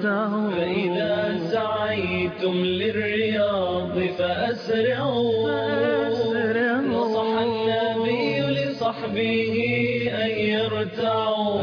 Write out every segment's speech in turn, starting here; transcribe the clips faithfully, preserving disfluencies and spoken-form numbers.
ارتعوا فإذا سعيتم للرياض فأسرعوا نصح النبي لصحبه أن يرتعوا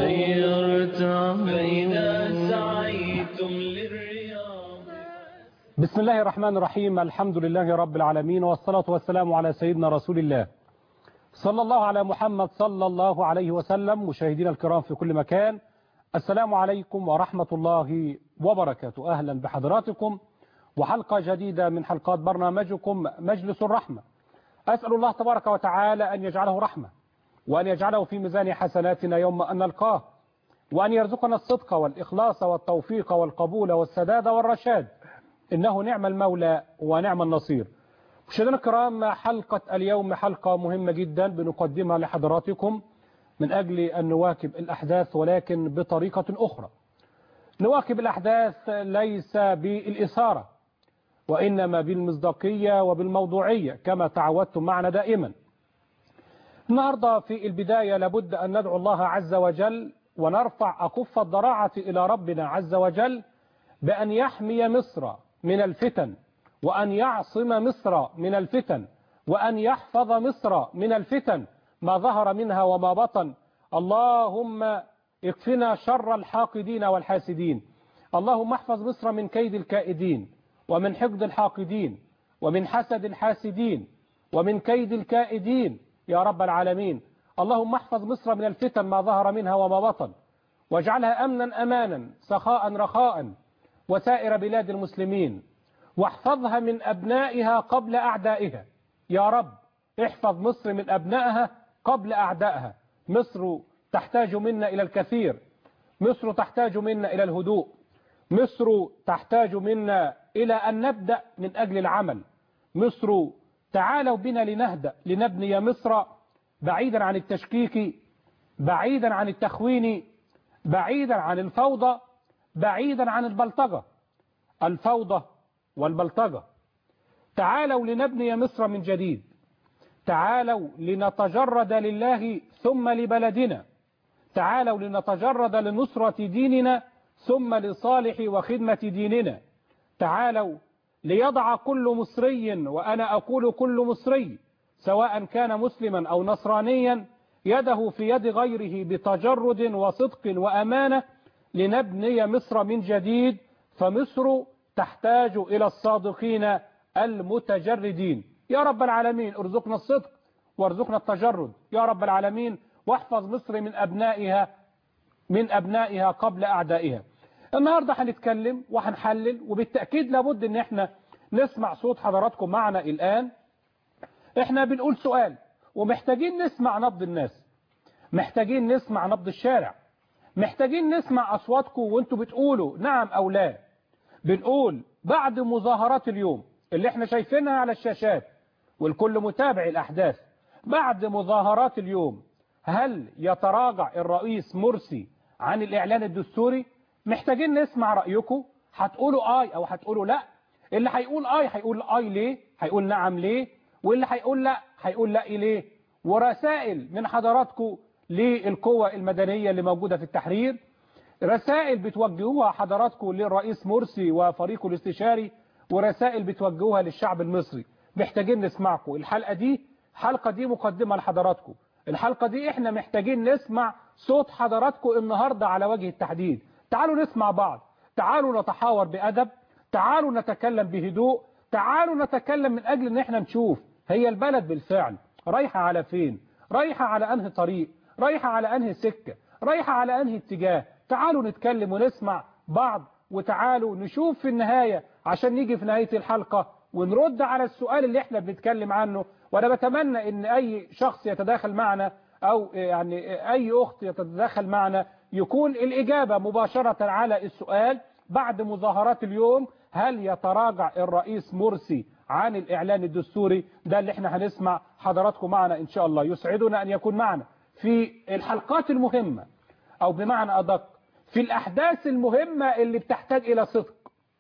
فإذا سعيتم للرياض. بسم الله الرحمن الرحيم. الحمد لله رب العالمين، والصلاة والسلام على سيدنا رسول الله صلى الله على محمد صلى الله عليه وسلم. مشاهدينا الكرام في كل مكان، السلام عليكم ورحمة الله وبركاته. أهلا بحضراتكم وحلقة جديدة من حلقات برنامجكم مجلس الرحمة. أسأل الله تبارك وتعالى أن يجعله رحمة، وأن يجعله في ميزان حسناتنا يوم أن نلقاه، وأن يرزقنا الصدق والإخلاص والتوفيق والقبول والسداد والرشاد، إنه نعم المولى ونعم النصير. مشاهدينا الكرام، حلقة اليوم حلقة مهمة جدا بنقدمها لحضراتكم من أجل أن نواكب الأحداث، ولكن بطريقة أخرى. نواكب الأحداث ليس بالإثارة، وإنما بالمصداقية وبالموضوعية كما تعودتم معنا دائما. النهاردة في البداية لابد أن ندعو الله عز وجل ونرفع أكف الضراعة إلى ربنا عز وجل بأن يحمي مصر من الفتن، وأن يعصم مصر من الفتن، وأن يحفظ مصر من الفتن ما ظهر منها وما بطن. اللهم اكفنا شر الحاقدين والحاسدين. اللهم احفظ مصر من كيد الكائدين، ومن حقد الحاقدين، ومن حسد الحاسدين، ومن كيد الكائدين يا رب العالمين. اللهم احفظ مصر من الفتن ما ظهر منها وما بطن، واجعلها أمنا أمانا سخاء رخاء وسائر بلاد المسلمين، واحفظها من أبنائها قبل أعدائها يا رب. احفظ مصر من أبنائها قبل أعدائها. مصر تحتاج منا إلى الكثير، مصر تحتاج منا إلى الهدوء، مصر تحتاج منا إلى أن نبدأ من أجل العمل. مصر تعالوا بنا لنهدأ لنبني مصر بعيدا عن التشكيك، بعيدا عن التخوين، بعيدا عن الفوضى، بعيدا عن البلطجة. الفوضى والبلطجة. تعالوا لنبني مصر من جديد. تعالوا لنتجرد لله ثم لبلدنا. تعالوا لنتجرد لنصرة ديننا ثم لصالح وخدمة ديننا. تعالوا ليضع كل مصري، وأنا أقول كل مصري سواء كان مسلما أو نصرانيا، يده في يد غيره بتجرد وصدق وأمانة لنبني مصر من جديد. فمصر تحتاج إلى الصادقين المتجردين يا رب العالمين. ارزقنا الصدق وارزقنا التجرد يا رب العالمين، واحفظ مصر من أبنائها من أبنائها قبل أعدائها. النهاردة هنتكلم وهنحلل، وبالتأكيد لابد ان احنا نسمع صوت حضراتكم معنا الآن. احنا بنقول سؤال ومحتاجين نسمع نبض الناس، محتاجين نسمع نبض الشارع، محتاجين نسمع أصواتكم وانتوا بتقولوا نعم أو لا. بنقول بعد مظاهرات اليوم اللي احنا شايفينها على الشاشات والكل متابع الأحداث، بعد مظاهرات اليوم هل يتراجع الرئيس مرسي عن الإعلان الدستوري؟ محتاجين نسمع رأيكم. هتقولوا آي أو هتقولوا لا. اللي هيقول آي هيقول آي ليه، هيقول نعم ليه، واللي هيقول لا هيقول لا ليه. ورسائل من حضراتكم للقوى المدنية اللي موجودة في التحرير، رسائل بتوجهوها حضراتكم للرئيس مرسي وفريقه الاستشاري، ورسائل بتوجهوها للشعب المصري. محتاجين نسمعكم. الحلقة دي حلقة دي مقدمة لحضراتكم. الحلقة دي احنا محتاجين نسمع صوت حضراتكم النهاردة على وجه التحديد. تعالوا نسمع بعض، تعالوا نتحاور بأدب، تعالوا نتكلم بهدوء، تعالوا نتكلم من أجل ان احنا نشوف هي البلد بالفعل رايحة على فين، رايحة على انهي طريق، رايحة على انهي سكة، رايحة على انهي اتجاه. تعالوا نتكلم ونسمع بعض، وتعالوا نشوف في النهاية عشان نيجي في نهاية الحلقة ونرد على السؤال اللي احنا بنتكلم عنه. وانا بتمنى ان اي شخص يتداخل معنا، او يعني اي اخت يتداخل معنا، يكون الاجابة مباشرة على السؤال بعد مظاهرات اليوم هل يتراجع الرئيس مرسي عن الاعلان الدستوري؟ ده اللي احنا هنسمع حضراتكم معنا ان شاء الله. يسعدنا ان يكون معنا في الحلقات المهمة، او بمعنى ادق في الاحداث المهمة اللي بتحتاج الى صدق،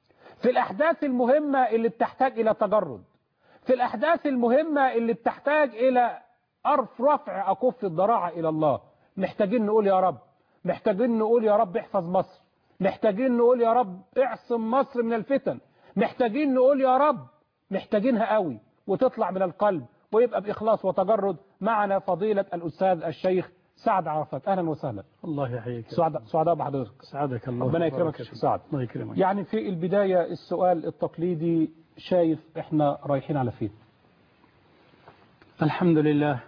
في الاحداث المهمة اللي بتحتاج الى تجرد، في الأحداث المهمة اللي بتحتاج إلى أرف رفع أكف الضراعة إلى الله. محتاجين نقول يا رب، محتاجين نقول يا رب احفظ مصر، محتاجين نقول يا رب اعصم مصر من الفتن، محتاجين نقول يا رب، محتاجينها قوي وتطلع من القلب ويبقى بإخلاص وتجرد. معنا فضيلة الأستاذ الشيخ سعد عرفات. أهلا وسهلا. الله يحييك. سعداء سعداء بحضرتك. سعدك الله. ربنا يكرمك يا شيخ سعد. الله يكرمك. يعني في البداية السؤال التقليدي، شايف احنا رايحين على فين؟ الحمد لله،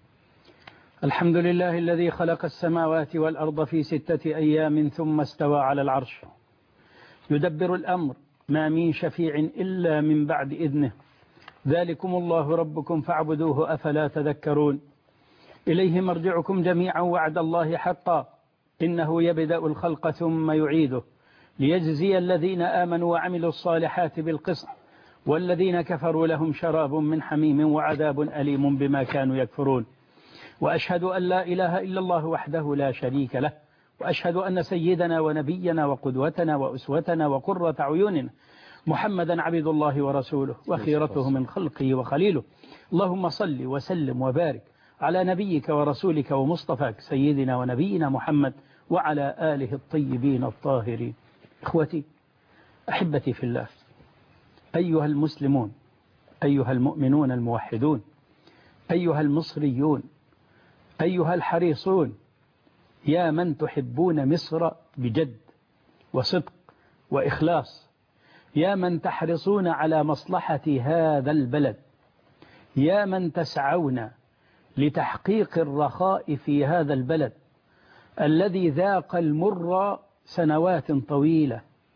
الحمد لله الذي خلق السماوات والأرض في ستة أيام ثم استوى على العرش يدبر الأمر ما من شفيع إلا من بعد إذنه، ذلكم الله ربكم فاعبدوه أفلا تذكرون. إليه مرجعكم جميعا وعد الله حقا، إنه يبدأ الخلق ثم يعيده ليجزي الذين آمنوا وعملوا الصالحات بالقسط، والذين كفروا لهم شراب من حميم وعذاب أليم بما كانوا يكفرون. وأشهد أن لا إله إلا الله وحده لا شريك له، وأشهد أن سيدنا ونبينا وقدوتنا وأسوتنا وقرة عيوننا محمدا عبد الله ورسوله وخيرته من خلقه وخليله. اللهم صل وسلم وبارك على نبيك ورسولك ومصطفاك سيدنا ونبينا محمد وعلى آله الطيبين الطاهرين. إخوتي أحبتي في الله، أيها المسلمون، أيها المؤمنون الموحدون، أيها المصريون، أيها الحريصون، يا من تحبون مصر بجد وصدق وإخلاص، يا من تحرصون على مصلحة هذا البلد، يا من تسعون لتحقيق الرخاء في هذا البلد الذي ذاق المر سنوات طويلة،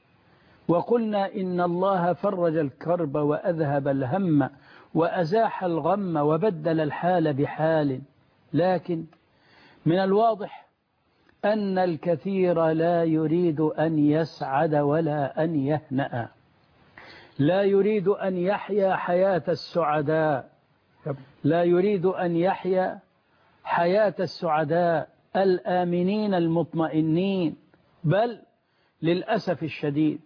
وقلنا إن الله فرج الكرب وأذهب الهم وأزاح الغم وبدل الحال بحال، لكن من الواضح أن الكثير لا يريد أن يسعد ولا أن يهنأ، لا يريد أن يحيا حياة السعداء، لا يريد أن يحيا حياة السعداء الآمنين المطمئنين، بل للأسف الشديد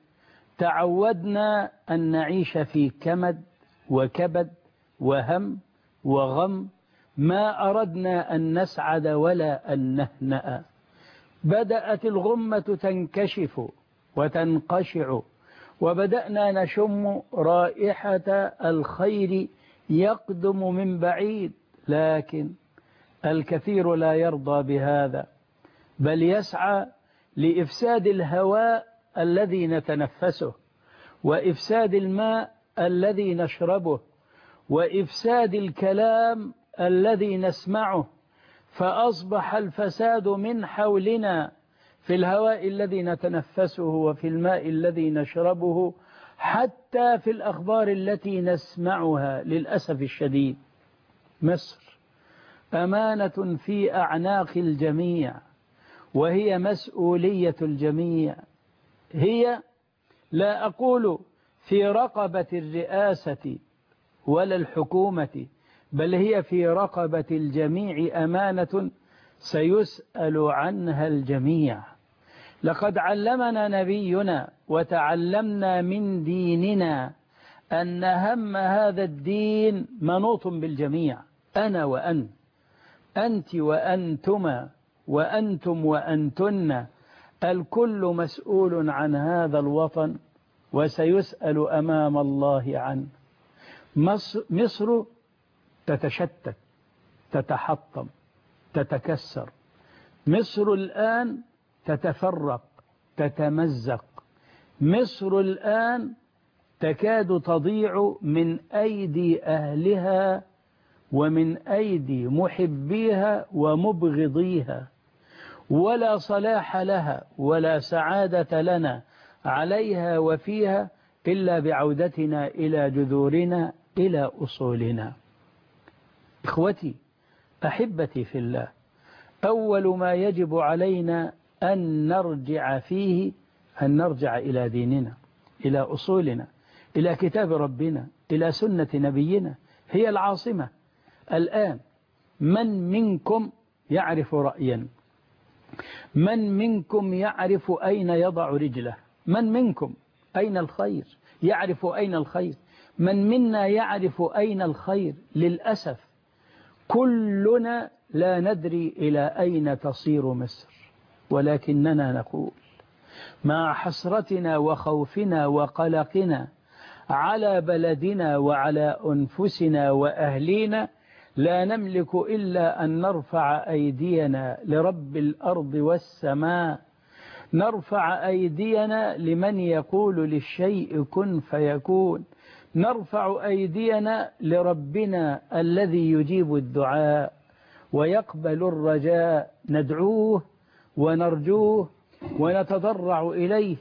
تعودنا أن نعيش في كمد وكبد وهم وغم، ما أردنا أن نسعد ولا أن نهنأ. بدأت الغمة تنكشف وتنقشع، وبدأنا نشم رائحة الخير يقدم من بعيد، لكن الكثير لا يرضى بهذا، بل يسعى لإفساد الهواء الذي نتنفسه، وإفساد الماء الذي نشربه، وإفساد الكلام الذي نسمعه، فأصبح الفساد من حولنا في الهواء الذي نتنفسه وفي الماء الذي نشربه، حتى في الأخبار التي نسمعها. للأسف الشديد مصر أمانة في أعناق الجميع، وهي مسؤولية الجميع، هي لا أقول في رقبة الرئاسة ولا الحكومة، بل هي في رقبة الجميع أمانة سيسأل عنها الجميع. لقد علمنا نبينا وتعلمنا من ديننا أن هم هذا الدين منوط بالجميع، أنا وأنت، أنت وأنتما، وأنتم وأنتن، الكل مسؤول عن هذا الوطن وسيسأل أمام الله عنه. مصر تتشتت، تتحطم، تتكسر. مصر الآن تتفرق، تتمزق. مصر الآن تكاد تضيع من أيدي أهلها ومن أيدي محبيها ومبغضيها، ولا صلاح لها ولا سعادة لنا عليها وفيها إلا بعودتنا إلى جذورنا، إلى أصولنا. إخوتي أحبتي في الله، أول ما يجب علينا أن نرجع فيه أن نرجع إلى ديننا، إلى أصولنا، إلى كتاب ربنا، إلى سنة نبينا، هي العاصمة. الآن من منكم يعرف رأيا؟ من منكم يعرف أين يضع رجله؟ من منكم أين الخير؟ يعرف أين الخير؟ من منا يعرف أين الخير؟ للأسف كلنا لا ندري إلى أين تصير مصر، ولكننا نقول مع حسرتنا وخوفنا وقلقنا على بلدنا وعلى أنفسنا وأهلينا لا نملك إلا أن نرفع أيدينا لرب الأرض والسماء، نرفع أيدينا لمن يقول للشيء كن فيكون، نرفع أيدينا لربنا الذي يجيب الدعاء ويقبل الرجاء، ندعوه ونرجوه ونتضرع إليه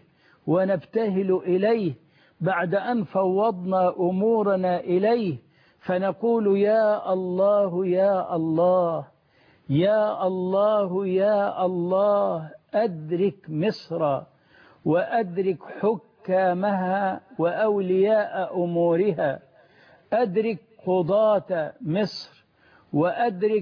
ونبتهل إليه بعد أن فوضنا أمورنا إليه، فنقول يا الله يا الله يا الله يا الله أدرك مصر وأدرك حكامها وأولياء أمورها، أدرك قضاة مصر وأدرك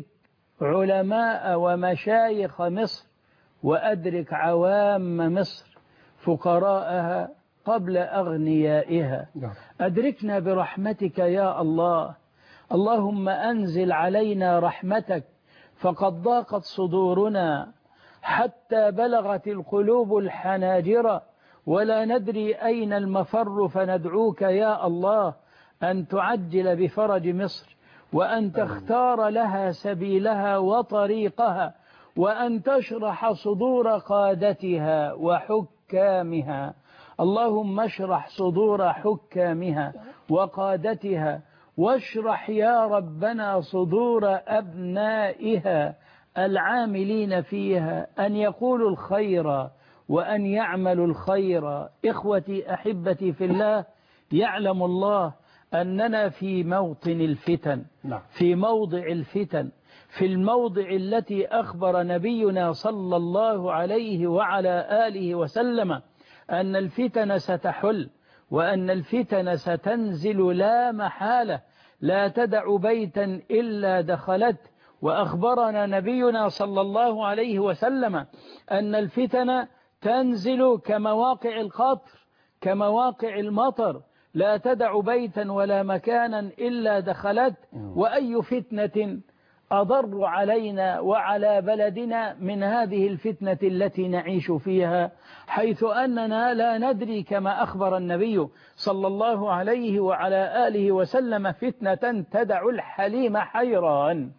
علماء ومشايخ مصر وأدرك عوام مصر فقراءها قبل أغنيائها، أدركنا برحمتك يا الله. اللهم أنزل علينا رحمتك فقد ضاقت صدورنا حتى بلغت القلوب الحناجر ولا ندري أين المفر، فندعوك يا الله أن تعجل بفرج مصر وأن تختار لها سبيلها وطريقها وأن تشرح صدور قادتها وحكامها. اللهم اشرح صدور حكامها وقادتها، واشرح يا ربنا صدور أبنائها العاملين فيها أن يقولوا الخير وأن يعملوا الخير. إخوتي أحبتي في الله، يعلم الله أننا في موطن الفتن، في موضع الفتن، في الموضع التي أخبر نبينا صلى الله عليه وعلى آله وسلم أن الفتن ستحل وأن الفتن ستنزل لا محالة، لا تدع بيتا إلا دخلت. وأخبرنا نبينا صلى الله عليه وسلم أن الفتن تنزل كمواقع القطر كمواقع المطر، لا تدع بيتا ولا مكانا إلا دخلت. وأي فتنة أضر علينا وعلى بلدنا من هذه الفتنة التي نعيش فيها، حيث أننا لا ندري كما أخبر النبي صلى الله عليه وعلى آله وسلم فتنة تدع الحليم حيران،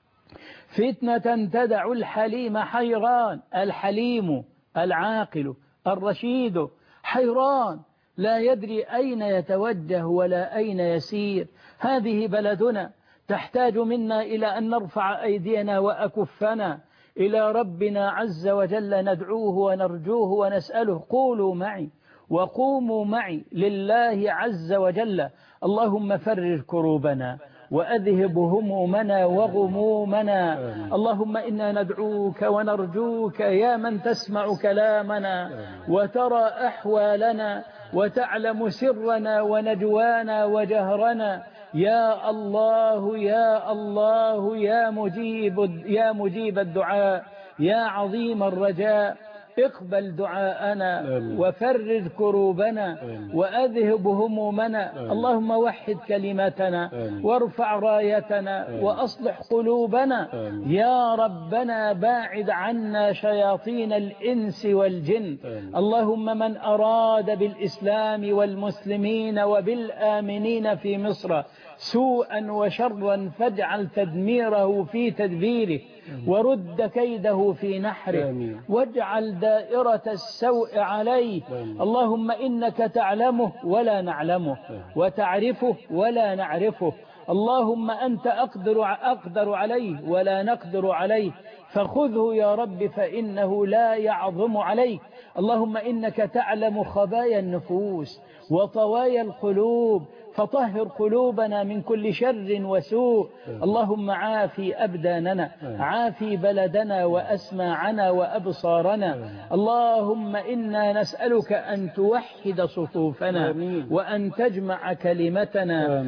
فتنة تدع الحليم حيران. الحليم العاقل الرشيد حيران، لا يدري أين يتوجه ولا أين يسير. هذه بلدنا تحتاج منا إلى أن نرفع أيدينا وأكفنا إلى ربنا عز وجل، ندعوه ونرجوه ونسأله. قولوا معي وقوموا معي لله عز وجل. اللهم فرج كروبنا وأذهب همومنا وغمومنا. اللهم إنا ندعوك ونرجوك يا من تسمع كلامنا وترى أحوالنا وتعلم سرنا ونجوانا وجهرنا. يا الله يا الله يا مجيب يا مجيب الدعاء يا عظيم الرجاء، اقبل دعاءنا وفرج كروبنا وأذهب همومنا. اللهم وحد كلمتنا وارفع رايتنا وأصلح قلوبنا. يا ربنا باعد عنا شياطين الإنس والجن. اللهم من أراد بالإسلام والمسلمين وبالآمنين في مصر سوءا وشرا فاجعل تدميره في تدبيره ورد كيده في نحره واجعل دائرة السوء عليه. اللهم إنك تعلمه ولا نعلمه وتعرفه ولا نعرفه. اللهم أنت أقدر, أقدر عليه ولا نقدر عليه، فخذه يا رب فإنه لا يعظم عليك. اللهم إنك تعلم خبايا النفوس وطوايا القلوب، فطهر قلوبنا من كل شر وسوء. اللهم عافي أبداننا، عافي بلدنا وأسماعنا وأبصارنا. اللهم إنا نسألك أن توحد صفوفنا وأن تجمع كلمتنا.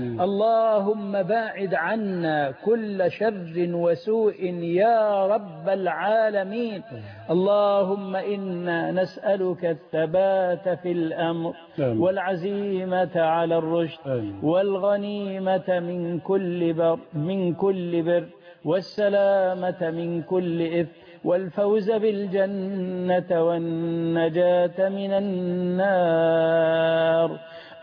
اللهم باعد عنا كل شر وسوء يا رب العالمين. اللهم إنا نسألك الثبات في الأمر والعزيمة على الرشد والغنيمة من كل بر من كل بر والسلامة من كل إثم والفوز بالجنة والنجاة من النار.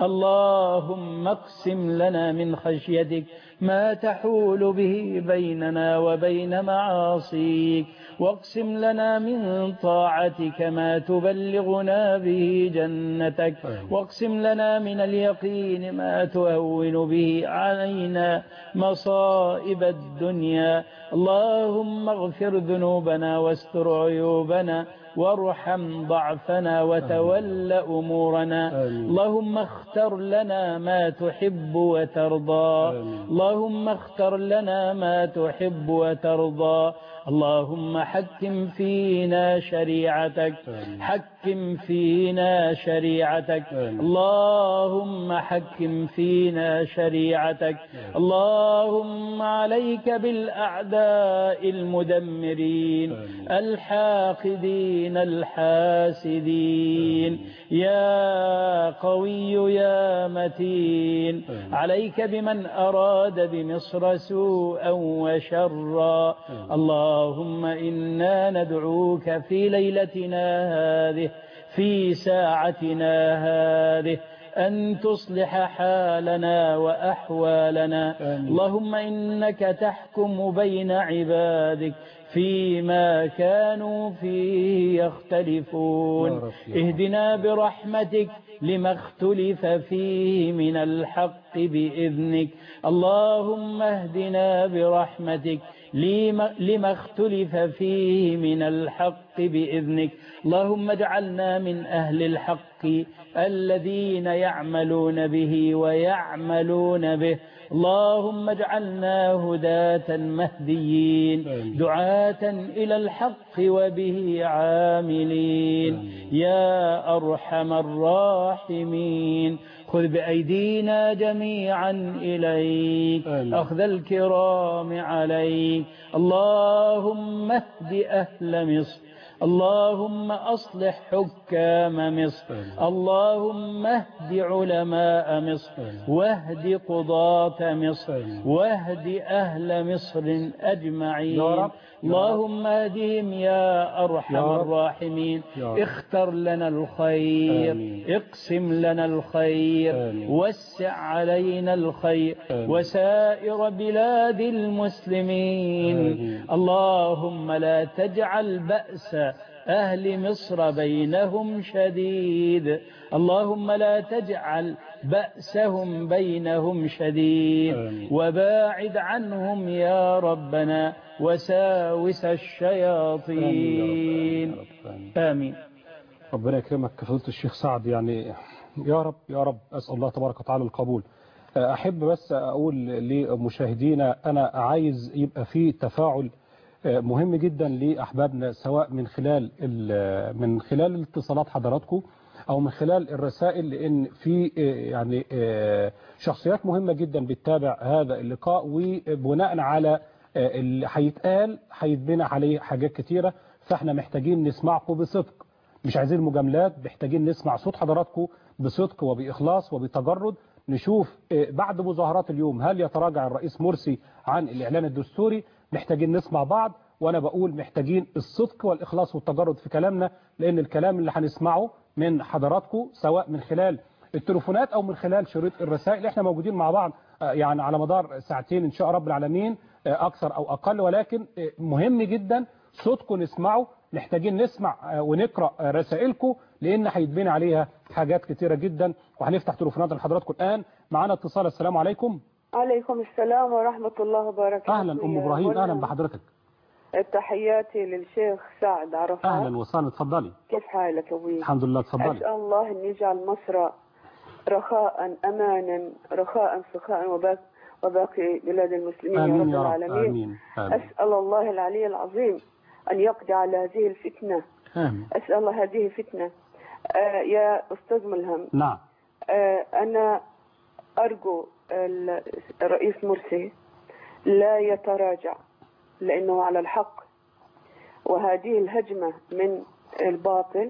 اللهم اقسم لنا من خشيتك ما تحول به بيننا وبين معاصيك، واقسم لنا من طاعتك ما تبلغنا به جنتك، واقسم لنا من اليقين ما تهون به علينا مصائب الدنيا. اللهم اغفر ذنوبنا واستر عيوبنا وارحم ضعفنا وتول أمورنا. اللهم اختر لنا ما تحب وترضى. اللهم اختر لنا ما تحب وترضى. اللهم حكم فينا شريعتك، حكم فينا شريعتك. اللهم حكم فينا شريعتك. اللهم عليك بالأعداء المدمرين الحاقدين الحاسدين. يا قوي يا متين، عليك بمن أراد بمصر سوءا وشرا. اللهم إنا ندعوك في ليلتنا هذه، في ساعتنا هذه، أن تصلح حالنا وأحوالنا. اللهم إنك تحكم بين عبادك فيما كانوا فيه يختلفون. اهدنا برحمتك لما اختلف فيه من الحق بإذنك. اللهم اهدنا برحمتك لما اختلف فيه من الحق بإذنك. اللهم اجعلنا من أهل الحق الذين يعملون به ويعملون به. اللهم اجعلنا هداة مهديين دعاة إلى الحق وبه عاملين. يا أرحم الراحمين خذ بأيدينا جميعا إليك أخذ الكرام عليك. اللهم اهد أهل مصر. اللهم أصلح حكام مصر. اللهم اهد علماء مصر واهد قضاة مصر واهد أهل مصر أجمعين. اللهم اهدهم يا أرحم الراحمين. اختر لنا الخير، اقسم لنا الخير، وسع علينا الخير وسائر بلاد المسلمين. اللهم لا تجعل بأس أهل مصر بينهم شديد. اللهم لا تجعل بأسهم بينهم شديد وباعد عنهم يا ربنا وساوس الشياطين. آمين. ربنا يكرمك فضيلة الشيخ سعد، يعني يا رب يا رب أسأل الله تبارك وتعالى القبول. أحب بس أقول لمشاهدينا أنا عايز يبقى في تفاعل مهم جدا لأحبابنا، سواء من خلال من خلال الاتصالات حضراتكم أو من خلال الرسائل، لأن في يعني شخصيات مهمة جدا بتتابع هذا اللقاء، وبناء على اللي هيتقال هيتبنى عليه حاجات كتيرة. فاحنا محتاجين نسمعكم بصدق، مش عايزين مجاملات، محتاجين نسمع صوت حضراتكم بصدق وبإخلاص وبتجرد. نشوف بعد مظاهرات اليوم هل يتراجع الرئيس مرسي عن الإعلان الدستوري. محتاجين نسمع بعض، وأنا بقول محتاجين الصدق والإخلاص والتجرد في كلامنا، لأن الكلام اللي هنسمعه من حضراتكم سواء من خلال التليفونات أو من خلال شريط الرسائل، احنا موجودين مع بعض يعني على مدار ساعتين إن شاء رب العالمين، أكثر أو أقل، ولكن مهم جدا صوتكم نسمعه. محتاجين نسمع ونقرأ رسائلكم، لأن هيتبني عليها حاجات كتيرة جدا. وهنفتح تليفونات لحضراتكم الآن. معانا اتصال. السلام عليكم. عليكم السلام ورحمة الله وبركاته. أهلا أم إبراهيم، أهلا بحضرتك. تحياتي للشيخ سعد عرفات. أهلا وسهلا، اتفضلي. كيف حالك أبوي؟ الحمد لله، اتفضلي. أسأل الله أن يجعل مصر رخاء أمانا رخاء سخاء وباقي, وباقي بلاد المسلمين آمين يا رب العالمين. آمين. آمين. أسأل الله العلي العظيم أن يقضي على هذه الفتنة. آمين. أسأل الله هذه فتنة. آه يا أستاذ ملهم. نعم. آه أنا أرجو الرئيس مرسي لا يتراجع، لأنه على الحق، وهذه الهجمة من الباطل.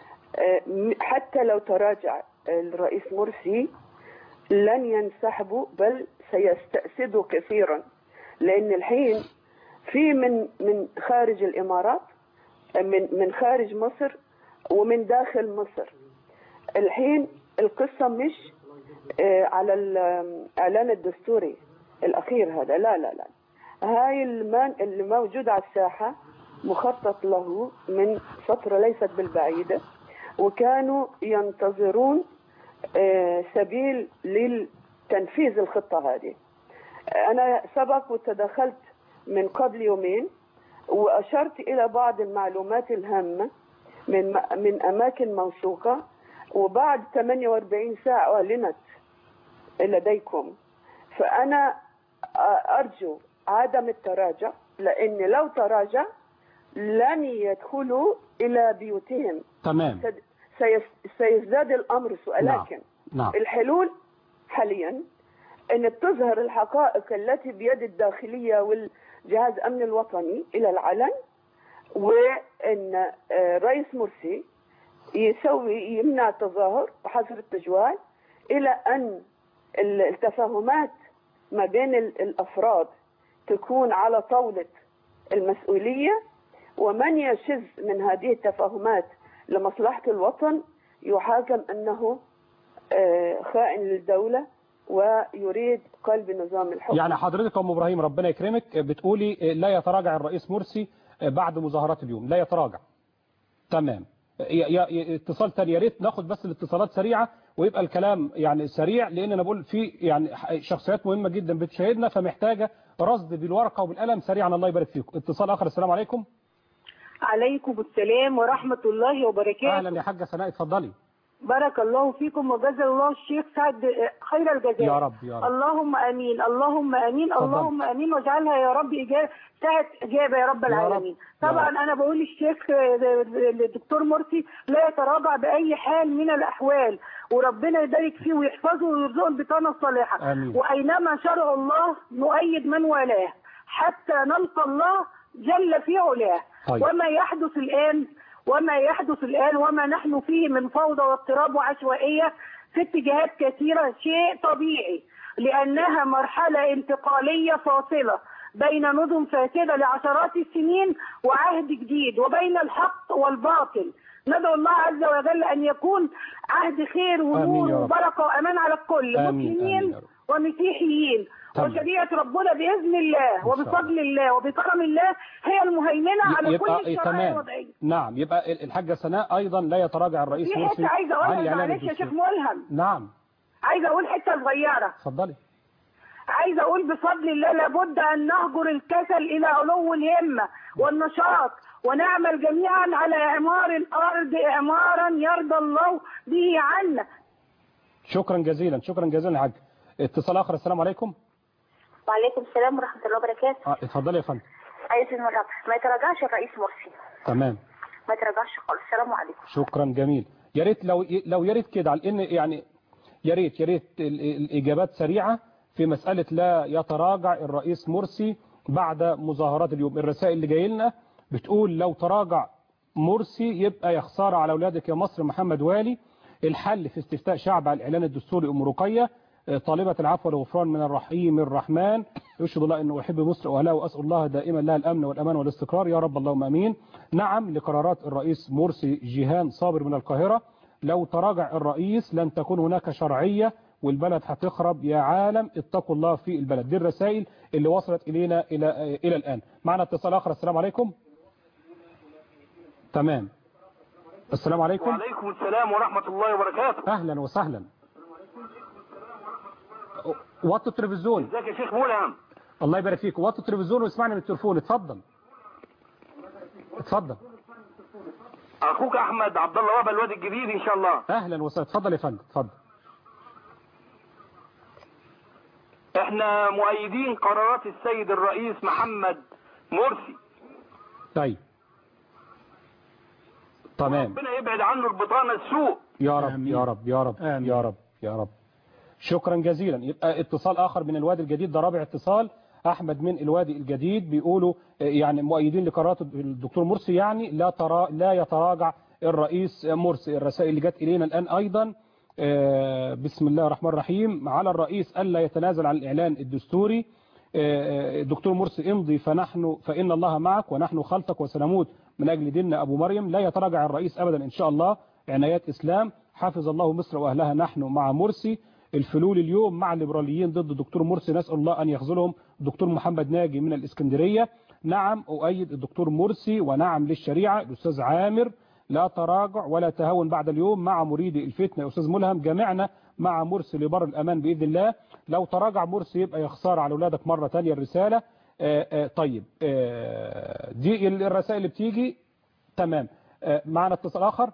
حتى لو تراجع الرئيس مرسي لن ينسحبوا، بل سيستأسدوا كثيرا، لأن الحين في من من خارج الإمارات من من خارج مصر ومن داخل مصر. الحين القصة مش على الإعلان الدستوري الأخير هذا، لا لا لا، هاي المان اللي موجود على الساحة مخطط له من فترة ليست بالبعيدة، وكانوا ينتظرون سبيل للتنفيذ الخطة هذه. أنا سبق وتدخلت من قبل يومين وأشرت إلى بعض المعلومات الهامة من من أماكن موثوقة، وبعد ثمانية وأربعين ساعة أعلنت لديكم. فأنا أرجو عدم التراجع، لأن لو تراجع لن يدخلوا إلى بيوتهم. تمام. سيزداد الأمر سؤال. نعم. لكن نعم. الحلول حاليا أن تظهر الحقائق التي بيد الداخلية والجهاز الأمن الوطني إلى العلن، وأن رئيس مرسي يسوي يمنع التظاهر وحظر التجوال إلى أن التفاهمات ما بين الأفراد تكون على طاولة المسؤولية، ومن يشذ من هذه التفاهمات لمصلحة الوطن يحاكم أنه خائن للدولة ويريد قلب نظام الحكم. يعني حضرتك أم إبراهيم ربنا يكرمك بتقولي لا يتراجع الرئيس مرسي بعد مظاهرات اليوم، لا يتراجع. تمام. يا اتصال تاني، يا ريت ناخد بس الاتصالات سريعة ويبقى الكلام يعني سريع، لأن أنا بقول في يعني شخصيات مهمة جدا بتشاهدنا فمحتاجة رصد بالورقة وبالقلم سريعا. الله يبارك فيكم. اتصال آخر. السلام عليكم. عليكم السلام ورحمة الله وبركاته. أهلا يا حاجة سناء، اتفضلي. بارك الله فيكم وجزا الله الشيخ سعد خير الجزاء. يا رب يا رب. اللهم امين اللهم امين فضل. اللهم امين، واجعلها يا رب اجابه ساعه اجابه يا رب العالمين. يا رب. طبعا يا انا بقول للشيخ الدكتور مرسي لا يتراجع باي حال من الاحوال، وربنا يبارك فيه ويحفظه ويرزقه البطانه الصالحه. آمين. واينما شرع الله نؤيد من والاه حتى نلقى الله جل في علاه. طيب. وما يحدث الان وما يحدث الآن وما نحن فيه من فوضى واضطراب وعشوائية في اتجاهات كثيرة شيء طبيعي، لأنها مرحلة انتقالية فاصلة بين نظم فاسدة لعشرات السنين وعهد جديد، وبين الحق والباطل. ندعو الله عز وجل أن يكون عهد خير ونور وبركة وأمان على الكل، مسلمين ومسيحيين. وشريعة ربنا بإذن الله وبفضل الله وبكرم الله هي المهيمنة على كل الشرائع الوضعية. نعم. يبقى الحاجة سناء أيضا لا يتراجع الرئيس مرسي عايزة أقولها معلش يا شيخ ملهم. نعم. عايزة أقول حتة صغيرة. اتفضلي. عايزة أقول بفضل الله لابد أن نهجر الكسل إلى علو الهمة والنشاط، ونعمل جميعا على إعمار الأرض إعمارا يرضى الله به عنا. شكرا جزيلا شكرا جزيلا يا حاج. اتصال آخر. السلام عليكم. وعليكم السلام ورحمة الله وبركاته. اه اتفضلي يا فندم. أيوة سيدنا الرب، ما يتراجعش الرئيس مرسي. تمام. ما يتراجعش خالص. السلام عليكم. شكرا جميل. يا ريت لو لو يا ريت كده على ان يعني يا ريت يا ريت الإجابات سريعة في مسألة لا يتراجع الرئيس مرسي بعد مظاهرات اليوم. الرسائل اللي جاي لنا بتقول لو تراجع مرسي يبقى يا خسارة على أولادك يا مصر. محمد والي. الحل في استفتاء شعب على الإعلان الدستوري أم رقية. طالبة العفو والغفران من الرحيم الرحمن. يشهد الله أنه أحب مصر وأهلها وأسأل الله دائما لها الأمن والأمان والاستقرار يا رب اللهم أمين. نعم لقرارات الرئيس مرسي. جيهان صابر من القاهرة. لو تراجع الرئيس لن تكون هناك شرعية والبلد هتخرب يا عالم اتقوا الله في البلد. دي الرسائل اللي وصلت إلينا إلى إلى الآن. معنا اتصال آخر. السلام عليكم. تمام. السلام عليكم. وعليكم السلام ورحمة الله وبركاته. أهلا وسهلا. وطي التلفزيون. ازيك يا شيخ ملهم. الله يبارك فيك. وطي التلفزيون واسمعني من التليفون. اتفضل اتفضل. اخوك احمد عبد الله وهب الوادي الجديد ان شاء الله. اهلا وسهلا. اتفضل يا فندم اتفضل. احنا مؤيدين قرارات السيد الرئيس محمد مرسي. طيب تمام. ربنا يبعد عنه البطانة السوء يا رب يا رب يا رب آمين. يا رب يا رب. شكرا جزيلا. يبقى اتصال آخر من الوادي الجديد. ده رابع اتصال. أحمد من الوادي الجديد بيقولوا يعني مؤيدين لقرارات الدكتور مرسي، يعني لا ترى لا يتراجع الرئيس مرسي. الرسائل اللي جت إلينا الآن أيضا بسم الله الرحمن الرحيم. على الرئيس ألا يتنازل عن الإعلان الدستوري. دكتور مرسي امضي فنحن فإن الله معك ونحن خلفك وسنموت من أجل ديننا أبو مريم. لا يتراجع الرئيس أبدا إن شاء الله. عنايات إسلام. حفظ الله مصر وأهلها. نحن مع مرسي. الفلول اليوم مع الليبراليين ضد الدكتور مرسي، نسأل الله أن يخذلهم. دكتور محمد ناجي من الإسكندرية. نعم أؤيد الدكتور مرسي ونعم للشريعة. الأستاذ عامر لا تراجع ولا تهاون بعد اليوم مع مريدي الفتنة. أستاذ ملهم جمعنا مع مرسي لبر الأمان بإذن الله. لو تراجع مرسي يبقى يخسر على أولادك مرة تانية الرسالة. آآ آآ طيب آآ دي الرسائل اللي بتيجي تمام. معنا اتصال آخر.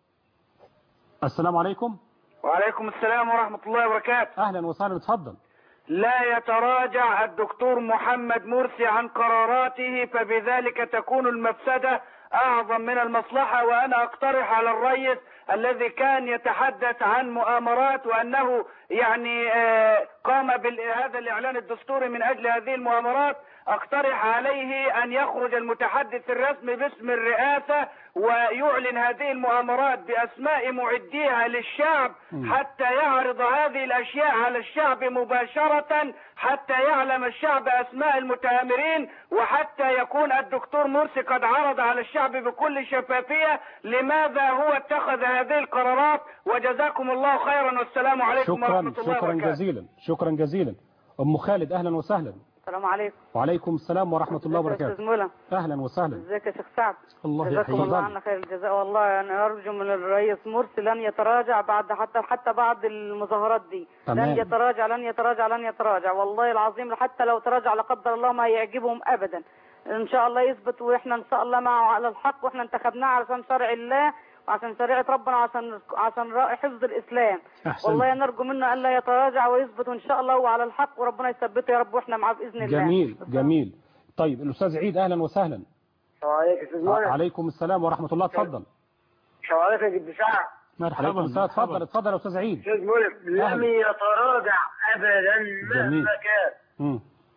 السلام عليكم. وعليكم السلام ورحمة الله وبركاته. أهلا وسهلا. اتفضل. لا يتراجع الدكتور محمد مرسي عن قراراته فبذلك تكون المفسدة أعظم من المصلحة. وأنا أقترح على الرئيس الذي كان يتحدث عن مؤامرات وأنه يعني قام بهذا الإعلان الدستوري من أجل هذه المؤامرات، أقترح عليه أن يخرج المتحدث الرسمي باسم الرئاسة ويعلن هذه المؤامرات بأسماء معديها للشعب حتى يعرض هذه الأشياء على الشعب مباشرة، حتى يعلم الشعب أسماء المتآمرين، وحتى يكون الدكتور مرسي قد عرض على الشعب بكل شفافية لماذا هو اتخذ هذه القرارات. وجزاكم الله خيرا والسلام عليكم ورحمة الله وبركاته. شكرا جزيلا. شكرا جزيلا. أم خالد أهلا وسهلا. السلام عليكم. وعليكم السلام ورحمة الله وبركاته. استاذ مولى. اهلا وسهلا. ازيك يا شيخ سعد؟ الله يحييك. جزاكم الله عنا خير الجزاء. والله انا ارجو من الرئيس مرسي لن يتراجع بعد حتى حتى بعد المظاهرات دي. تمام. لن يتراجع لن يتراجع لن يتراجع والله العظيم. حتى لو تراجع لا قدر الله ما يعجبهم ابدا. ان شاء الله يثبت واحنا ان شاء الله معه على الحق، واحنا انتخبناه علشان شرع الله وعشان شريعة ربنا وعشان عشان حفظ الإسلام. أحسن. والله نرجو منه ألا يتراجع ويثبت إن شاء الله وعلى الحق، وربنا يثبته يا رب واحنا معاه بإذن الله. جميل جميل. طيب الأستاذ عيد أهلا وسهلا. السلام عليكم. وعليكم السلام ورحمة الله. اتفضل. السلام عليكم يا جد سعد. مرحبا. اتفضل اتفضل يا أستاذ عيد. أستاذ مولى لم يتراجع أبدا مهما كان. امم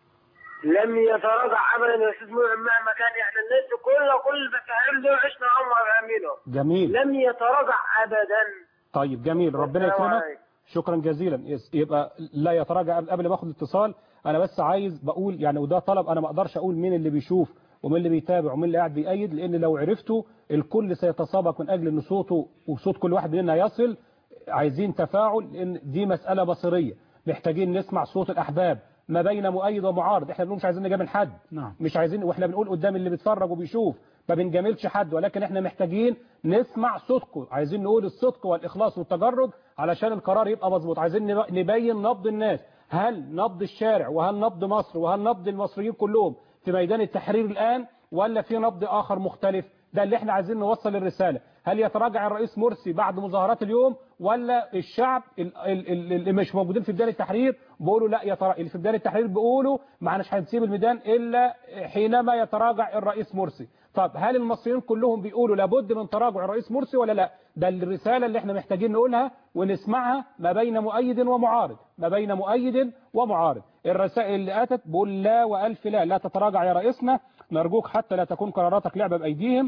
لم يتراجع ابدا يا استاذ مولى مهما كان. احنا الناس كلها كل الفسائل دول عشنا عمر فاهمينه. جميل. لم يتراجع ابدا. طيب جميل. ربنا يكرمك. شكرا جزيلا. يبقى لا يتراجع. قبل ما اخد الاتصال انا بس عايز بقول يعني، وده طلب، انا ما اقدرش اقول مين اللي بيشوف ومين اللي بيتابع ومين اللي قاعد بيأيد، لان لو عرفته الكل سيتسابق من اجل ان صوته وصوت كل واحد مننا يصل. عايزين تفاعل لان دي مسألة بصرية، محتاجين نسمع صوت الاحباب ما بين مؤيد ومعارض. احنا بنقول مش عايزين نجامل حد. نعم. مش عايزين، واحنا بنقول قدام اللي بيتفرج وبيشوف ما بنجاملش حد، ولكن احنا محتاجين نسمع صوتكم. عايزين نقول الصدق والاخلاص والتجرد علشان القرار يبقى مظبوط. عايزين نبين نبض الناس، هل نبض الشارع وهل نبض مصر وهل نبض المصريين كلهم في ميدان التحرير الآن، ولا في نبض آخر مختلف؟ ده اللي احنا عايزين نوصل الرسالة. هل يتراجع الرئيس مرسي بعد مظاهرات اليوم، ولا الشعب اللي مش موجودين في ميدان التحرير بيقولوا لا يتراجع، اللي في ميدان التحرير بيقولوا معناش هنسيب الميدان إلا حينما يتراجع الرئيس مرسي؟ طب هل المصريين كلهم بيقولوا لابد من تراجع الرئيس مرسي ولا لا؟ ده الرسالة اللي احنا محتاجين نقولها ونسمعها ما بين مؤيد ومعارض، ما بين مؤيد ومعارض. الرسائل اللي اتت بقول لا والف لا، لا تتراجع يا رئيسنا، نرجوك حتى لا تكون قراراتك لعبة بأيديهم.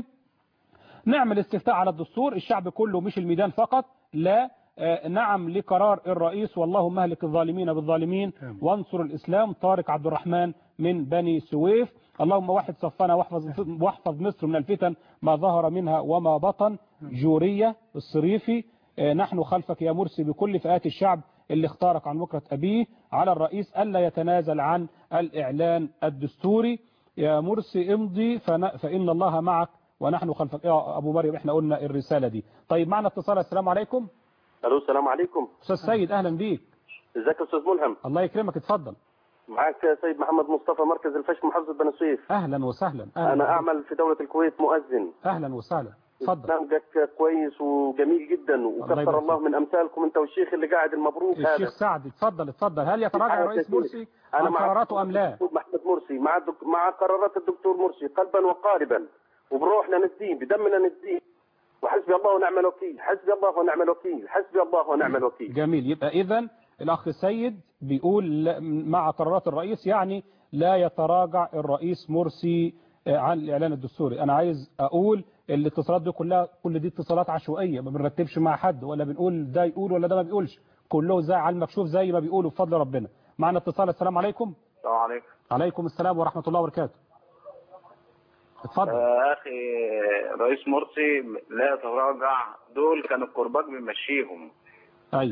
نعمل استفتاء على الدستور، الشعب كله مش الميدان فقط. لا آه نعم لقرار الرئيس، واللهم اهلك الظالمين بالظالمين وانصر الإسلام. طارق عبد الرحمن من بني سويف. اللهم وحد صفنا واحفظ, واحفظ مصر من الفتن ما ظهر منها وما بطن. جورية الصريفي آه نحن خلفك يا مرسي بكل فئات الشعب اللي اختارك عن بكرة أبيه. على الرئيس ألا يتنازل عن الإعلان الدستوري. يا مرسي امضي فإن الله معك ونحن خلفك يا أبو مريم. احنا قلنا الرسالة دي. طيب معنا اتصال. السلام عليكم. الو السلام عليكم. أستاذ سيد أهلا بيك. ازيك يا أستاذ ملهم؟ الله يكرمك. اتفضل. معك سيد محمد مصطفى مركز الفش محافظة بني سويف. أهلا وسهلا. أهلا أنا أعمل في دولة الكويت مؤذن. أهلا وسهلا. اتفضل. برنامجك كويس وجميل جدا وكثر الله, الله من أمثالكم أنت والشيخ اللي قاعد المبروك هذا. الشيخ سعد اتفضل اتفضل. هل يتراجع الرئيس مرسي عن قراراته أم لا؟ محمد مرسي مع الدك... مع قرارات الدكتور مرسي قلبا وقالبا، وبروحنا نديه بدمنا نديه، وحسبي الله ونعم الوكيل، حسبي الله ونعم الوكيل، حسبي الله ونعم الوكيل. جميل. يبقى إذن الأخ السيد بيقول مع قرارات الرئيس، يعني لا يتراجع الرئيس مرسي عن الإعلان الدستوري. أنا عايز أقول الاتصالات دي كلها، كل دي اتصالات عشوائية، ما بنرتبش مع حد ولا بنقول ده يقول ولا ده ما بيقولش، كله زي على المكشوف زي ما بيقولوا بفضل ربنا. معنا اتصال. السلام عليكم. السلام عليكم. عليكم السلام ورحمة الله وبركاته. اتفضل. آه اخي رئيس مرسي لا يتراجع، دول كان الكرباج بيمشيهم. ايوه.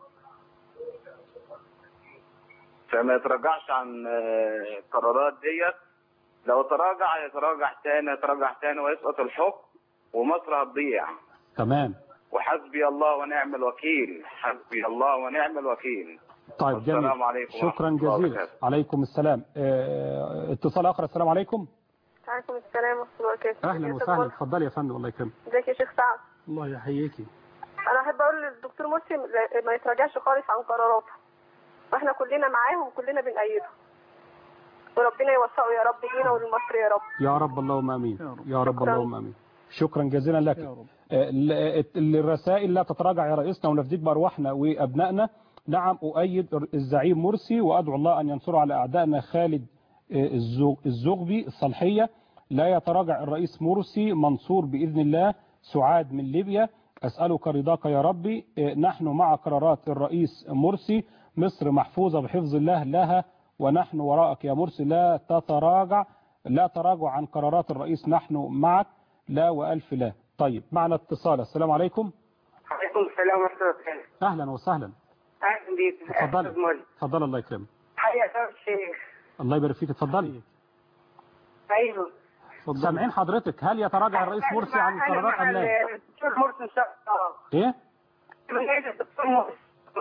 فما يتراجعش عن القرارات ديت. لو تراجع يتراجع تاني يتراجع تاني ويسقط الحكم ومصر هتضيع. تمام. وحسبي الله ونعم الوكيل، حسبي الله ونعم الوكيل. طيب جميل. السلام عليكم. شكرا جزيلا. عليكم السلام. اه اتصال اخر. السلام عليكم. وعليكم السلام ورحمة الله وبركاته. اهلا وسهلا. اتفضلي يا فندم. الله يكرمك. ازيك يا شيخ سعد؟ الله يحييكي. انا احب اقول للدكتور مرسي ما يتراجعش خالص عن قراراته، واحنا كلنا معاه وكلنا بنأيده، وربنا يوفقه يا رب لينا ولمصر يا رب. يا رب اللهم امين. يا رب, يا رب اللهم امين. شكرا جزيلا لك. الرسائل لا تتراجع يا رئيسنا ونفديك بارواحنا وابنائنا. نعم اؤيد الزعيم مرسي وادعو الله ان ينصره على اعدائنا. خالد الزغبي الصالحيه. لا يتراجع الرئيس مرسي، منصور باذن الله. سعاد من ليبيا. اسالك رضاك يا ربي. نحن مع قرارات الرئيس مرسي. مصر محفوظه بحفظ الله لها ونحن وراءك يا مرسي. لا تتراجع، لا تراجع عن قرارات الرئيس، نحن معك. لا وألف لا. طيب معنا اتصال. السلام عليكم. عليكم السلام ورحمة الله وبركاته. أهلا وسهلا. أهلا بيك. اتفضلي. اتفضلي الله يكرمك. حيا يا الشيخ. الله يبارك فيك. اتفضلي. أيوه. سامعين حضرتك. هل يتراجع الرئيس مرسي عن قرارات أم لا؟ الدكتور مرسي إن شاء الله. إيه؟ الدكتور مرسي.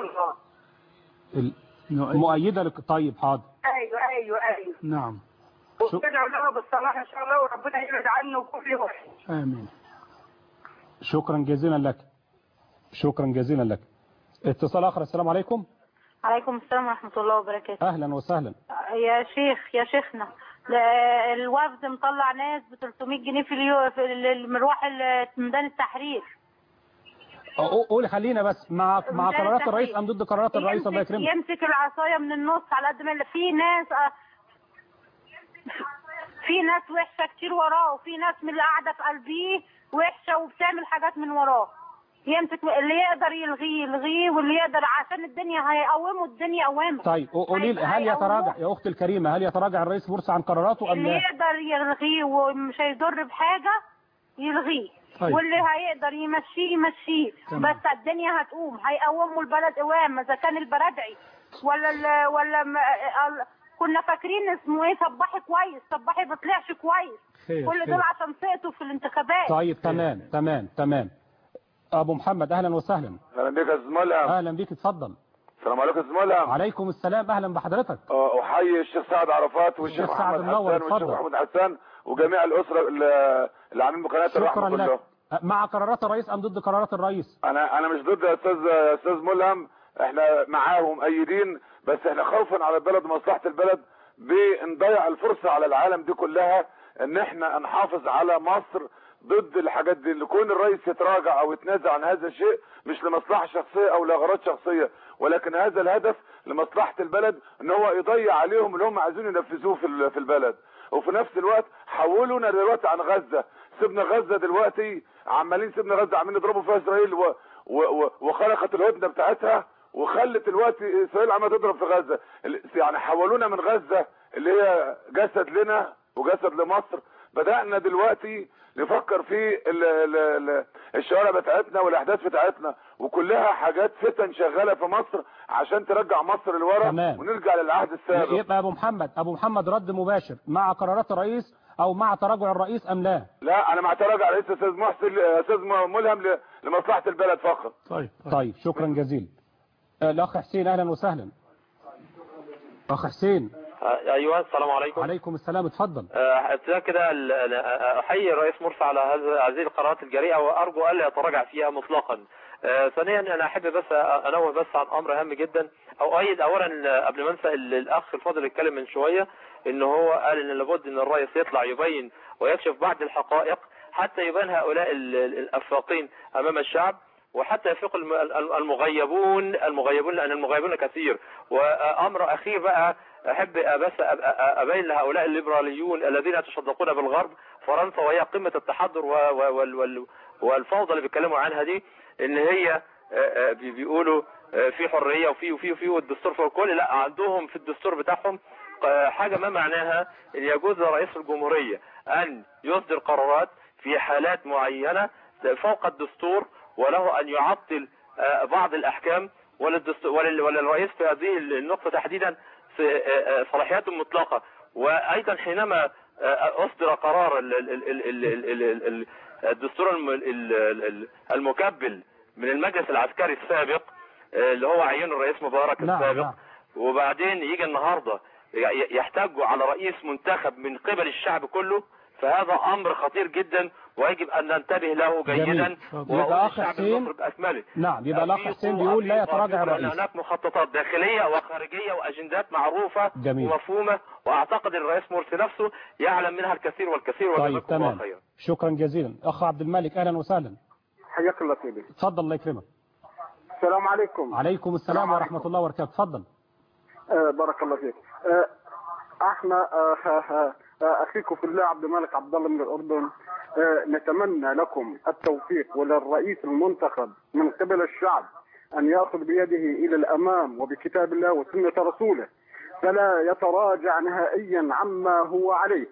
مؤيدة لك. طيب حاضر. أيوه أيوه أيوه. نعم. وندعو له بالصلاح إن شاء الله وربنا يبعد عنه كل وحش. آمين. شكرا جزيلا لك. شكرا جزيلا لك. اتصال آخر. السلام عليكم. عليكم السلام ورحمة الله وبركاته. أهلا وسهلا. يا شيخ يا شيخنا، الوفد مطلع ناس ب ثلاثمائة جنيه في اليوم في المروح ميدان التحرير. قولي خلينا بس مع مع قرارات الرئيس ام ضد قرارات الرئيس؟ الله يكرمك. يمسك العصايه من النص على قد ما في ناس في ناس وحشه كتير وراه، وفي ناس من اللي قاعده في قلبيه وحشه وبتعمل حاجات من وراه. يمسك اللي يقدر يلغيه يلغيه، واللي يقدر عشان الدنيا هيقوموا الدنيا قوامه. طيب قولي لي، هل يتراجع يا اختي الكريمه، هل يتراجع الرئيس مرسي عن قراراته ام لا؟ اللي يقدر يلغيه ومش هيضر بحاجه يلغيه. طيب. واللي هيقدر يمشيه يمشيه. بس الدنيا هتقوم، هيقوموا البلد قوام. اذا كان البرادعي ولا ال ولا م... ال... كنا فاكرين اسمه ايه صباحي كويس، صباحي ما طلعش كويس. خير كل دول خير. عشان سقطوا في الانتخابات. طيب تمام تمام تمام. ابو محمد اهلا وسهلا. اهلا بك يا زميلي. اهلا بيك اتفضل. السلام عليكم يا زميلي. وعليكم السلام. اهلا بحضرتك. احيي الشيخ سعد عرفات والشيخ محمد حسان والشيخ محمد حسان وجميع الاسره اللي عاملين بقناه الرحمه كلهم. مع قرارات الرئيس ام ضد قرارات الرئيس؟ انا انا مش ضد يا استاذ استاذ ملهم، احنا معاه ومؤيدين، بس احنا خوفا على البلد ومصلحه البلد بنضيع الفرصه على العالم دي كلها ان احنا نحافظ على مصر ضد الحاجات دي. اللي يكون الرئيس يتراجع او يتنازل عن هذا الشيء مش لمصلحه شخصيه او لاغراض شخصيه، ولكن هذا الهدف لمصلحه البلد، ان هو يضيع عليهم اللي هم عايزين ينفذوه في في البلد. وفي نفس الوقت حولونا دلوقتي عن غزه، سيبنا غزه دلوقتي عمالين سيبنا غزه عمالين يضربوا فيها اسرائيل و... و... وخلقت الهدنه بتاعتها وخلت دلوقتي اسرائيل عماله تضرب في غزه. يعني حولونا من غزه اللي هي جسد لنا وجسد لمصر، بدأنا دلوقتي نفكر في ال ال ال الشوارع بتاعتنا والاحداث بتاعتنا، وكلها حاجات فتن شغاله في مصر عشان ترجع مصر لورا ونرجع للعهد السابق. يبقى ابو محمد ابو محمد رد مباشر، مع قرارات الرئيس او مع تراجع الرئيس ام لا؟ لا انا مع تراجع الرئيس استاذ محسن استاذ ملهم لمصلحه البلد فقط. طيب طيب شكرا جزيلا. الاخ حسين اهلا وسهلا. اخ حسين. ايوه السلام عليكم. وعليكم السلام اتفضل. ابتداء كده احيي الرئيس مرسي على هذه القرارات الجريئه وارجو الا يتراجع فيها مطلقا. ثانيا انا احب بس انوه بس عن امر هام جدا، او اؤيد اولا قبل ما انسى الاخ الفاضل اتكلم من شويه ان هو قال ان لابد ان الرئيس يطلع يبين ويكشف بعض الحقائق حتى يبان هؤلاء الافاقين امام الشعب، وحتى يفيق المغيبون المغيبون لان المغيبون كثير. وامر اخير بقى احب بس ابين لهؤلاء الليبراليون الذين يتشدقون بالغرب، فرنسا وهي قمه التحضر والفوضى اللي بيتكلموا عنها دي، ان هي بيقولوا في حريه وفي وفي وفي والدستور فوق الكل. لا، عندهم في الدستور بتاعهم حاجة ما معناها ان يجوز لرئيس الجمهورية ان يصدر قرارات في حالات معينة فوق الدستور، وله ان يعطل بعض الاحكام، وللرئيس في هذه النقطة تحديدا صلاحيات مطلقة. وايضا حينما اصدر قرار الدستور المكبل من المجلس العسكري السابق اللي هو عين الرئيس مبارك السابق، وبعدين يجي النهارده يحتاجوا على رئيس منتخب من قبل الشعب كله، فهذا امر خطير جدا ويجب ان ننتبه له جيدا. يبقى اخ حسين باكمله. نعم، يبقى الاخ حسين بيقول لا يتراجع الرئيس. هناك مخططات داخليه وخارجيه واجندات معروفه جميل. ومفهومه، واعتقد الرئيس مرسي نفسه يعلم منها الكثير والكثير. طيب تمام، شكرا جزيلا. اخ عبد الملك اهلا وسهلا. حياك الله سيدي. اتفضل الله يكرمك. السلام عليكم. عليكم السلام ورحمه الله وبركاته. اتفضل. آه بارك الله فيك. آه احنا آه آه آه اخيكم في الله عبد الملك عبد الله من الاردن. آه نتمنى لكم التوفيق وللرئيس المنتخب من قبل الشعب ان ياخذ بيده الى الامام وبكتاب الله وسنه رسوله، فلا يتراجع نهائيا عما هو عليه.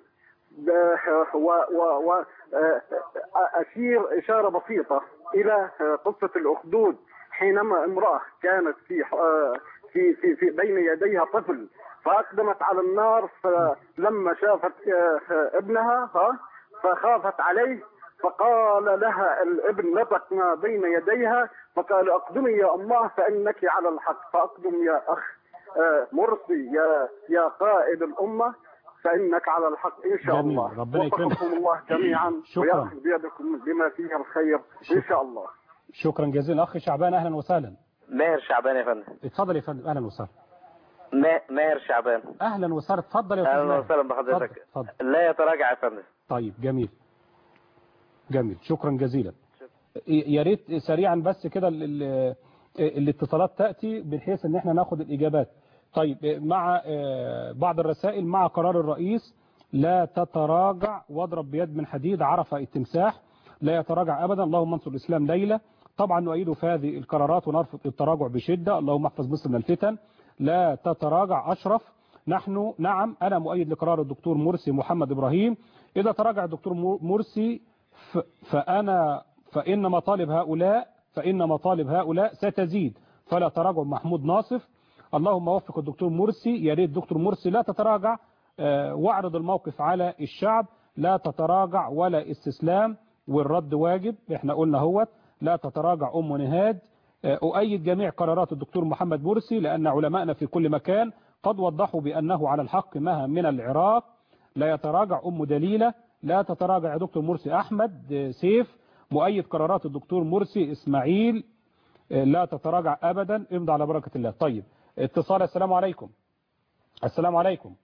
واشير اشاره بسيطه الى قصه الاخدود، حينما امراه كانت في في في, في بين يديها طفل فاقدمت على النار، فلما شافت ابنها فخافت عليه، فقال لها الابن نطق ما بين يديها فقال اقدمي يا الله فانك على الحق، فاقدم يا اخ مرسي يا يا قائد الامه فانك على الحق ان شاء جميل. الله. ربنا يكرمك. الله جميعا شكرا. ويأخذ بيدكم بما فيه الخير ان شاء الله. شكرا جزيلا. اخ شعبان اهلا وسهلا. ماهر شعبان يا فندم. اتفضل يا فندم. اهلا وسهلا. ماهر شعبان. اهلا وسهلا. اتفضل يا فندم. اهلا وسهلا بحضرتك. لا يتراجع يا فندم. طيب جميل جميل، شكرا جزيلا. يا ريت سريعا بس كده الاتصالات تاتي بحيث ان احنا ناخد الاجابات. طيب مع بعض الرسائل: مع قرار الرئيس لا تتراجع واضرب بيد من حديد عرف التمساح، لا يتراجع ابدا، اللهم انصر الاسلام ليله. طبعا نؤيد في هذه القرارات ونرفض التراجع بشده، اللهم احفظ مصر من الفتن. لا تتراجع اشرف. نحن نعم انا مؤيد لقرار الدكتور مرسي محمد ابراهيم. اذا تراجع الدكتور مرسي فانا فان مطالب هؤلاء فان مطالب هؤلاء ستزيد، فلا تراجع. محمود ناصف: اللهم وفق الدكتور مرسي. يا ريت دكتور مرسي لا تتراجع، واعرض الموقف على الشعب، لا تتراجع ولا استسلام، والرد واجب. احنا قلنا هوت لا تتراجع ام نهاد. أؤيد جميع قرارات الدكتور محمد مرسي لأن علماءنا في كل مكان قد وضحوا بأنه على الحق مها من العراق. لا يتراجع أم دليلة. لا تتراجع يا دكتور مرسي. أحمد سيف: مؤيد قرارات الدكتور مرسي. إسماعيل: لا تتراجع أبدا، امضي على بركة الله. طيب اتصال. السلام عليكم. السلام عليكم.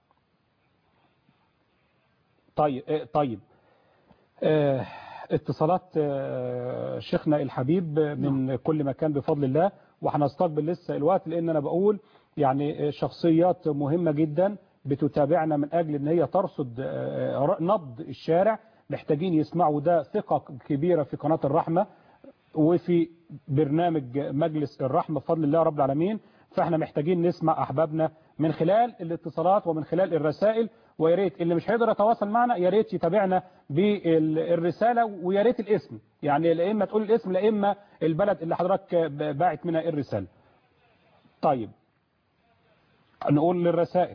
طيب طيب اه اتصالات شيخنا الحبيب من كل مكان بفضل الله، وهنستقبل لسه الوقت لان انا بقول يعني شخصيات مهمة جدا بتتابعنا من اجل ان هي ترصد نبض الشارع، محتاجين يسمعوا ده. ثقة كبيرة في قناة الرحمة وفي برنامج مجلس الرحمة بفضل الله رب العالمين، فاحنا محتاجين نسمع احبابنا من خلال الاتصالات ومن خلال الرسائل. ويا ريت اللي مش هيقدر يتواصل معنا يا ريت يتابعنا بالرساله، ويا ريت الاسم، يعني لا اما تقول الاسم لا اما البلد اللي حضرتك باعت منها الرساله. طيب نقول للرسائل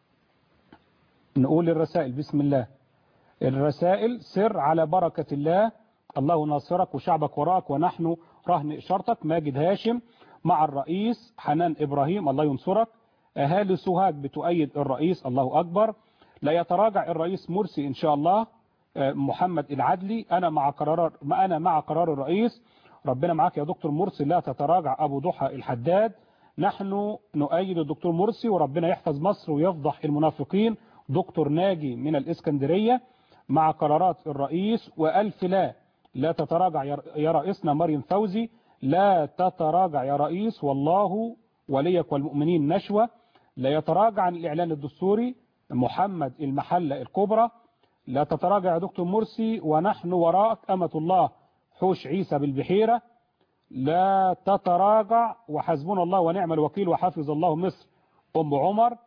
نقول للرسائل بسم الله. الرسائل: سر على بركه الله، الله ناصرك وشعبك وراك ونحن رهن اشارتك. ماجد هاشم: مع الرئيس. حنان ابراهيم: الله ينصرك. اهالي سوهاج بتؤيد الرئيس، الله اكبر. لا يتراجع الرئيس مرسي ان شاء الله. محمد العدلي: انا مع قرار ما انا مع قرار الرئيس. ربنا معاك يا دكتور مرسي، لا تتراجع. ابو ضحى الحداد: نحن نؤيد الدكتور مرسي وربنا يحفظ مصر ويفضح المنافقين. دكتور ناجي من الاسكندريه: مع قرارات الرئيس والف لا. لا تتراجع يا رئيسنا. مريم فوزي: لا تتراجع يا رئيس والله وليك والمؤمنين نشوة. لا يتراجع عن الإعلان الدستوري. محمد المحلة الكبرى: لا تتراجع يا دكتور مرسي ونحن وراءك. أمة الله حوش عيسى بالبحيرة: لا تتراجع وحسبنا الله ونعم الوكيل وحافظ الله مصر. أم عمر: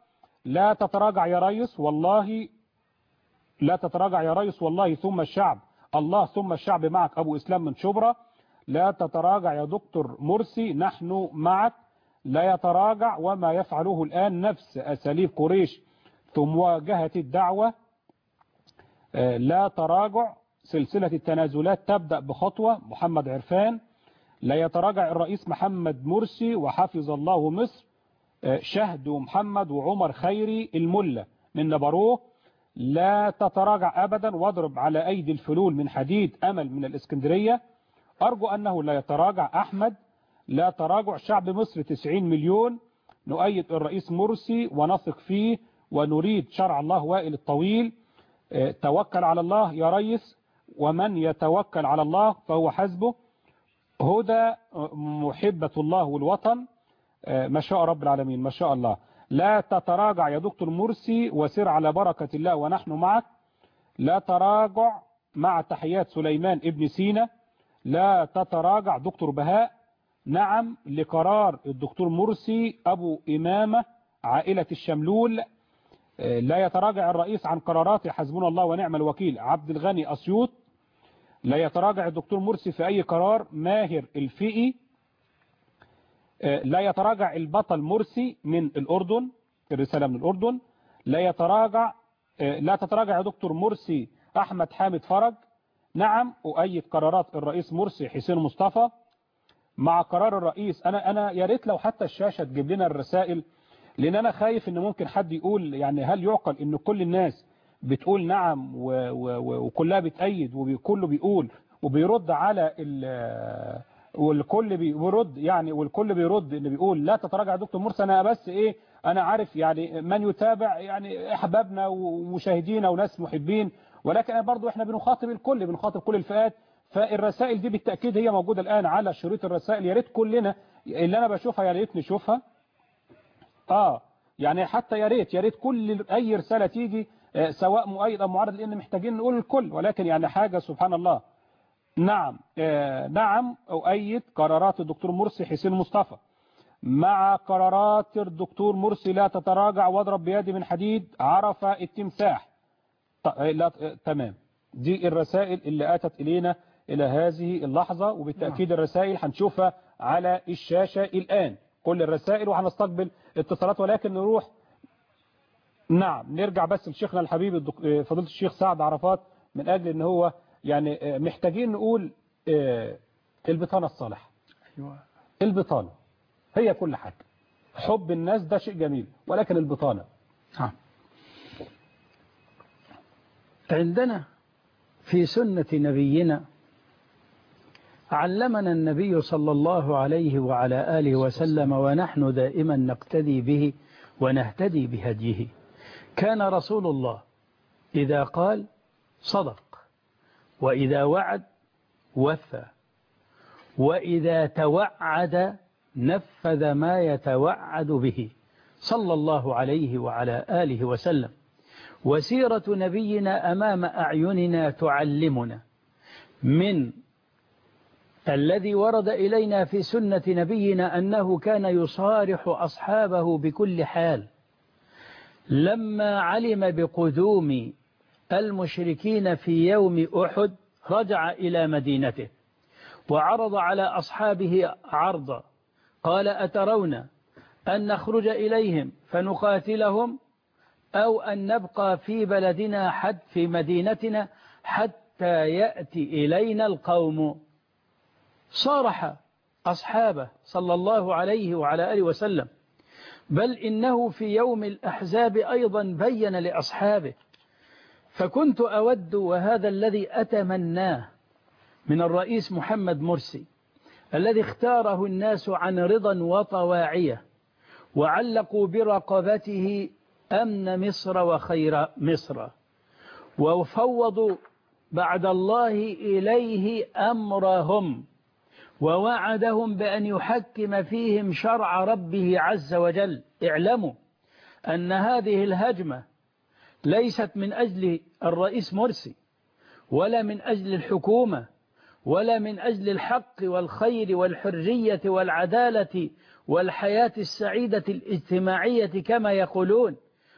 لا تتراجع يا ريس والله، لا تتراجع يا ريس والله ثم الشعب، الله ثم الشعب معك. أبو إسلام من شبرا، لا تتراجع يا دكتور مرسي نحن معك، لا يتراجع، وما يفعله الآن نفس أساليب قريش في مواجهة الدعوة. لا تراجع، سلسلة التنازلات تبدأ بخطوة. محمد عرفان، لا يتراجع الرئيس محمد مرسي وحفظ الله مصر. شهد ومحمد وعمر خيري الملة من نبروه، لا تتراجع أبدا، واضرب على أيدي الفلول من حديد. أمل من الإسكندرية، أرجو أنه لا يتراجع. أحمد، لا تراجع. شعب مصر تسعين مليون، نؤيد الرئيس مرسي ونثق فيه ونريد شرع الله. وائل الطويل، توكل على الله يا ريس، ومن يتوكل على الله فهو حسبه. هدى، محبة الله والوطن، ما شاء رب العالمين ما شاء الله. لا تتراجع يا دكتور مرسي وسر على بركة الله ونحن معك. لا تراجع، مع تحيات سليمان ابن سينا. لا تتراجع دكتور بهاء، نعم لقرار الدكتور مرسي. أبو إمامة، عائلة الشملول، لا يتراجع الرئيس عن قراراته، حسبنا الله ونعم الوكيل. عبد الغني أسيوط، لا يتراجع الدكتور مرسي في أي قرار. ماهر الفقي، لا يتراجع البطل مرسي من الأردن، الرسالة من الأردن. لا يتراجع، لا تتراجع يا دكتور مرسي. أحمد حامد فرج، نعم أؤيد قرارات الرئيس مرسي. حسين مصطفى، مع قرار الرئيس. أنا أنا يا ريت لو حتى الشاشة تجيب لنا الرسائل، لأن أنا خايف إن ممكن حد يقول يعني هل يعقل إن كل الناس بتقول نعم وكلها بتأيد وكله بيقول وبيرد على ال والكل بيرد يعني والكل بيرد إن بيقول لا تتراجع دكتور مرسي. أنا بس إيه، أنا عارف يعني من يتابع يعني أحبابنا ومشاهدينا وناس محبين، ولكن أنا برضو إحنا بنخاطب الكل، بنخاطب كل الفئات. فالرسائل دي بالتأكيد هي موجودة الآن على شريط الرسائل، يا ريت كلنا اللي أنا بشوفها يا ريت نشوفها. آه يعني حتى يا ريت يا ريت كل أي رسالة تيجي سواء مؤيد أو معارض، لأن محتاجين نقول الكل، ولكن يعني حاجة سبحان الله. نعم آه نعم أؤيد قرارات الدكتور مرسي. حسين مصطفى، مع قرارات الدكتور مرسي لا تتراجع، واضرب بيدي من حديد. عرفة التمساح، لا تمام. دي الرسائل اللي أتت إلينا إلى هذه اللحظة، وبالتأكيد الرسائل هنشوفها على الشاشة الآن، كل الرسائل، وهنستقبل اتصالات. ولكن نروح نعم نرجع بس لشيخنا الحبيب فضيلة الشيخ سعد عرفات، من أجل أن هو يعني محتاجين نقول البطانة الصالحة. البطانة هي كل حاجة. حب الناس ده شيء جميل، ولكن البطانة ها. عندنا في سنة نبينا علمنا النبي صلى الله عليه وعلى آله وسلم، ونحن دائما نقتدي به ونهتدي بهديه. كان رسول الله إذا قال صدق، وإذا وعد وفى، وإذا توعد نفذ ما يتوعد به صلى الله عليه وعلى آله وسلم. وسيرة نبينا أمام أعيننا تعلمنا من الذي ورد إلينا في سنة نبينا أنه كان يصارح أصحابه بكل حال. لما علم بقدوم المشركين في يوم أحد رجع إلى مدينته وعرض على أصحابه عرضا، قال أترون أن نخرج إليهم فنقاتلهم أو أن نبقى في بلدنا حد في مدينتنا حتى يأتي إلينا القوم؟ صارح أصحابه صلى الله عليه وعلى آله وسلم، بل إنه في يوم الأحزاب أيضا بين لأصحابه. فكنت أود، وهذا الذي أتمناه من الرئيس محمد مرسي الذي اختاره الناس عن رضا وطواعية، وعلقوا برقبته أمن مصر وخير مصر، وفوضوا بعد الله إليه أمرهم، ووعدهم بأن يحكم فيهم شرع ربه عز وجل. اعلموا أن هذه الهجمة ليست من أجل الرئيس مرسي، ولا من أجل الحكومة، ولا من أجل الحق والخير والحرية والعدالة والحياة السعيدة الاجتماعية كما يقولون،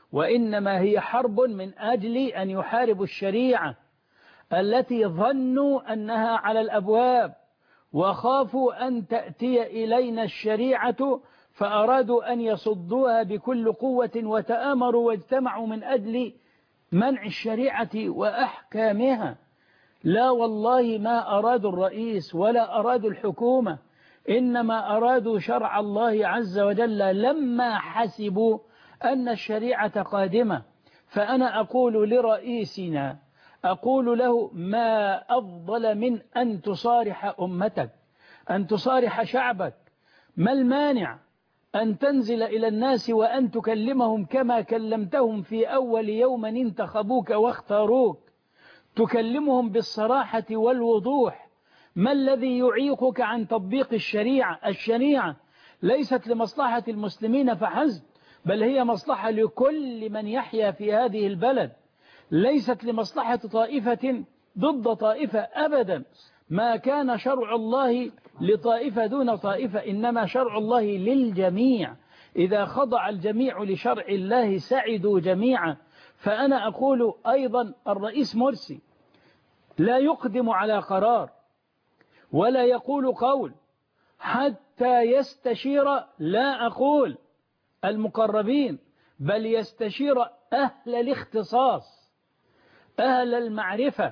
وإنما هي حرب من أجل أن يحاربوا الشريعة التي ظنوا أنها على الأبواب، وخافوا أن تأتي إلينا الشريعة فأرادوا أن يصدوها بكل قوة، وتآمروا واجتمعوا من أجل منع الشريعة وأحكامها. لا والله ما أرادوا الرئيس ولا أرادوا الحكومة، إنما أرادوا شرع الله عز وجل لما حسبوا أن الشريعة قادمة. فأنا أقول لرئيسنا، أقول له ما أفضل من أن تصارح أمتك، أن تصارح شعبك. ما المانع أن تنزل إلى الناس وأن تكلمهم كما كلمتهم في أول يوم انتخبوك واختاروك، تكلمهم بالصراحة والوضوح. ما الذي يعيقك عن تطبيق الشريعة؟ الشريعة ليست لمصلحة المسلمين فحسب، بل هي مصلحة لكل من يحيا في هذه البلد، ليست لمصلحة طائفة ضد طائفة أبدا. ما كان شرع الله لطائفة دون طائفة، إنما شرع الله للجميع. إذا خضع الجميع لشرع الله سعدوا جميعا. فأنا أقول أيضا الرئيس مرسي لا يقدم على قرار ولا يقول قول حتى يستشير، لا أقول المقربين، بل يستشير أهل الاختصاص، أهل المعرفة،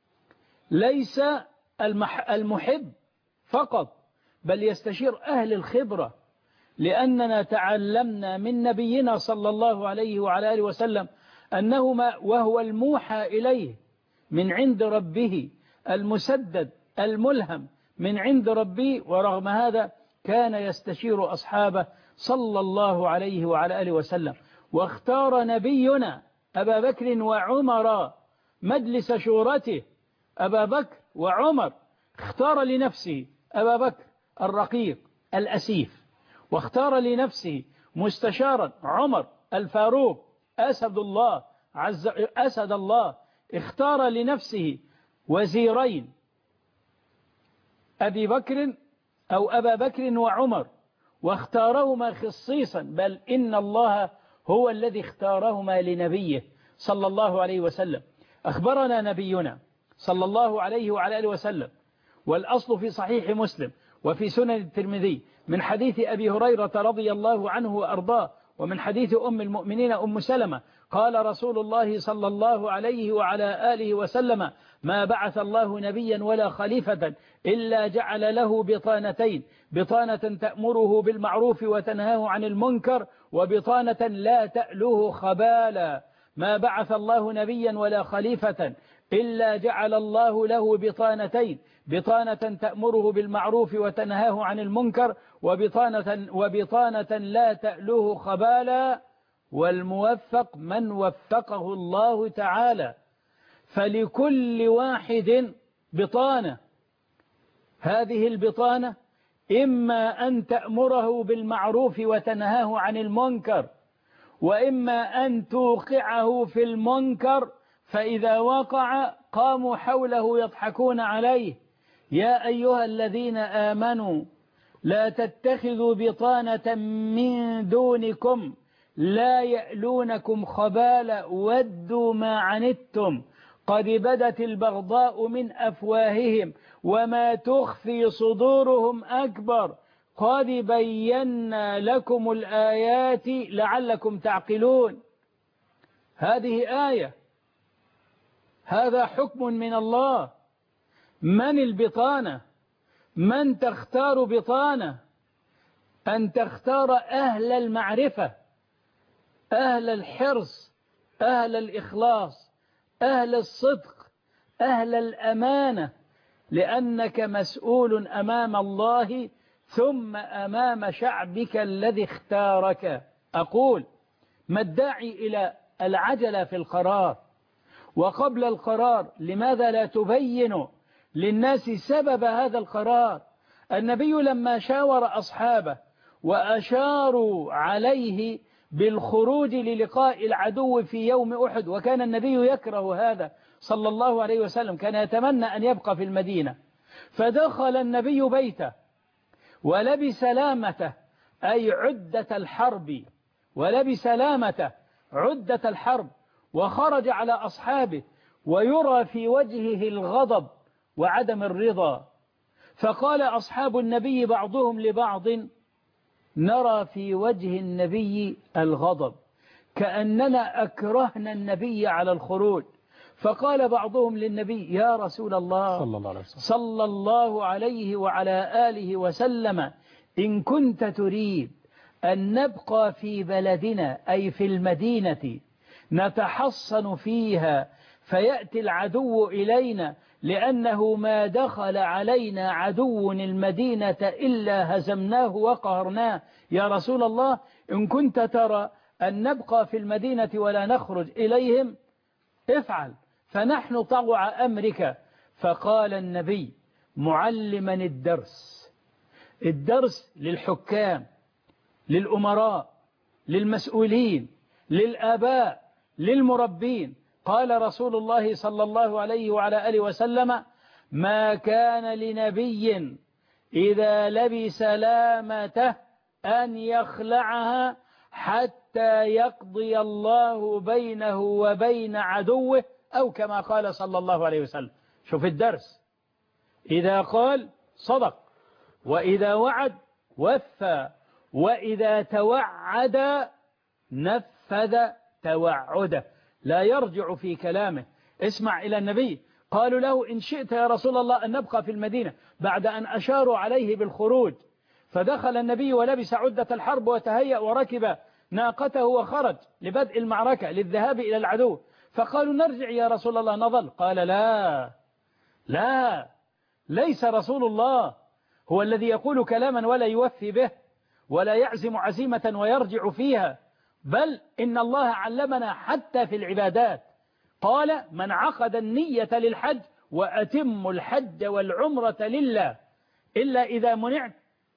ليس المحب فقط، بل يستشير أهل الخبرة. لأننا تعلمنا من نبينا صلى الله عليه وعلى آله وسلم أنه ما وهو الموحى إليه من عند ربه، المسدد الملهم من عند ربه، ورغم هذا كان يستشير أصحابه صلى الله عليه وعلى آله وسلم. واختار نبينا أبا بكر وعمر مجلس شورته، أبا بكر وعمر، اختار لنفسه أبا بكر الرقيق الأسيف، واختار لنفسه مستشارا عمر الفاروق أسد الله عز أسد الله، اختار لنفسه وزيرين أبي بكر أو أبا بكر وعمر، واختارهما خصيصا، بل إن الله هو الذي اختارهما لنبيه صلى الله عليه وسلم. أخبرنا نبينا صلى الله عليه وعلى آله وسلم، والأصل في صحيح مسلم وفي سنن الترمذي من حديث أبي هريرة رضي الله عنه وأرضاه، ومن حديث أم المؤمنين أم سلمة قال رسول الله صلى الله عليه وعلى آله وسلم: ما بعث الله نبيا ولا خليفة إلا جعل له بطانتين، بطانة تأمره بالمعروف وتنهاه عن المنكر، وبطانة لا تأله خبالا. ما بعث الله نبيا ولا خليفة إلا جعل الله له بطانتين، بطانة تأمره بالمعروف وتنهاه عن المنكر، وبطانة, وبطانة لا تأله خبالا. والموفق من وفقه الله تعالى، فلكل واحد بطانة. هذه البطانة إما أن تأمره بالمعروف وتنهاه عن المنكر، وإما أن توقعه في المنكر، فإذا وقع قاموا حوله يضحكون عليه. يا أيها الذين آمنوا لا تتخذوا بطانة من دونكم لا يألونكم خبالا ودوا ما عنتم قد بدت البغضاء من أفواههم وما تخفي صدورهم أكبر قد بينا لكم الآيات لعلكم تعقلون. هذه آية، هذا حكم من الله. من البطانة؟ من تختار بطانة؟ أن تختار أهل المعرفة، أهل الحرص، أهل الإخلاص، أهل الصدق، أهل الأمانة، لأنك مسؤول أمام الله ثم أمام شعبك الذي اختارك. أقول ما الداعي إلى العجلة في القرار؟ وقبل القرار لماذا لا تبين للناس سبب هذا القرار؟ النبي لما شاور أصحابه وأشاروا عليه بالخروج للقاء العدو في يوم أحد، وكان النبي يكره هذا صلى الله عليه وسلم، كان يتمنى أن يبقى في المدينة، فدخل النبي بيته ولبس لامته أي عدة الحرب، ولبس لامته عدة الحرب وخرج على أصحابه ويرى في وجهه الغضب وعدم الرضا، فقال أصحاب النبي بعضهم لبعض: نرى في وجه النبي الغضب كأننا أكرهنا النبي على الخروج. فقال بعضهم للنبي: يا رسول الله صلى الله عليه وسلم, صلى الله عليه وعلى آله وسلم إن كنت تريد أن نبقى في بلدنا أي في المدينة نتحصن فيها فيأتي العدو إلينا، لأنه ما دخل علينا عدو المدينة إلا هزمناه وقهرناه، يا رسول الله إن كنت ترى أن نبقى في المدينة ولا نخرج إليهم افعل فنحن طوع أمرك. فقال النبي معلما الدرس، الدرس للحكام، للأمراء، للمسؤولين، للآباء، للمربين، قال رسول الله صلى الله عليه وعلى آله وسلم: ما كان لنبي إذا لبس لامته أن يخلعها حتى يقضي الله بينه وبين عدوه، أو كما قال صلى الله عليه وسلم. شوف الدرس، إذا قال صدق، وإذا وعد وفى، وإذا توعد نفذ توعده، لا يرجع في كلامه. اسمع إلى النبي، قالوا له: إن شئت يا رسول الله أن نبقى في المدينة، بعد أن أشاروا عليه بالخروج، فدخل النبي ولبس عدة الحرب وتهيأ وركب ناقته وخرج لبدء المعركة للذهاب إلى العدو، فقالوا: نرجع يا رسول الله نظل. قال: لا لا، ليس رسول الله هو الذي يقول كلاما ولا يوفي به ولا يعزم عزيمة ويرجع فيها، بل إن الله علمنا حتى في العبادات، قال: من عقد النية للحج وأتم الحج والعمرة لله إلا إذا منعت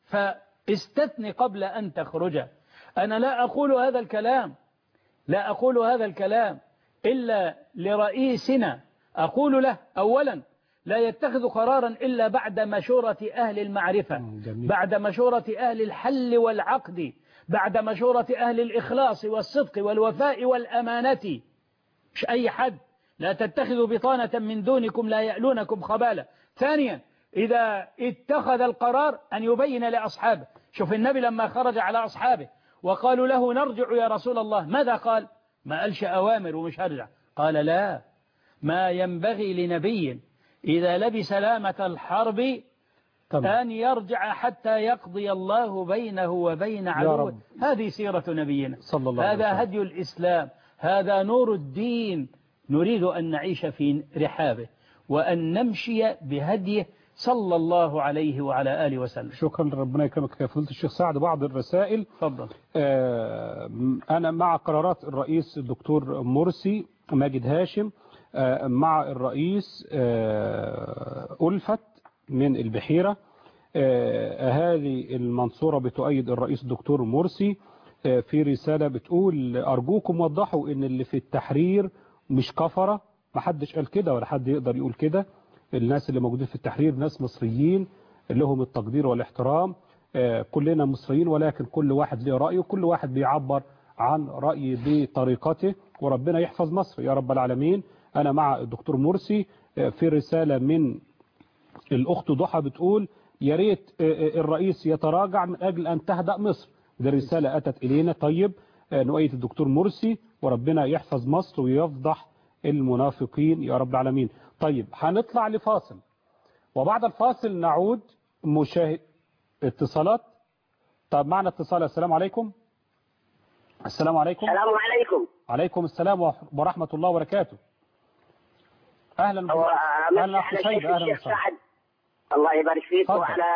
فاستثني قبل أن تخرج. أنا لا أقول هذا الكلام لا أقول هذا الكلام إلا لرئيسنا، أقول له: أولا لا يتخذ قرارا إلا بعد مشورة أهل المعرفة، بعد مشورة أهل الحل والعقد، بعد مشورة أهل الإخلاص والصدق والوفاء والأمانة، مش أي حد. لا تتخذوا بطانة من دونكم لا يألونكم خبالا. ثانيا إذا اتخذ القرار أن يبين لأصحابه. شوف النبي لما خرج على أصحابه وقالوا له: نرجع يا رسول الله، ماذا قال؟ ما قالش أوامر ومش هرجع، قال: لا، ما ينبغي لنبي إذا لبس لامة الحرب أن يرجع حتى يقضي الله بينه وبين عدوه. هذه سيرة نبينا صلى الله عليه وسلم. هذا هدي الإسلام، هذا نور الدين، نريد أن نعيش في رحابه وأن نمشي بهديه صلى الله عليه وعلى آله وسلم. شكرا، ربنا يكرمك يا فضيلة الشيخ سعد. بعض الرسائل. تفضل. آه أنا مع قرارات الرئيس الدكتور مرسي. ماجد هاشم آه مع الرئيس آه ألفت من البحيرة. أهالي المنصورة بتؤيد الرئيس الدكتور مرسي. في رسالة بتقول: أرجوكم وضحوا إن اللي في التحرير مش كفرة. محدش قال كده ولا حد يقدر يقول كده. الناس اللي موجودين في التحرير ناس مصريين لهم التقدير والاحترام. كلنا مصريين، ولكن كل واحد له رأيه وكل واحد بيعبر عن رأيه بطريقته، وربنا يحفظ مصر يا رب العالمين. أنا مع الدكتور مرسي. في رسالة من الأخت ضحى بتقول: يا ريت الرئيس يتراجع من أجل أن تهدأ مصر. دي الرسالة أتت إلينا. طيب، نؤيد الدكتور مرسي وربنا يحفظ مصر ويفضح المنافقين يا رب العالمين. طيب، هنطلع لفاصل، وبعد الفاصل نعود. مشاهد اتصالات. طب معنا اتصال. السلام عليكم. السلام عليكم. السلام عليكم. عليكم السلام ورحمة الله وبركاته. أهلا أهلا أخي سعيد. أهلا وسهلا. الله يبارك فيك. فضل. وعلى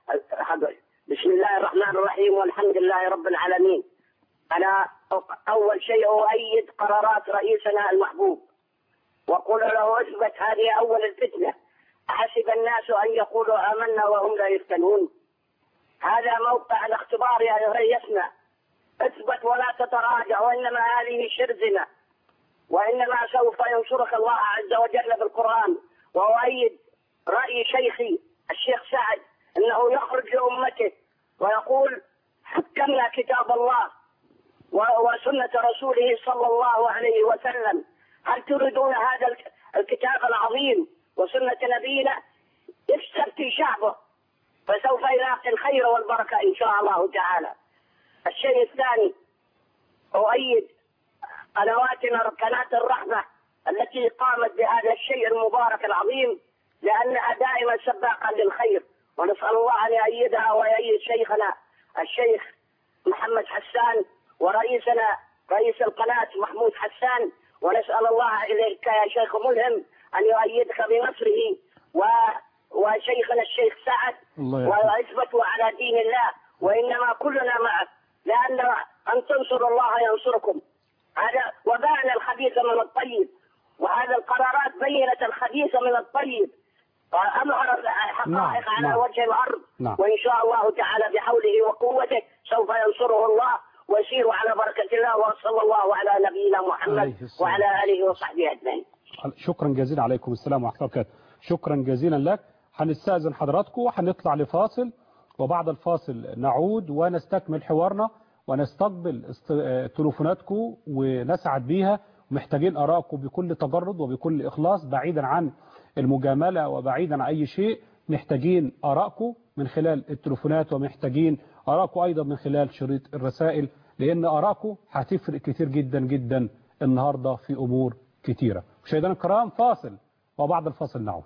بسم الله الرحمن الرحيم والحمد لله رب العالمين. أنا أول شيء أؤيد قرارات رئيسنا المحبوب وأقول له: اثبت، هذه أول الفتنة. أحسب الناس أن يقولوا آمنا وهم لا يفتنون. هذا موقع الاختبار يا رئيسنا. اثبت ولا تتراجع، وإنما هذه شرذمة، وإنما سوف ينصرك الله عز وجل في القرآن. وأؤيد رأي شيخي الشيخ سعد أنه يخرج لأمته ويقول: حكمنا كتاب الله وسنة رسوله صلى الله عليه وسلم. هل تريدون هذا الكتاب العظيم وسنة نبينا يكسر في شعبه فسوف يلاقي الخير والبركة إن شاء الله تعالى. الشيء الثاني أؤيد قنواتنا قناة الرحمة التي قامت بهذا الشيء المبارك العظيم لأنها دائما سباقا للخير، ونسأل الله أن يأيدها ويأيد شيخنا الشيخ محمد حسان ورئيسنا رئيس القناة محمود حسان، ونسأل الله إليك يا شيخ ملهم أن يؤيدك بنصره و... وشيخنا الشيخ سعد ويثبتوا على دين الله، وإنما كلنا معك، لأن أن تنصروا الله ينصركم. هذا وبان الخبيث من الطيب، وهذا القرارات بينت الخبيث من الطيب وأظهر الحقائق نعم. على نعم. وجه الأرض نعم. وإن شاء الله تعالى بحوله وقوته سوف ينصره الله ويسير على بركة الله، وصلى الله على نبينا محمد وعلى آله وصحبه أجمعين. شكرا جزيلا. عليكم السلام ورحمة الله وبركاته. شكرا جزيلا لك. هنستأذن حضراتكم وهنطلع لفاصل، وبعد الفاصل نعود ونستكمل حوارنا ونستقبل تليفوناتكم ونسعد بيها، ومحتاجين آرائكم بكل تجرد وبكل إخلاص بعيدا عن المجاملة وبعيدا عن أي شيء. محتاجين آرائكم من خلال التليفونات ومحتاجين آرائكم أيضا من خلال شريط الرسائل، لأن آرائكم هتفرق كتير جدا جدا النهاردة في أمور كتيرة. مشاهدينا الكرام فاصل وبعد الفاصل نعود.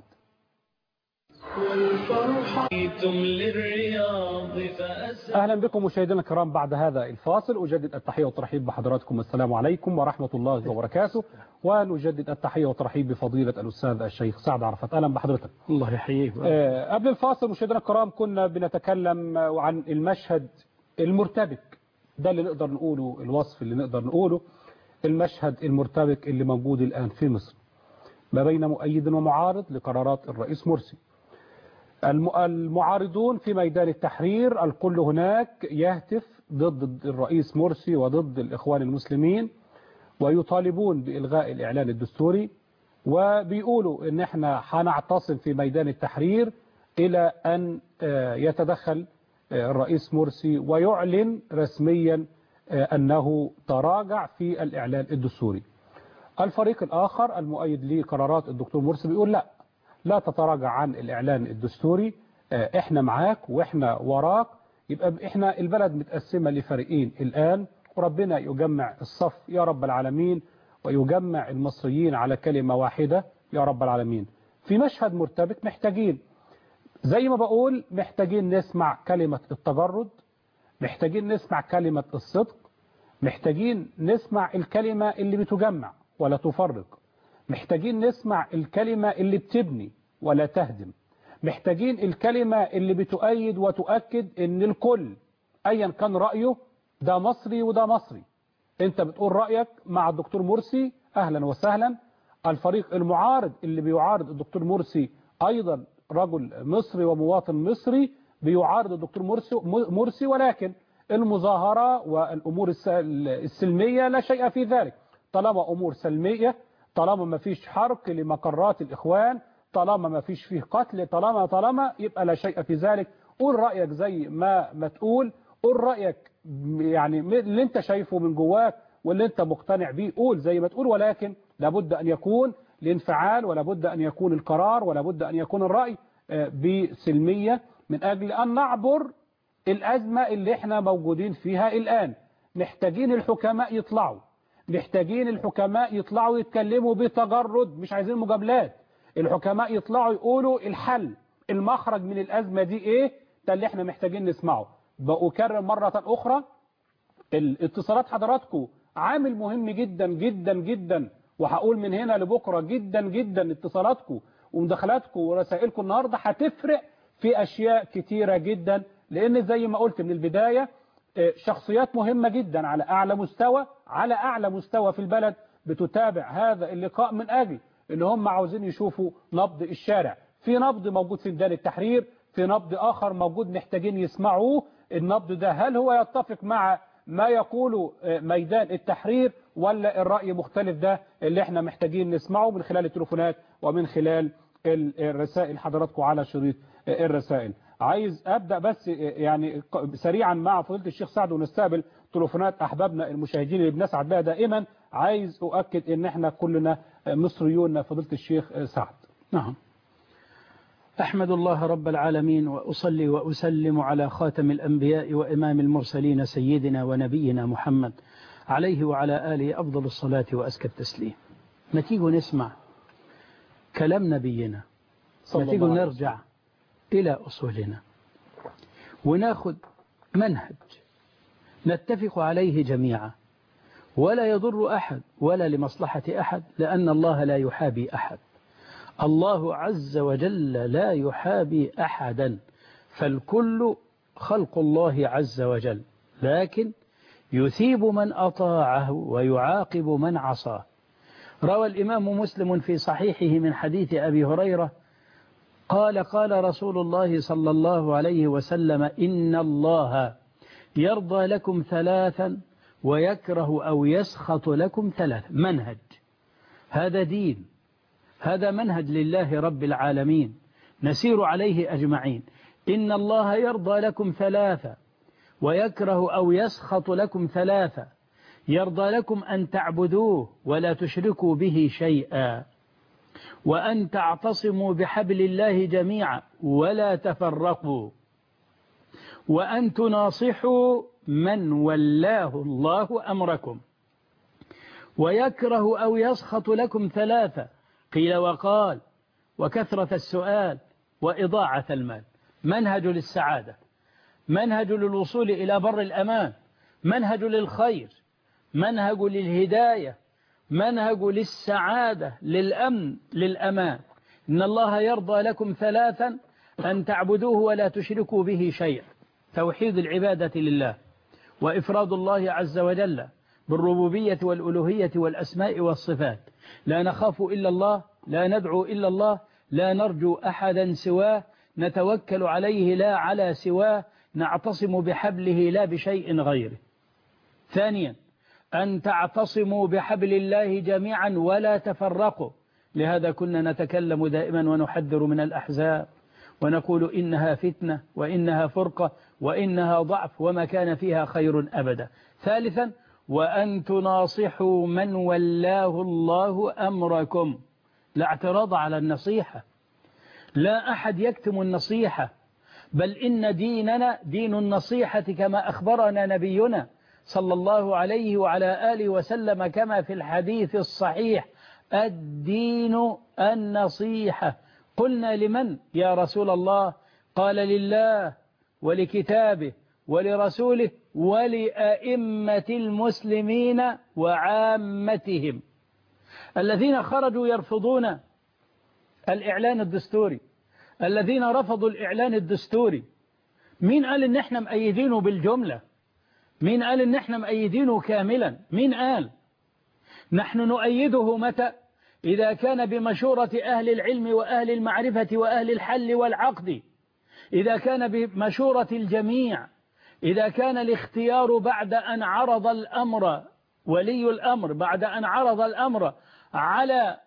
أهلا بكم مشاهدينا الكرام بعد هذا الفاصل. أجدد التحية والترحيب بحضراتكم. السلام عليكم ورحمة الله وبركاته. ونجدد التحية والترحيب بفضيلة الأستاذ الشيخ سعد عرفات. أهلا بحضرتك. الله يحييك. آه قبل الفاصل مشاهدينا الكرام كنا بنتكلم عن المشهد المرتبك، ده اللي نقدر نقوله، الوصف اللي نقدر نقوله، المشهد المرتبك اللي موجود الآن في مصر ما بين مؤيد ومعارض لقرارات الرئيس مرسي. المعارضون في ميدان التحرير الكل هناك يهتف ضد الرئيس مرسي وضد الإخوان المسلمين، ويطالبون بإلغاء الإعلان الدستوري، وبيقولوا إن احنا هنعتصم في ميدان التحرير إلى أن يتدخل الرئيس مرسي ويعلن رسميا أنه تراجع في الإعلان الدستوري. الفريق الآخر المؤيد لقرارات الدكتور مرسي بيقول لا لا تتراجع عن الإعلان الدستوري، احنا معاك واحنا وراك. يبقى احنا البلد متقسمة لفريقين الآن، وربنا يجمع الصف يا رب العالمين ويجمع المصريين على كلمة واحدة يا رب العالمين. في مشهد مرتبك محتاجين زي ما بقول، محتاجين نسمع كلمة التجرد، محتاجين نسمع كلمة الصدق، محتاجين نسمع الكلمة اللي بتجمع ولا تفرق، محتاجين نسمع الكلمة اللي بتبني ولا تهدم، محتاجين الكلمة اللي بتؤيد وتؤكد ان الكل ايا كان رأيه ده مصري وده مصري. انت بتقول رأيك مع الدكتور مرسي اهلا وسهلا. الفريق المعارض اللي بيعارض الدكتور مرسي ايضا رجل مصري ومواطن مصري بيعارض الدكتور مرسي, مرسي ولكن المظاهرة والامور السلمية لا شيء في ذلك. طالما امور سلمية، طالما ما فيش حرق لمقرات الإخوان، طالما ما فيش فيه قتل، طالما طالما يبقى لا شيء في ذلك. قول رأيك زي ما ما تقول، قول رأيك يعني اللي انت شايفه من جواك واللي انت مقتنع بيه، قول زي ما تقول، ولكن لابد أن يكون الانفعال ولابد أن يكون القرار ولابد أن يكون الرأي بسلمية من أجل أن نعبر الأزمة اللي احنا موجودين فيها الآن. محتاجين الحكماء يطلعوا، محتاجين الحكماء يطلعوا يتكلموا بتجرد، مش عايزين مجاملات. الحكماء يطلعوا يقولوا الحل، المخرج من الأزمة دي ايه، ده اللي احنا محتاجين نسمعه. بأكرر مرة أخرى، الاتصالات حضراتكم عامل مهم جدا جدا جدا، وهقول من هنا لبكرة جدا جدا اتصالاتكم ومداخلاتكم ورسائلكم النهاردة هتفرق في أشياء كتيرة جدا، لأن زي ما قلت من البداية شخصيات مهمة جدا على أعلى مستوى على أعلى مستوى في البلد بتتابع هذا اللقاء من أجل إن هم عاوزين يشوفوا نبض الشارع. في نبض موجود في ميدان التحرير، في نبض آخر موجود محتاجين يسمعوه. النبض ده هل هو يتفق مع ما يقوله ميدان التحرير ولا الرأي مختلف؟ ده اللي احنا محتاجين نسمعه من خلال التليفونات ومن خلال الرسائل حضراتكم على شريط الرسائل. عايز أبدأ بس يعني سريعا مع فضيلة الشيخ سعد ونستقبل تليفونات أحبابنا المشاهدين اللي بنسعد بها دائما. عايز أؤكد إن احنا كلنا مصريون فضيلة الشيخ سعد. نعم. أحمد الله رب العالمين وأصلي وأسلم على خاتم الأنبياء وإمام المرسلين سيدنا ونبينا محمد عليه وعلى آله أفضل الصلاة وأزكى التسليم. ما تيجوا نسمع كلام نبينا، ما تيجوا نرجع إلى أصولنا وناخد منهج نتفق عليه جميعا ولا يضر أحد ولا لمصلحة أحد، لأن الله لا يحابي أحد. الله عز وجل لا يحابي أحدا، فالكل خلق الله عز وجل، لكن يثيب من أطاعه ويعاقب من عصاه. روى الإمام مسلم في صحيحه من حديث أبي هريرة قال قال رسول الله صلى الله عليه وسلم: إن الله يرضى لكم ثلاثا ويكره أو يسخط لكم ثلاثا. منهج، هذا دين، هذا منهج لله رب العالمين نسير عليه أجمعين. إن الله يرضى لكم ثلاثا ويكره أو يسخط لكم ثلاثا. يرضى لكم أن تعبدوه ولا تشركوا به شيئا، وأن تعتصموا بحبل الله جميعا ولا تفرقوا، وأن تناصحوا من ولاه الله أمركم. ويكره أو يسخط لكم ثلاثة، قيل وقال وكثرة السؤال وإضاعة المال. منهج للسعادة، منهج للوصول إلى بر الأمان، منهج للخير، منهج للهداية، منهج للسعادة، للأمن، للأمان. إن الله يرضى لكم ثلاثا: أن تعبدوه ولا تشركوا به شيئا، توحيد العبادة لله وإفراد الله عز وجل بالربوبية والألوهية والأسماء والصفات. لا نخاف إلا الله، لا ندعو إلا الله، لا نرجو أحدا سواه، نتوكل عليه لا على سواه، نعتصم بحبله لا بشيء غيره. ثانيا: أن تعتصموا بحبل الله جميعا ولا تفرقوا. لهذا كنا نتكلم دائما ونحذر من الأحزاب ونقول إنها فتنة وإنها فرقة وإنها ضعف وما كان فيها خير أبدا. ثالثا: وأن تناصحوا من ولاه الله أمركم. لا اعتراض على النصيحة، لا أحد يكتم النصيحة، بل إن ديننا دين النصيحة كما أخبرنا نبينا صلى الله عليه وعلى آله وسلم كما في الحديث الصحيح: الدين النصيحة. قلنا: لمن يا رسول الله؟ قال: لله ولكتابه ولرسوله ولأئمة المسلمين وعامتهم الذين خرجوا يرفضون الإعلان الدستوري، الذين رفضوا الإعلان الدستوري. مين قال إن احنا مأيدينه بالجملة؟ مين قال إن احنا مأيدينه كاملا؟ مين قال؟ نحن نؤيده متى؟ إذا كان بمشورة أهل العلم وأهل المعرفة وأهل الحل والعقد، إذا كان بمشورة الجميع، إذا كان الاختيار بعد أن عرض الأمر ولي الأمر، بعد أن عرض الأمر على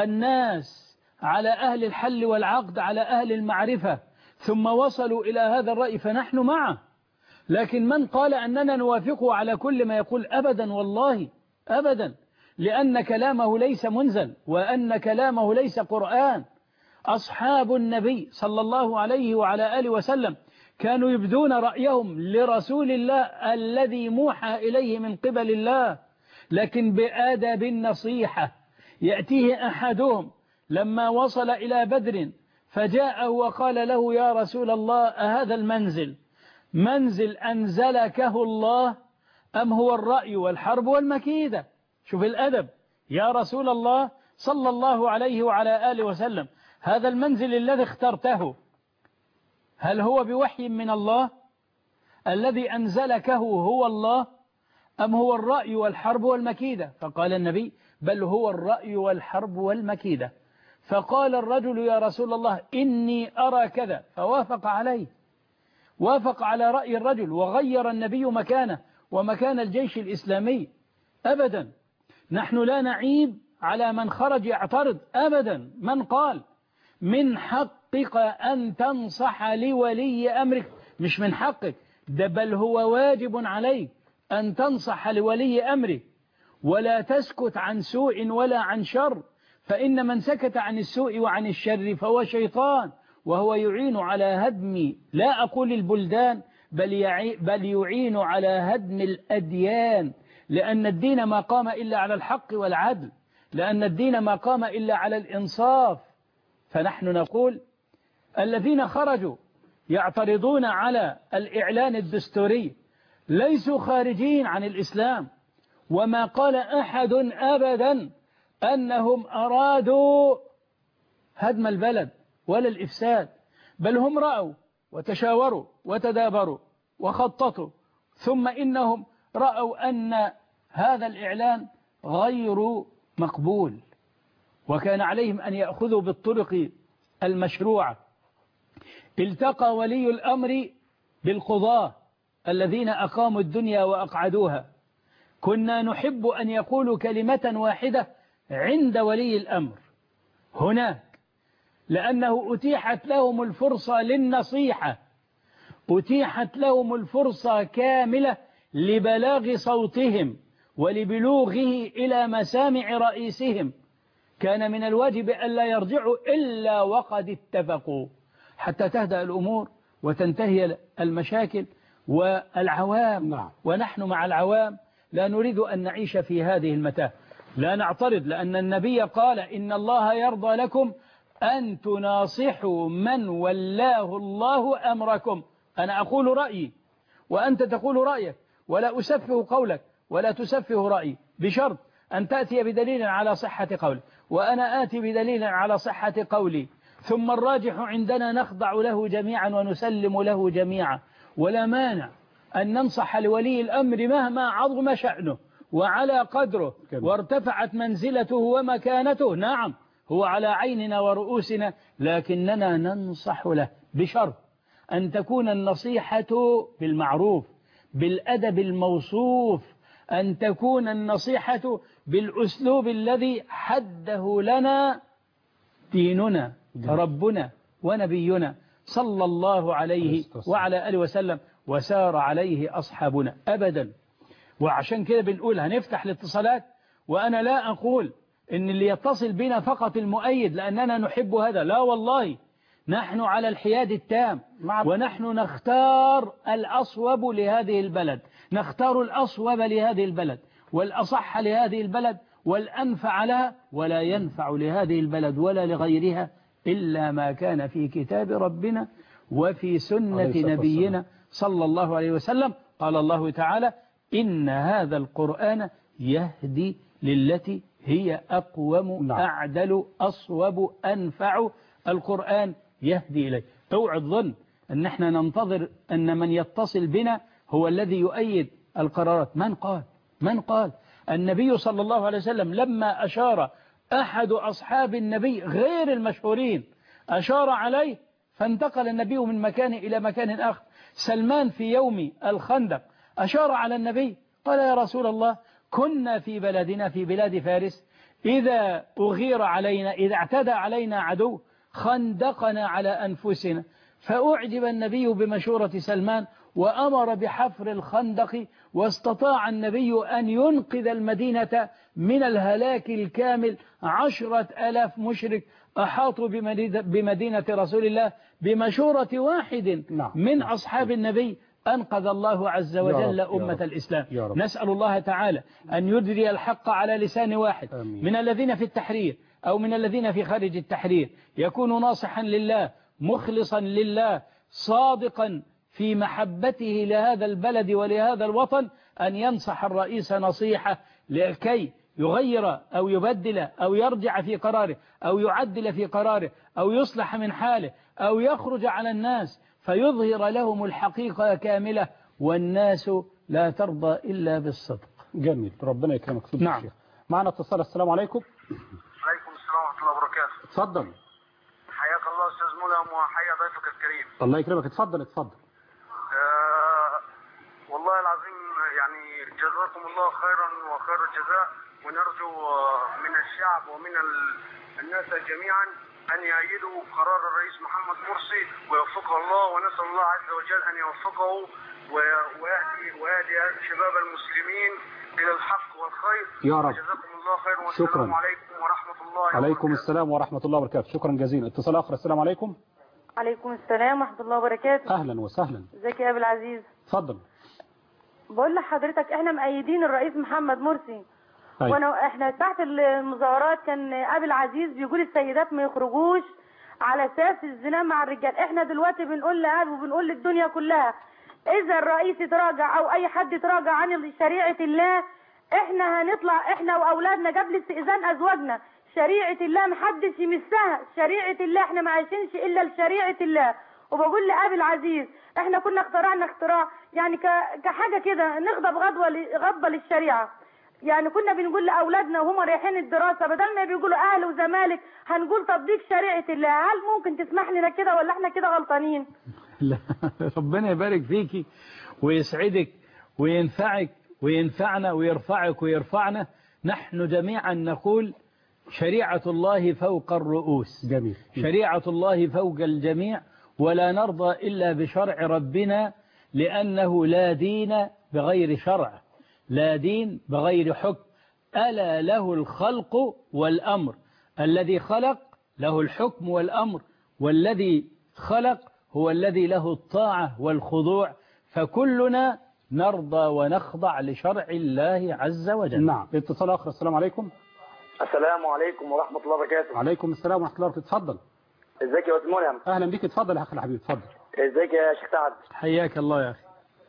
الناس، على أهل الحل والعقد، على أهل المعرفة، ثم وصلوا إلى هذا الرأي فنحن معه. لكن من قال أننا نوافقه على كل ما يقول؟ أبدا والله أبدا، لأن كلامه ليس منزل وأن كلامه ليس قرآن. أصحاب النبي صلى الله عليه وعلى آله وسلم كانوا يبدون رأيهم لرسول الله الذي موحى إليه من قبل الله، لكن بآداب النصيحة. يأتيه أحدهم لما وصل إلى بدر فجاءه وقال له: يا رسول الله، أهذا المنزل منزل أنزلكه الله أم هو الرأي والحرب والمكيدة؟ شوف الأدب. يا رسول الله صلى الله عليه وعلى آله وسلم، هذا المنزل الذي اخترته هل هو بوحي من الله؟ الذي أنزلكه هو الله أم هو الرأي والحرب والمكيدة؟ فقال النبي: بل هو الرأي والحرب والمكيدة. فقال الرجل: يا رسول الله، إني أرى كذا، فوافق عليه، وافق على رأي الرجل، وغير النبي مكانه ومكان الجيش الإسلامي. أبدا، نحن لا نعيب على من خرج يعترض أبدا. من قال من حقك أن تنصح لولي أمرك؟ مش من حقك ده، بل هو واجب عليك أن تنصح لولي أمرك ولا تسكت عن سوء ولا عن شر، فإن من سكت عن السوء وعن الشر فهو شيطان، وهو يعين على هدم لا أقول البلدان بل بل يعين على هدم الأديان، لأن الدين ما قام إلا على الحق والعدل، لأن الدين ما قام إلا على الإنصاف. فنحن نقول الذين خرجوا يعترضون على الإعلان الدستوري ليسوا خارجين عن الإسلام، وما قال أحد أبدا أنهم أرادوا هدم البلد ولا الإفساد، بل هم رأوا وتشاوروا وتدابروا وخططوا، ثم إنهم رأوا أن هذا الإعلان غير مقبول، وكان عليهم أن يأخذوا بالطرق المشروعة. التقى ولي الأمر بالقضاة الذين أقاموا الدنيا وأقعدوها، كنا نحب أن يقولوا كلمة واحدة عند ولي الأمر هناك، لأنه أتيحت لهم الفرصة للنصيحة، أتيحت لهم الفرصة كاملة لبلاغ صوتهم ولبلوغه إلى مسامع رئيسهم. كان من الواجب ألا يرجعوا إلا وقد اتفقوا حتى تهدأ الأمور وتنتهي المشاكل والعوام. نعم. ونحن مع العوام لا نريد أن نعيش في هذه المتاهة، لا نعترض، لأن النبي قال إن الله يرضى لكم أن تناصحوا من ولاه الله أمركم. أنا أقول رأيي وأنت تقول رأيك، ولا أسفه قولك ولا تسفه رأيي، بشرط أن تأتي بدليل على صحة قولي وأنا آتي بدليل على صحة قولي، ثم الراجح عندنا نخضع له جميعا ونسلم له جميعا. ولا مانع أن ننصح لولي الأمر مهما عظم شأنه وعلى قدره وارتفعت منزلته ومكانته، نعم هو على عيننا ورؤوسنا، لكننا ننصح له بشرط أن تكون النصيحة بالمعروف بالأدب الموصوف، أن تكون النصيحة بالأسلوب الذي حده لنا ديننا ربنا ونبينا صلى الله عليه وعلى آله وسلم وسار عليه أصحابنا أبدا. وعشان كده بنقول هنفتح الاتصالات، وأنا لا أقول إن اللي يتصل بنا فقط المؤيد لأننا نحب هذا، لا والله، نحن على الحياد التام، ونحن نختار الأصوب لهذه البلد، نختار الأصوب لهذه البلد والأصح لهذه البلد والأنفع لها، ولا ينفع لهذه البلد ولا لغيرها إلا ما كان في كتاب ربنا وفي سنة نبينا صلى الله عليه وسلم. قال الله تعالى إن هذا القرآن يهدي للتي هي أقوم أعدل أصوب أنفع، القرآن يهدي إليه. اوعى الظن أن احنا ننتظر أن من يتصل بنا هو الذي يؤيد القرارات. من قال من قال النبي صلى الله عليه وسلم لما أشار أحد أصحاب النبي غير المشهورين أشار عليه فانتقل النبي من مكان إلى مكان آخر. سلمان في يوم الخندق أشار على النبي قال يا رسول الله كنا في بلدنا في بلاد فارس إذا أغير علينا إذا اعتدى علينا عدو خندقنا على أنفسنا، فأعجب النبي بمشورة سلمان وأمر بحفر الخندق، واستطاع النبي أن ينقذ المدينة من الهلاك الكامل. عشرة ألاف مشرك أحاطوا بمدينة رسول الله بمشورة واحد من أصحاب النبي، أنقذ الله عز وجل أمة الإسلام. نسأل الله تعالى أن يدري الحق على لسان واحد من الذين في التحرير أو من الذين في خارج التحرير، يكون ناصحا لله مخلصا لله صادقا في محبته لهذا البلد ولهذا الوطن، أن ينصح الرئيس نصيحة لكي يغير أو يبدل أو يرجع في قراره أو يعدل في قراره أو يصلح من حاله أو يخرج على الناس فيظهر لهم الحقيقة كاملة، والناس لا ترضى إلا بالصدق. جميل، ربنا يكرمك. نعم. الشيخ معنا اتصال. السلام عليكم. عليكم السلام ورحمة الله وبركاته. اتفضل. حياك الله أستاذ ملهم وحيا ضيفك الكريم. الله يكرمك. اتفضل اتفضل. آه والله العظيم يعني جزاكم الله خيرا وخير الجزاء، ونرجو من الشعب ومن الناس جميعا أن يأيدوا قرار الرئيس محمد مرسي ويوفقه الله، ونسأل الله عز وجل أن يوفقه ويهدي ويهدي شباب المسلمين إلى الحق والخير يا رب. جزاكم الله خير والسلام شكرا. عليكم ورحمة الله وبركاته. عليكم السلام ورحمة الله وبركاته. شكرا جزيلا. اتصال آخر. السلام عليكم. عليكم السلام ورحمة الله وبركاته. أهلا وسهلا. ازيك يا أبو العزيز؟ اتفضل. بقول لحضرتك احنا مؤيدين الرئيس محمد مرسي. أيوة. وانا احنا تحت المظاهرات كان أبو العزيز بيقول السيدات ما يخرجوش على اساس الزنا مع الرجال. احنا دلوقتي بنقول لأبو وبنقول للدنيا كلها اذا الرئيس يتراجع او اي حد يتراجع عن شريعة الله احنا هنطلع احنا واولادنا قبل استئذان ازواجنا. شريعة الله محدش يمسها. شريعة الله احنا ما عايشينش الا لشريعة الله. وبقول لأبي العزيز احنا كنا اخترعنا اختراع يعني كحاجة كده نغضب غضبة غضبة للشريعة. يعني كنا بنقول لاولادنا وهم رايحين الدراسة بدل ما بيقولوا اهل وزمالك هنقول تطبيق شريعة الله. هل ممكن تسمح لنا كده ولا احنا كده غلطانين؟ لا ربنا يبارك فيكي ويسعدك وينفعك وينفعنا ويرفعك ويرفعنا. نحن جميعا نقول شريعة الله فوق الرؤوس. جميل. شريعة الله فوق الجميع ولا نرضى إلا بشرع ربنا لأنه لا دين بغير شرع لا دين بغير حكم. ألا له الخلق والأمر. الذي خلق له الحكم والأمر والذي خلق هو الذي له الطاعة والخضوع. فكلنا نرضى ونخضع لشرع الله عز وجل. نعم. اتصال آخر. السلام عليكم. السلام عليكم ورحمة الله وبركاته. عليكم السلام ورحمة الله وبركاته. اتفضل. ازيك يا استاذ ملهم؟ اهلا بيك. اتفضل يا اخي الحبيب. اتفضل. ازيك يا شيخ سعد؟ حياك الله يا اخي.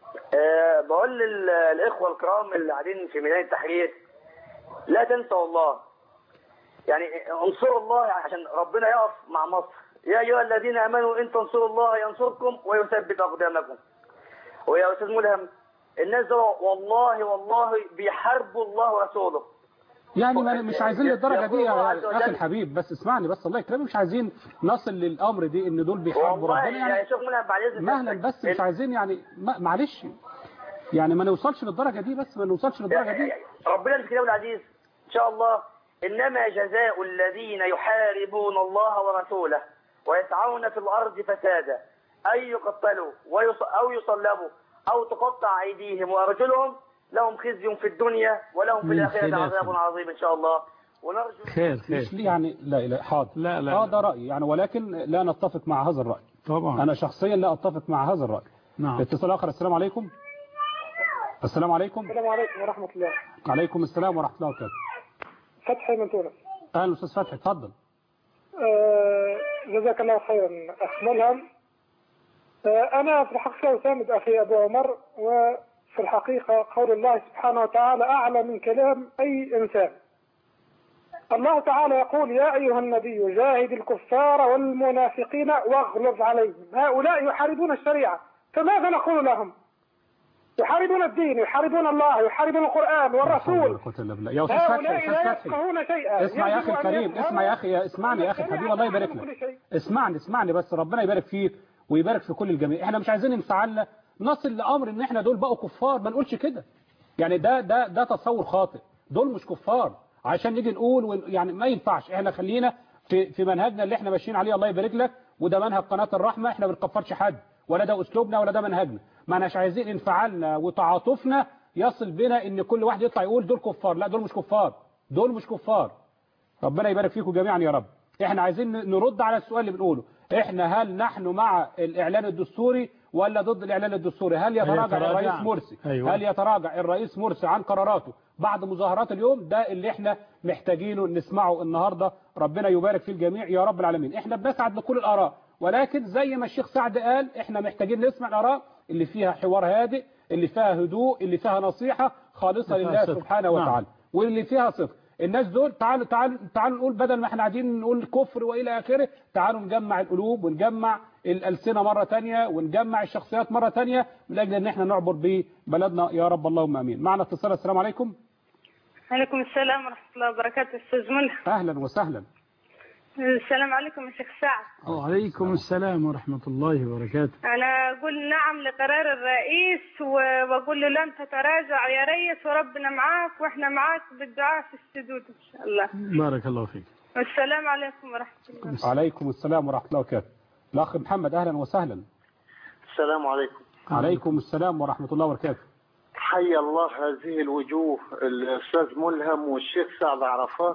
أه بقول للاخوه الكرام اللي قاعدين في ميدان التحرير لا تنسوا الله. يعني انصروا الله عشان ربنا يقف مع مصر. يا ايها الذين امنوا ان تنصروا الله ينصركم ويثبت اقدامكم. ويا استاذ ملهم الناس دول والله والله بيحاربوا الله ورسوله. يعني ما مش عايزين للدرجة دي يا أخي الحبيب. بس اسمعني بس الله يكرمك. مش عايزين نصل للأمر دي إن دول بيحاربوا ربنا يعني. يا شيخ ملهم بعد إذنك مهلا بس مش عايزين يعني معلش يعني ما نوصلش للدرجة دي. بس ما نوصلش للدرجة دي. ربنا يمسك يا العزيز إن شاء الله. إنما جزاء الذين يحاربون الله ورسوله ويسعون في الأرض فسادا أن يقتلوا أو يصلبوا أو تقطع أيديهم وأرجلهم لهم خزي في الدنيا ولهم في الآخرة عذاب عظيم إن شاء الله. ونرجو خير خير مش يعني لا لا حاضر. لا لا هذا رأيي يعني ولكن لا نتفق مع هذا الرأي. طبعا أنا شخصيا لا أتفق مع هذا الرأي. نعم. اتصال آخر. السلام عليكم. السلام عليكم. السلام عليكم ورحمة الله. عليكم السلام ورحمة الله وبركاته. فتحي من تونس. أهلا أستاذ فتحي. اتفضل. آه جزاك الله خيرا أخ ملهم. آه أنا في الحقيقة أساند أخي أبو عمر. وفي الحقيقة قول الله سبحانه وتعالى أعلى من كلام أي إنسان. الله تعالى يقول يا أيها النبي جاهد الكفار والمنافقين واغلظ عليهم. هؤلاء يحاربون الشريعة فماذا نقول لهم؟ يحاربون الدين يحاربون الله يحاربون القرآن والرسول. يا أستاذ فتحي لا يفقهون شيئا. اسمع يا أخي الكريم. اسمع يا أخي. اسمعني يا أخي الحبيب الله يبارك لك. اسمعني اسمعني بس ربنا يبارك فيك ويبارك في كل الجميع. احنا مش عايزين نفعلنا نصل لأمر ان احنا دول بقوا كفار. ما نقولش كده يعني. ده ده ده تصور خاطئ. دول مش كفار عشان نيجي نقول يعني ما ينفعش. احنا خلينا في في منهجنا اللي احنا ماشيين عليه الله يبارك لك. وده منهج قناة الرحمة. احنا ما بنكفرش حد ولا ده اسلوبنا ولا ده منهجنا. ما اناش عايزين انفعالنا وتعاطفنا يصل بنا ان كل واحد يطلع يقول دول كفار. لا دول مش كفار. دول مش كفار. ربنا يبارك فيكم جميعا يا رب. احنا عايزين نرد على السؤال اللي بنقوله. احنا هل نحن مع الاعلان الدستوري ولا ضد الاعلان الدستوري؟ هل يتراجع الرئيس مرسي؟ أيوة. هل يتراجع الرئيس مرسي عن قراراته بعد مظاهرات اليوم؟ ده اللي احنا محتاجينه نسمعه النهارده. ربنا يبارك في الجميع يا رب العالمين. احنا بنسعد لكل الاراء ولكن زي ما الشيخ سعد قال احنا محتاجين نسمع الاراء اللي فيها حوار هادئ اللي فيها هدوء اللي فيها نصيحة خالصة لله سبحانه وتعالى. واللي فيها صدق. الناس دول تعالوا تعالوا تعالوا نقول بدل ما احنا قاعدين نقول كفر والى اخره. تعالوا نجمع القلوب ونجمع الألسنة مرة تانية ونجمع الشخصيات مرة تانية من اجل ان احنا نعبر ببلدنا يا رب اللهم امين. معنا اتصال. السلام عليكم. عليكم السلام ورحمة الله وبركاته. استاذ ملهم. اهلا وسهلا. السلام عليكم يا شيخ سعد. وعليكم السلام ورحمة الله وبركاته. أنا أقول نعم لقرار الرئيس وأقول له لن تتراجع يا ريس وربنا معاك وإحنا معاك بالدعاء في السجود إن شاء الله. بارك الله فيك. والسلام عليكم ورحمة الله. عليكم السلام ورحمة الله وبركاته. الأخ محمد أهلا وسهلا. السلام عليكم. عليكم السلام ورحمة الله وبركاته. حي الله هذه الوجوه، الأستاذ ملهم والشيخ سعد عرفات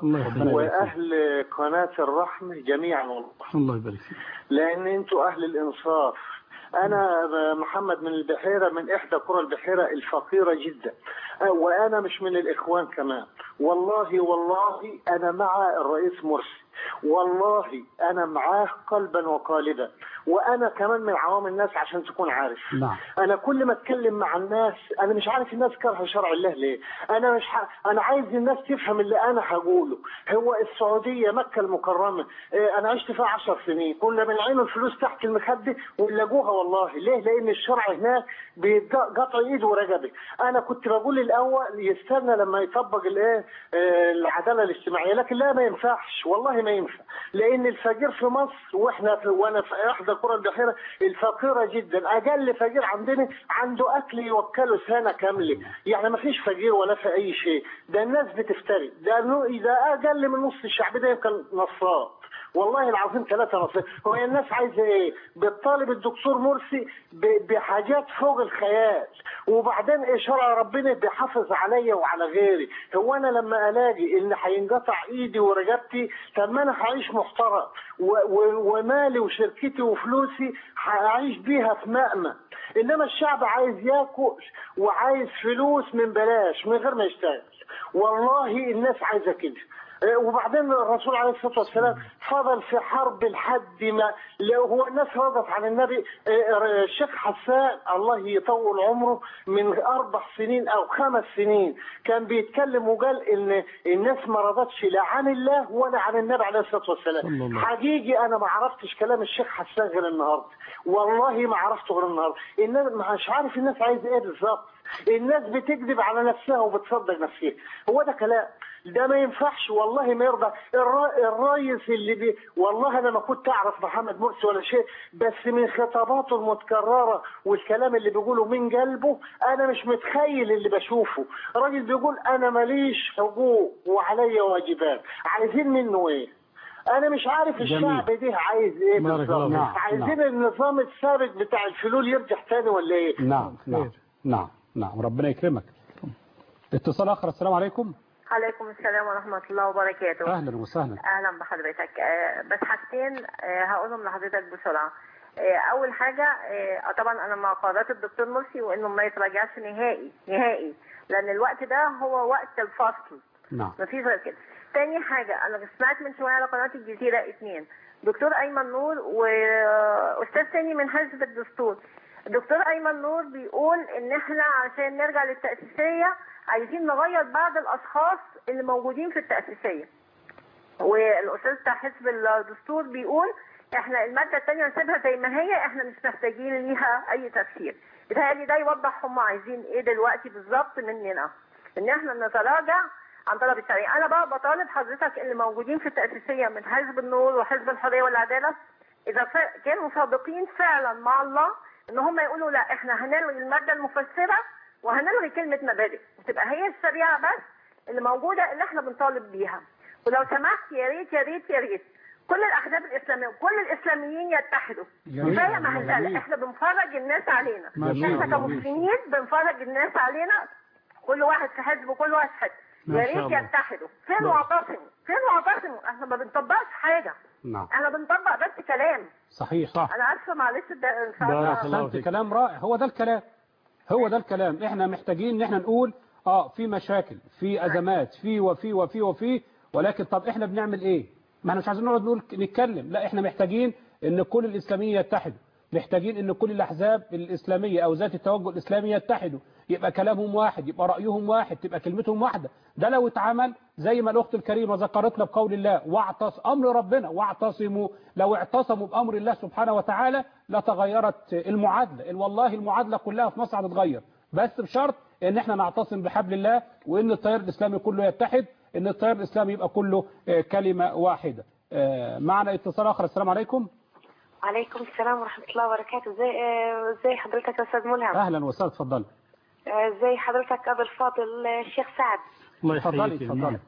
وأهل قناة الرحمة جميعا والله. الله يبارك فيك. لأن أنتوا أهل الإنصاف. أنا محمد من البحيرة، من إحدى قرى البحيرة الفقيرة جدا، وأنا مش من الإخوان كمان. والله والله أنا مع الرئيس مرسي، والله أنا معاه قلبا وقالبا، وأنا كمان من عوام الناس عشان تكون عارف. نعم. أنا كل ما أتكلم مع الناس أنا مش عارف الناس كره شرع الله ليه. أنا مش ح... أنا عايز الناس تفهم اللي أنا هقوله. هو السعودية مكة المكرمة، أنا عشت فيها عشر سنين، كنا بنعين الفلوس تحت المخدة ونلاقوها والله. ليه؟ لأن الشرع هناك بيقطع إيده ورقبه. أنا كنت بقول الأول يستنى لما يطبق الإيه العدالة الاجتماعية، لكن لا، ما ينفعش والله ما ينفع. لأن الفقير في مصر، وإحنا في وأنا في إحدى قرى البحيرة الفقيرة جدا، أقل فقير عندنا عنده أكل يوكله سنة كاملة. يعني ما فيش فقير ولا في أي شيء. ده الناس بتفتري. ده إذا أقل من نص الشعب ده يمكن نصاب. والله العظيم ثلاثة نصاب. هو الناس عايزة إيه؟ بتطالب الدكتور مرسي بحاجات فوق الخيال، وبعدين شرع ربنا بيحافظ عليا وعلى غيري. هو أنا لما ألاقي إن هينقطع إيدي ورقبتي، طب ما أنا هعيش محترم، ومالي وشركتي وفلوسي هعيش بيها في مأمن. إنما الشعب عايز ياكل وعايز فلوس من بلاش من غير ما يشتغل. والله الناس عايزة كده. وبعدين الرسول عليه الصلاة والسلام فضل في حرب لحد ما لو هو الناس رضت عن النبي. الشيخ حسان الله يطول عمره من أربع سنين أو خمس سنين كان بيتكلم وقال إن الناس ما رضتش لا عن الله ولا عن النبي عليه الصلاة والسلام. حقيقي أنا ما عرفتش كلام الشيخ حسان غير النهاردة، والله ما عرفته غير النهاردة. الناس مش عارف الناس عايزة إيه بالظبط. الناس بتكذب على نفسها وبتصدق نفسها. هو ده كلام؟ ده ما ينفعش والله ما يرضى. الرئيس اللي بي والله انا ما كنت اعرف محمد مرسي ولا شيء، بس من خطاباته المتكرره والكلام اللي بيقوله من قلبه انا مش متخيل اللي بشوفه. راجل بيقول انا ماليش حقوق وعليا واجبات، عايزين منه ايه؟ انا مش عارف الشعب ده عايز ايه بالظبط. عايزين النظام السابق بتاع الفلول يرجع تاني ولا ايه؟ نعم نعم نعم نعم ربنا يكرمك. اتصال اخر. السلام عليكم. عليكم السلام ورحمة الله وبركاته. أهلا وسهلا. أهلا بحضرتك. بس حاجتين هقولهم لحضرتك بسرعة. أول حاجة طبعا أنا مع قرارات الدكتور مرسي وإنه ما يتراجعش نهائي نهائي، لأن الوقت ده هو وقت الفصل. نعم. مفيش غير كده. تاني حاجة أنا سمعت من شوية على قناة الجزيرة اثنين دكتور أيمن نور وأستاذ تاني من حزب الدستور. الدكتور أيمن نور بيقول إن إحنا عشان نرجع للتأسيسية عايزين نغير بعض الاشخاص اللي موجودين في التأسيسية، والاستاذ بتاع حزب الدستور بيقول احنا المادة الثانية نسيبها زي ما هي، احنا مش محتاجين ليها اي تفسير. بيتهيألي ده يوضح هم عايزين ايه دلوقتي بالظبط مننا، ان احنا نتراجع عن طلب الشرعية. انا بقى بطالب حضرتك اللي موجودين في التأسيسية من حزب النور وحزب الحرية والعدالة اذا كانوا صادقين فعلا مع الله ان هم يقولوا لا احنا هنلغي المادة المفسرة وهنلغي كلمة مبادئ، وتبقى هي الشريعة بس اللي موجودة اللي احنا بنطالب بيها. ولو سمحت يا ريت يا ريت يا ريت كل الأحزاب الإسلامية وكل الإسلاميين يتحدوا. كفاية مهزلة، احنا بنفرج الناس علينا، احنا كمسلمين بنفرج الناس علينا، كل واحد في حزب وكل واحد في حزب. يا ريت يتحدوا. فين واعتصموا؟ فين واعتصموا؟ احنا ما بنطبقش حاجة. نعم. احنا بنطبق بس كلام. صحيح صح. انا اسفة معلش ده أحسنت، كلام رائع. هو ده الكلام هو ده الكلام. احنا محتاجين ان احنا نقول اه في مشاكل، في ازمات، في وفي وفي وفي ولكن طب احنا بنعمل ايه؟ ما احنا مش عايزين نقعد نقول نتكلم، لا احنا محتاجين ان كل الاسلاميين يتحدوا، محتاجين ان كل الاحزاب الاسلاميه او ذات التوجه الاسلامي يتحدوا، يبقى كلامهم واحد، يبقى رايهم واحد، تبقى كلمتهم واحده. ده لو اتعمل زي ما الاخت الكريمه ذكرتنا بقول الله واعتص امر ربنا واعتصموا، لو اعتصموا بامر الله سبحانه وتعالى لتغيرت المعادله. والله المعادله كلها في مصر هتتغير، بس بشرط ان احنا نعتصم بحبل الله، وان التيار الاسلامي كله يتحد، ان التيار الاسلامي يبقى كله كلمه واحده. معنا اتصال اخر. السلام عليكم. عليكم السلام ورحمه الله وبركاته. ازي ازي حضرتك يا استاذ ملهم؟ اهلا وسهلا، اتفضل. ازي حضرتك ابو الفاضل الشيخ سعد؟ الله يحييك. اتفضلي اتفضلي.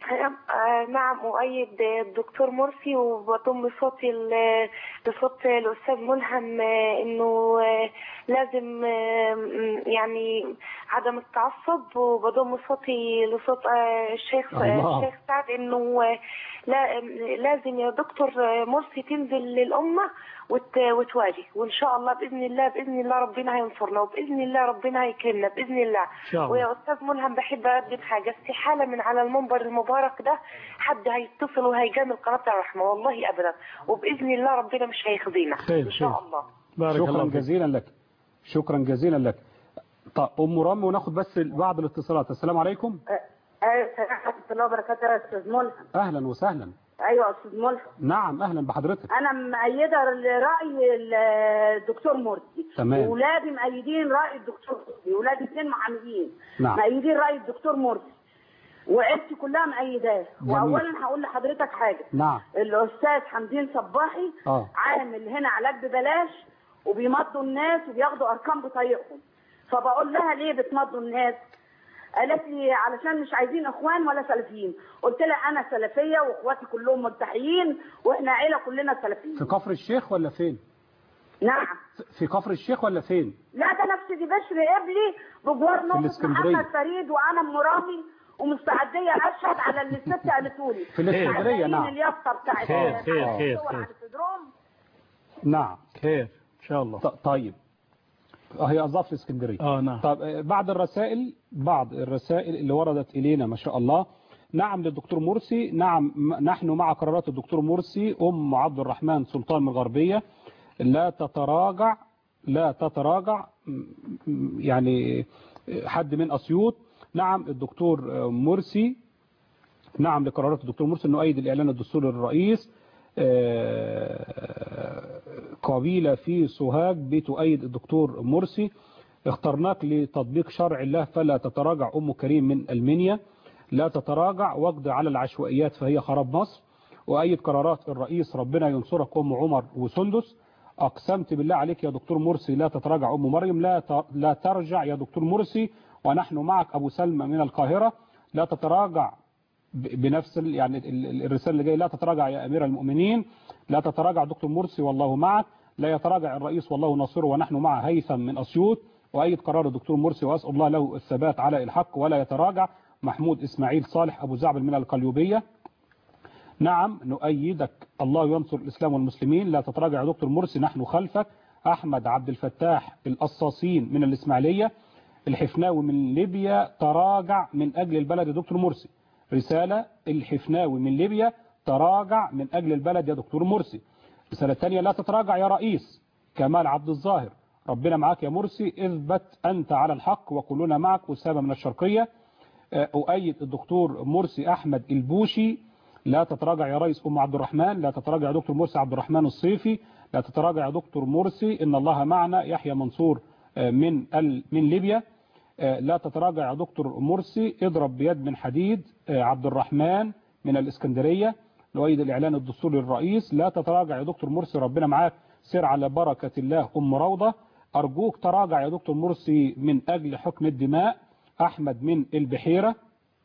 آه نعم أؤيد الدكتور مرسي، وبضم صوتي ل- لصوت الأستاذ ملهم، آه إنه آه لازم آه يعني عدم التعصب، وبضم صوتي لصوت آه الشيخ الله. الشيخ سعد إنه آه لا لازم يا دكتور آه مرسي تنزل للأمة وت- وتواجه، وإن شاء الله بإذن الله بإذن الله ربنا هينصرنا، وبإذن الله ربنا هيكرمنا بإذن الله. شاء الله. ويا أستاذ ملهم بحب أقدم حاجة، استحالة من على المنبر المبارك ده حد هيتصل وهيجامل قناة الرحمة، والله أبدا، وبإذن الله ربنا مش هيخزينا خير إن شاء خير. الله. بارك شكرا الله فيك. جزيلا لك، شكرا جزيلا لك. طب ام رامي، وناخد بس بعض الاتصالات. السلام عليكم. ايوه السلام ورحمه الله وبركاته يا استاذ ملهم. اهلا وسهلا. ايوه يا استاذ ملهم. نعم اهلا بحضرتك. انا مؤيده راي الدكتور مرسي، تمام. واولادي مؤيدين راي الدكتور مرسي، اولادي اثنين محاميين نعم. مؤيدين راي الدكتور مرسي، وعيلتي كلها مؤيداه. جميل. واولا هقول لحضرتك حاجه. نعم. الاستاذ حمدين صباحي اه عامل هنا علاج ببلاش، وبيمضوا الناس وبياخدوا ارقام بطريقهم. فبقول لها ليه بتمضوا الناس؟ قالت لي علشان مش عايزين اخوان ولا سلفيين. قلت لها انا سلفيه واخواتي كلهم ملتحيين، واحنا عيله كلنا سلفيين. في كفر الشيخ ولا فين؟ نعم. في كفر الشيخ ولا فين؟ لا ده نفس دي بشر قبلي بجوار نقطة محمد فريد، وانا ام رامي، ومستعديه اشهد على اللي الست قالته لي. في الاسكندريه. نعم. اليافطه بتاعت خير خير خير خير. نعم خير ان شاء الله. طيب هي أضاف في اسكندريه. اه نعم. طب بعد الرسائل بعض الرسائل اللي وردت الينا ما شاء الله. نعم للدكتور مرسي، نعم نحن مع قرارات الدكتور مرسي. ام عبد الرحمن سلطان من الغربيه، لا تتراجع لا تتراجع يعني حد من اسيوط. نعم الدكتور مرسي، نعم لقرارات الدكتور مرسي انه ايد الاعلان الدستوري للرئيس. قبيلة في سوهاج بتؤيد الدكتور مرسي. اخترناك لتطبيق شرع الله فلا تتراجع. أم كريم من المنيا، لا تتراجع واقضي على العشوائيات فهي خراب مصر. وأيد قرارات الرئيس ربنا ينصرك. أم عمر وسندس، أقسمت بالله عليك يا دكتور مرسي لا تتراجع. أم مريم، لا لا ترجع يا دكتور مرسي ونحن معك. أبو سلمى من القاهرة، لا تتراجع بنفس يعني الرسالة اللي جايه، لا تتراجع يا أمير المؤمنين. لا تتراجع دكتور مرسي والله معك. لا يتراجع الرئيس والله ناصره ونحن مع. هيثم من أسيوط، وأيد قرار الدكتور مرسي وأسأل الله له الثبات على الحق ولا يتراجع. محمود إسماعيل صالح أبو زعبل من القليوبية، نعم نؤيدك الله ينصر الإسلام والمسلمين. لا تتراجع يا دكتور مرسي نحن خلفك. أحمد عبد الفتاح القصاصين من الإسماعيلية، الحفناوي من ليبيا، تراجع من أجل البلد يا دكتور مرسي. رسالة الحفناوي من ليبيا، تراجع من أجل البلد يا دكتور مرسي. رسالة ثانية، لا تتراجع يا رئيس. كمال عبد الظاهر، ربنا معك يا مرسي، اثبت أنت على الحق وكلنا معك. أسامة من الشرقية، أؤيد الدكتور مرسي. أحمد البوشي، لا تتراجع يا رئيس. أم عبد الرحمن، لا تتراجع يا دكتور مرسي. عبد الرحمن الصيفي، لا تتراجع يا دكتور مرسي، إن الله معنا. يحيى منصور من من ليبيا، لا تتراجع يا دكتور مرسي. اضرب بيد من حديد. عبد الرحمن من الإسكندرية، نؤيد الإعلان الدستوري للرئيس. لا تتراجع يا دكتور مرسي ربنا معاك، سير على بركة الله. أم روضة، أرجوك تراجع يا دكتور مرسي من أجل حقن الدماء. أحمد من البحيرة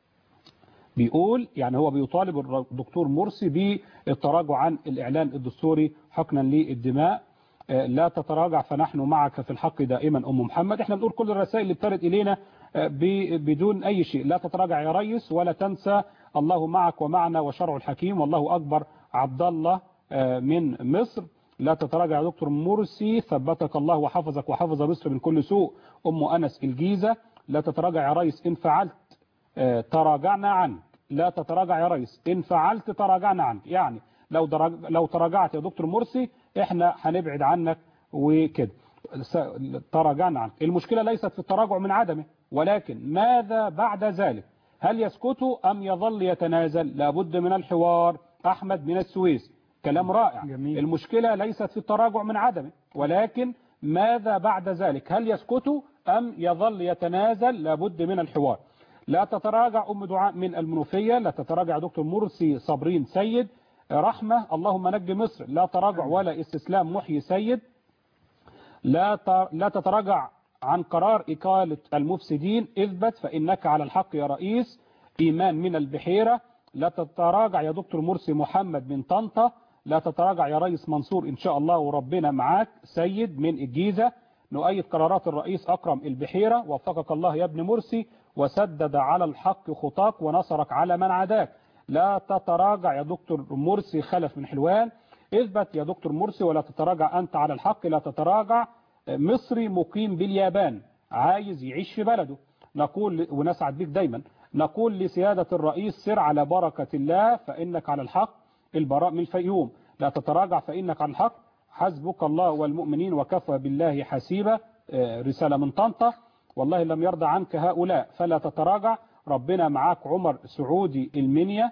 بيقول يعني هو بيطالب الدكتور مرسي بالتراجع عن الإعلان الدستوري حقنا للدماء. لا تتراجع فنحن معك في الحق دائما. أم محمد، احنا بنقول كل الرسائل اللي بترد إلينا بدون أي شيء. لا تتراجع يا ريس، ولا تنسى الله معك ومعنا وشرع الحكيم والله أكبر. عبد الله من مصر، لا تتراجع يا دكتور مرسي، ثبتك الله وحفظك وحفظ مصر من كل سوء. أم أنس الجيزة، لا تتراجع يا ريس، إن فعلت تراجعنا عنك. لا تتراجع يا ريس، إن فعلت تراجعنا عنك. يعني لو درج... لو تراجعت يا دكتور مرسي احنا هنبعد عنك وكده. تراجعنا عنك. المشكلة ليست في التراجع من عدمه، ولكن ماذا بعد ذلك؟ هل يسكتوا أم يظل يتنازل؟ لابد من الحوار. أحمد من السويس، كلام رائع. جميل. المشكلة ليست في التراجع من عدمه، ولكن ماذا بعد ذلك؟ هل يسكتوا أم يظل يتنازل؟ لابد من الحوار. لا تتراجع أم دعاء من المنوفية، لا تتراجع دكتور مرسي. صابرين سيد، رحمة اللهم نجي مصر، لا تراجع ولا استسلام. محيي سيد، لا لا تتراجع عن قرار إقالة المفسدين، اثبت فإنك على الحق يا رئيس. إيمان من البحيرة، لا تتراجع يا دكتور مرسي محمد من طنطا، لا تتراجع يا ريس منصور إن شاء الله وربنا معاك. سيد من الجيزة، نؤيد قرارات الرئيس أكرم البحيرة، وفقك الله يا ابن مرسي وسدد على الحق خطاك ونصرك على من عداك. لا تتراجع يا دكتور مرسي خلف من حلوان، اثبت يا دكتور مرسي ولا تتراجع أنت على الحق. لا تتراجع مصري مقيم باليابان عايز يعيش في بلده، نقول ونسعد بك دايما، نقول لسيادة الرئيس سر على بركة الله فإنك على الحق. البراء من الفيوم، لا تتراجع فإنك على الحق، حسبك الله والمؤمنين وكفى بالله حسيبا. رسالة من طنطا، والله لم يرضى عنك هؤلاء فلا تتراجع، ربنا معاك. عمر سعودي المنيا،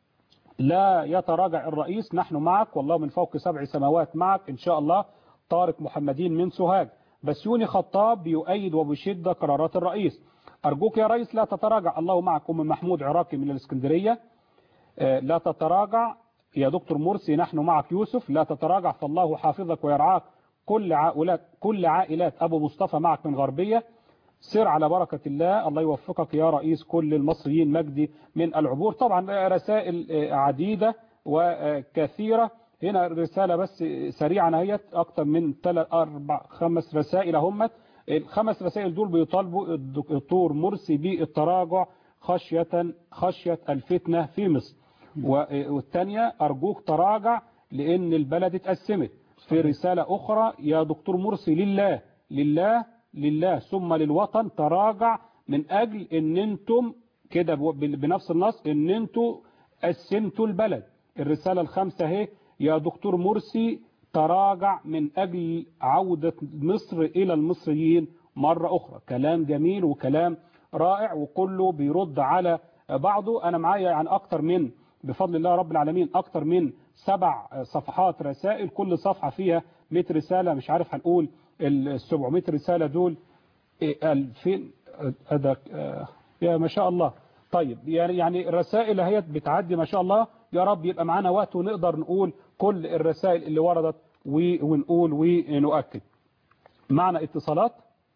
لا يتراجع الرئيس نحن معك والله من فوق سبع سماوات معك إن شاء الله. طارق محمدين من سوهاج، بسيوني خطاب بيؤيد وبشدة قرارات الرئيس. أرجوك يا رئيس لا تتراجع، الله معك. أم محمود عراقي من الإسكندرية، لا تتراجع يا دكتور مرسي نحن معك. يوسف، لا تتراجع فالله حافظك ويرعاك. كل عائلات كل عائلات أبو مصطفى معك من غربية، سر على بركة الله، الله يوفقك يا رئيس كل المصريين. مجدي من العبور. طبعا رسائل عديدة وكثيرة، هنا رسالة بس سريعة نهاية أكثر من ثلاث أربع خمس رسائل همت. الخمس رسائل دول بيطالبوا الدكتور مرسي بالتراجع خشية خشية الفتنة في مصر، والثانية أرجوك تراجع لأن البلد اتقسمت. في رسالة أخرى يا دكتور مرسي لله لله لله ثم للوطن تراجع من أجل أن أنتم كده بنفس النص أن أنتم قسمتوا البلد. الرسالة الخامسة هي يا دكتور مرسي تراجع من أجل عودة مصر إلى المصريين مرة أخرى. كلام جميل وكلام رائع وكله بيرد على بعضه. أنا معايا يعني أكتر من بفضل الله رب العالمين أكتر من سبع صفحات رسائل، كل صفحة فيها مئة رسالة، مش عارف هنقول ال سبعمئة رسالة دول ألفين أدك يا ما شاء الله. طيب يعني الرسائل هي بتعدي ما شاء الله، يا رب يبقى معانا وقت ونقدر نقول كل الرسائل اللي وردت ونقول ونؤكد. معنا اتصالات.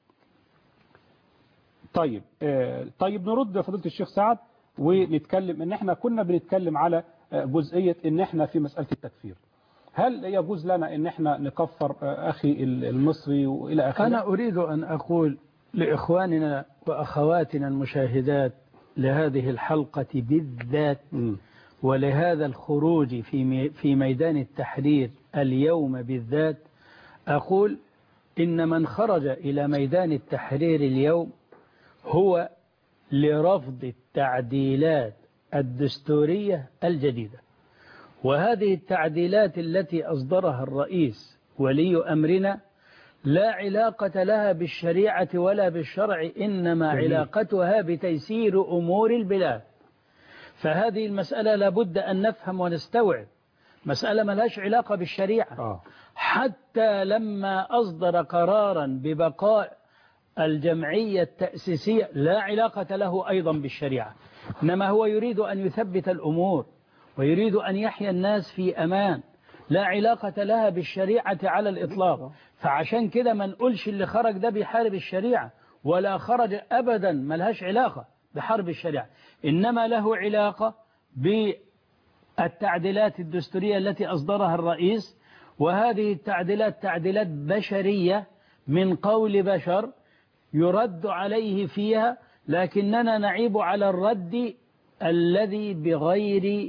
طيب طيب نرد فضيلة الشيخ سعد ونتكلم ان احنا كنا بنتكلم على جزئية ان احنا في مسألة التكفير، هل يجوز لنا ان احنا نكفر اخي المصري والى اخره؟ انا اريد ان اقول لاخواننا واخواتنا المشاهدات لهذه الحلقة بالذات م. ولهذا الخروج في في ميدان التحرير اليوم بالذات، أقول إن من خرج إلى ميدان التحرير اليوم هو لرفض التعديلات الدستورية الجديدة، وهذه التعديلات التي أصدرها الرئيس ولي أمرنا لا علاقة لها بالشريعة ولا بالشرع، إنما علاقتها بتيسير أمور البلاد. فهذه المسألة لابد أن نفهم ونستوعب، مسألة ما لهاش علاقة بالشريعة. حتى لما أصدر قرارا ببقاء الجمعية التأسيسية لا علاقة له أيضا بالشريعة، إنما هو يريد أن يثبت الأمور ويريد أن يحيا الناس في أمان، لا علاقة لها بالشريعة على الإطلاق. فعشان كده ما نقولش اللي خرج ده بيحارب الشريعة، ولا خرج أبدا ما لهاش علاقة بحرب الشريعة، إنما له علاقة بالتعديلات الدستورية التي أصدرها الرئيس، وهذه التعديلات تعديلات بشرية من قول بشر يرد عليه فيها، لكننا نعيب على الرد الذي بغير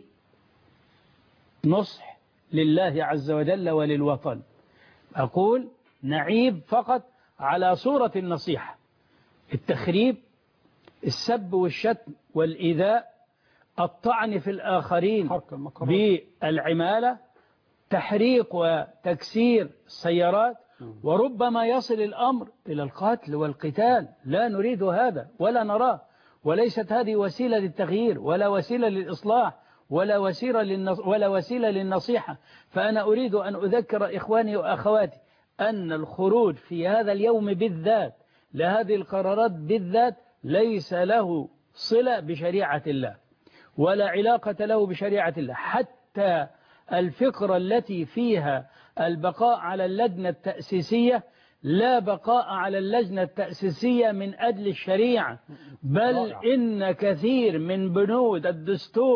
نصح لله عز وجل وللوطن. أقول نعيب فقط على صورة النصيحة، التخريب، السب والشتم والإيذاء، الطعن في الآخرين بالعمالة، تحريق وتكسير السيارات، وربما يصل الأمر إلى القتل والقتال. لا نريد هذا ولا نراه، وليست هذه وسيلة للتغيير ولا وسيلة للإصلاح ولا وسيلة للنص ولا وسيلة للنصيحة. فأنا أريد أن أذكر إخواني وأخواتي أن الخروج في هذا اليوم بالذات لهذه القرارات بالذات ليس له صلة بشريعة الله ولا علاقة له بشريعة الله. حتى الفكرة التي فيها البقاء على اللجنة التأسيسية لا بقاء على اللجنة التأسيسية من أجل الشريعة، بل إن كثير من بنود الدستور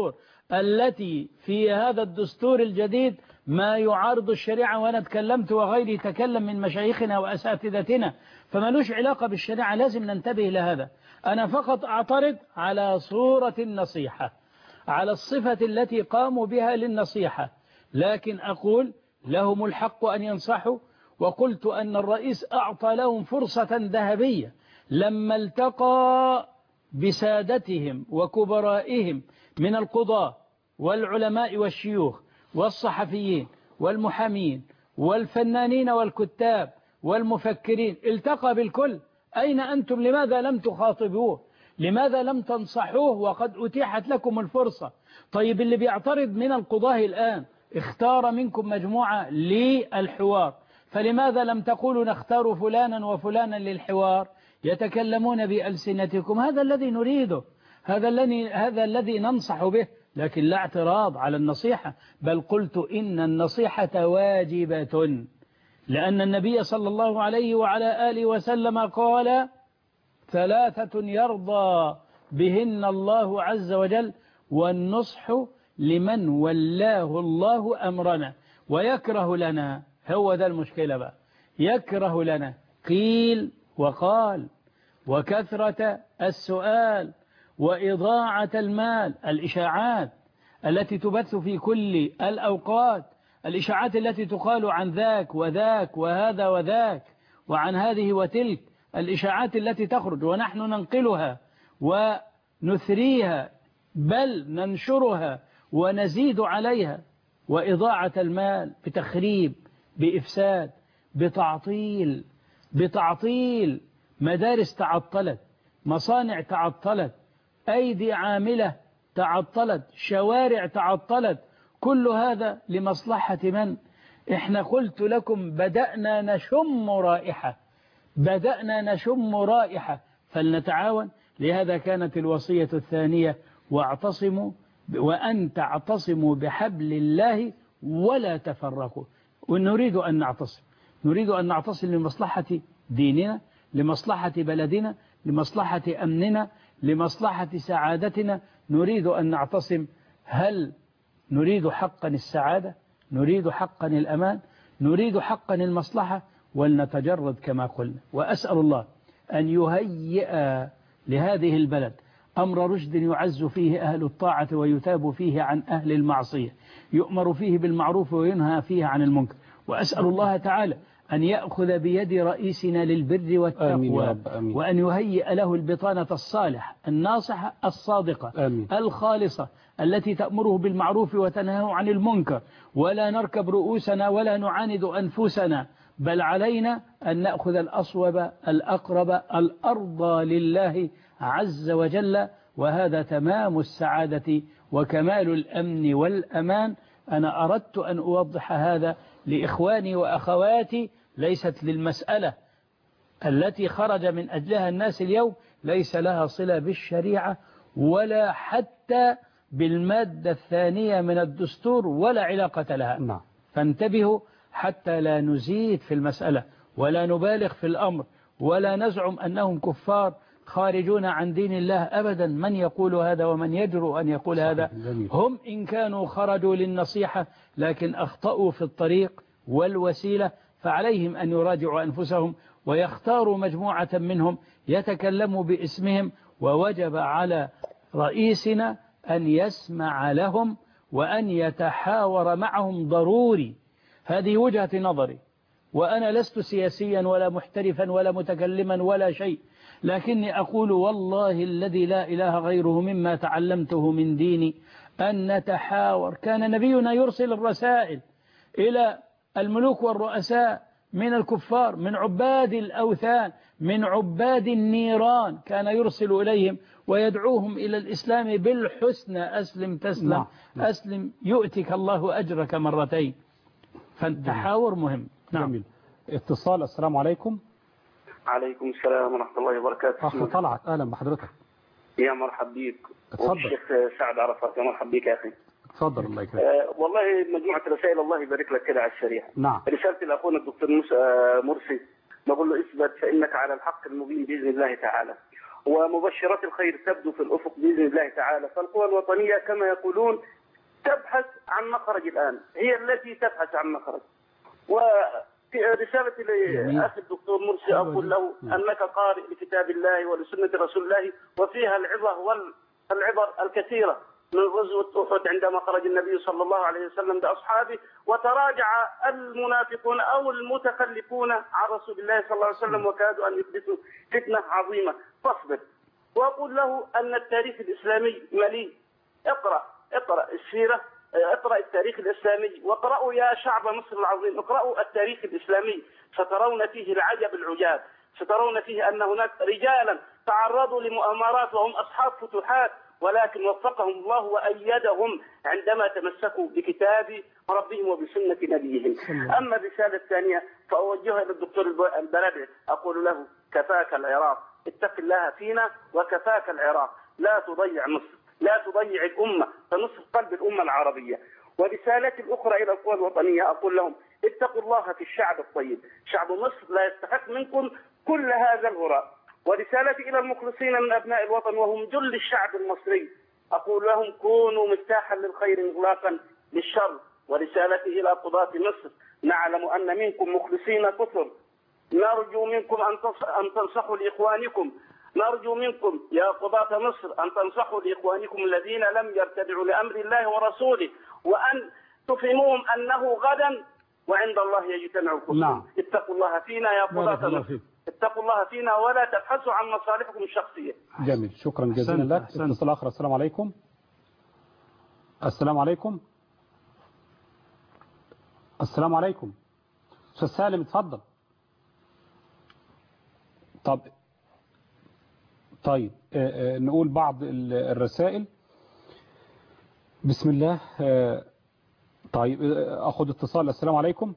التي في هذا الدستور الجديد ما يعارض الشريعة، وأنا تكلمت وغيري تكلم من مشايخنا وأساتذتنا، فمالوش علاقة بالشريعة، لازم ننتبه لهذا. أنا فقط أعترض على صورة النصيحة، على الصفة التي قاموا بها للنصيحة، لكن أقول لهم الحق أن ينصحوا. وقلت أن الرئيس أعطى لهم فرصة ذهبية لما التقى بسادتهم وكبرائهم من القضاة والعلماء والشيوخ والصحفيين والمحامين والفنانين والكتاب والمفكرين، التقى بالكل. أين أنتم؟ لماذا لم تخاطبوه؟ لماذا لم تنصحوه وقد أتيحت لكم الفرصة؟ طيب اللي بيعترض من القضاة الآن اختار منكم مجموعة للحوار، فلماذا لم تقولوا نختار فلانا وفلانا للحوار؟ يتكلمون بألسنتكم. هذا الذي نريده، هذا الذي هذا الذي ننصح به، لكن لا اعتراض على النصيحة، بل قلت إن النصيحة واجبة، لأن النبي صلى الله عليه وعلى آله وسلم قال: ثلاثة يرضى بهن الله عز وجل، والنصح لمن ولاه الله أمرنا ويكره لنا. هو ده المشكلة بقى، يكره لنا قيل وقال، وكثرة السؤال، وإضاعة المال، الإشاعات التي تبث في كل الأوقات، الإشاعات التي تقال عن ذاك وذاك وهذا وذاك وعن هذه وتلك، الإشاعات التي تخرج ونحن ننقلها ونثريها بل ننشرها ونزيد عليها، وإضاعة المال بتخريب، بإفساد، بتعطيل بتعطيل مدارس تعطلت، مصانع تعطلت، أيدي عاملة تعطلت، شوارع تعطلت، كل هذا لمصلحة من؟ إحنا قلت لكم بدأنا نشم رائحة بدأنا نشم رائحة فلنتعاون. لهذا كانت الوصية الثانية: واعتصموا وأن تعتصموا بحبل الله ولا تفرقوا. ونريد أن نعتصم، نريد أن نعتصم لمصلحة ديننا، لمصلحة بلدنا، لمصلحة أمننا، لمصلحة سعادتنا، نريد أن نعتصم. هل نريد حقا السعادة؟ نريد حقا الأمان؟ نريد حقا المصلحة؟ ولنتجرد كما قلنا. وأسأل الله أن يهيئ لهذه البلد أمر رشد يعز فيه أهل الطاعة ويتاب فيه عن أهل المعصية، يؤمر فيه بالمعروف وينهى فيه عن المنكر. وأسأل الله تعالى أن يأخذ بيد رئيسنا للبر والتقوى، وأن يهيئ له البطانة الصالحة الناصحة الصادقة آمين. الخالصة التي تأمره بالمعروف وتنهاه عن المنكر، ولا نركب رؤوسنا ولا نعاند أنفسنا، بل علينا أن نأخذ الأصوب الأقرب الأرضى لله عز وجل، وهذا تمام السعادة وكمال الأمن والأمان. أنا أردت أن أوضح هذا لإخواني وأخواتي، ليست للمسألة التي خرج من أجلها الناس اليوم ليس لها صلة بالشريعة ولا حتى بالمادة الثانية من الدستور ولا علاقة لها. نعم. فانتبهوا حتى لا نزيد في المسألة ولا نبالغ في الأمر ولا نزعم أنهم كفار خارجون عن دين الله أبدا. من يقول هذا ومن يجرؤ أن يقول هذا؟ هم إن كانوا خرجوا للنصيحة لكن أخطأوا في الطريق والوسيلة، فعليهم أن يراجعوا أنفسهم ويختاروا مجموعة منهم يتكلموا باسمهم، ووجب على رئيسنا أن يسمع لهم وأن يتحاور معهم ضروري. هذه وجهة نظري، وأنا لست سياسيا ولا محترفا ولا متكلما ولا شيء، لكني أقول والله الذي لا إله غيره مما تعلمته من ديني أن نتحاور. كان نبينا يرسل الرسائل إلى الملوك والرؤساء من الكفار، من عباد الأوثان، من عباد النيران، كان يرسل إليهم ويدعوهم إلى الإسلام بالحسنى: أسلم تسلم، أسلم يؤتك الله أجرك مرتين. فالتحاور مهم. نعم. اتصال. السلام عليكم. عليكم السلام ورحمة الله وبركاته. أخ طلعت، أهلا بحضرتك. يا مرحب بيك. اتفضل. الشيخ سعد عرفات، يا مرحب بيك يا أخي. اتفضل. الله يكرمك. أه والله مجموعة رسائل، الله يبارك لك كده على السريع. نعم. رسالتي لأخونا الدكتور مرسي، نقول له اثبت فإنك على الحق المبين بإذن الله تعالى، ومبشرات الخير تبدو في الأفق بإذن الله تعالى. فالقوى الوطنية كما يقولون تبحث عن مخرج الآن، هي التي تبحث عن مخرج. وفي رسالتي لأخي الدكتور مرسي أقول له أنك قارئ لكتاب الله ولسنة رسول الله، وفيها العظة والعبر الكثيرة من غزوة أحد عندما خرج النبي صلى الله عليه وسلم بأصحابه وتراجع المنافقون أو المتخلفون عن رسول الله صلى الله عليه وسلم وكادوا أن يحدثوا فتنة عظيمة. فاصبر. وأقول له أن التاريخ الإسلامي مليء. اقرأ اقرأ السيرة، اقرأ التاريخ الإسلامي، واقرأوا يا شعب مصر العظيم، اقرأوا التاريخ الإسلامي، سترون فيه العجب العجاب، سترون فيه أن هناك رجالا تعرضوا لمؤامرات وهم أصحاب فتوحات، ولكن وفقهم الله وأيدهم عندما تمسكوا بكتاب ربهم وبسنة نبيهم. أما الرسالة الثانية فأوجهها إلى الدكتور البلدعي، أقول له كفاك العراق، اتق الله فينا وكفاك العراق، لا تضيع مصر، لا تضيع الأمة، فنصف قلب الأمة العربية. ورسالتي الأخرى إلى القوى الوطنية أقول لهم اتقوا الله في الشعب الطيب، شعب مصر لا يستحق منكم كل هذا الهراء. ورسالتي إلى المخلصين من أبناء الوطن وهم جل الشعب المصري، أقول لهم كونوا مفتاحا للخير إغلاقا للشر. ورسالتي إلى قضاة مصر، نعلم أن منكم مخلصين كثر، نرجو منكم أن تنصحوا لإخوانكم، نرجو منكم يا قضاة مصر أن تنصحوا لإخوانكم الذين لم يرتدعوا لأمر الله ورسوله، وأن تفهموهم أنه غدا وعند الله يجتمع الخصوم. نعم. اتقوا الله فينا يا قضاة مصر، اتقوا الله فينا ولا تبحثوا عن مصالحكم الشخصية. جميل، شكرا جزيلا لك. اتصال آخر. السلام عليكم. السلام عليكم. السلام عليكم. أستاذ سالم اتفضل. طب طيب آه آه نقول بعض الرسائل. بسم الله. آه طيب آه أخذ اتصال. السلام عليكم.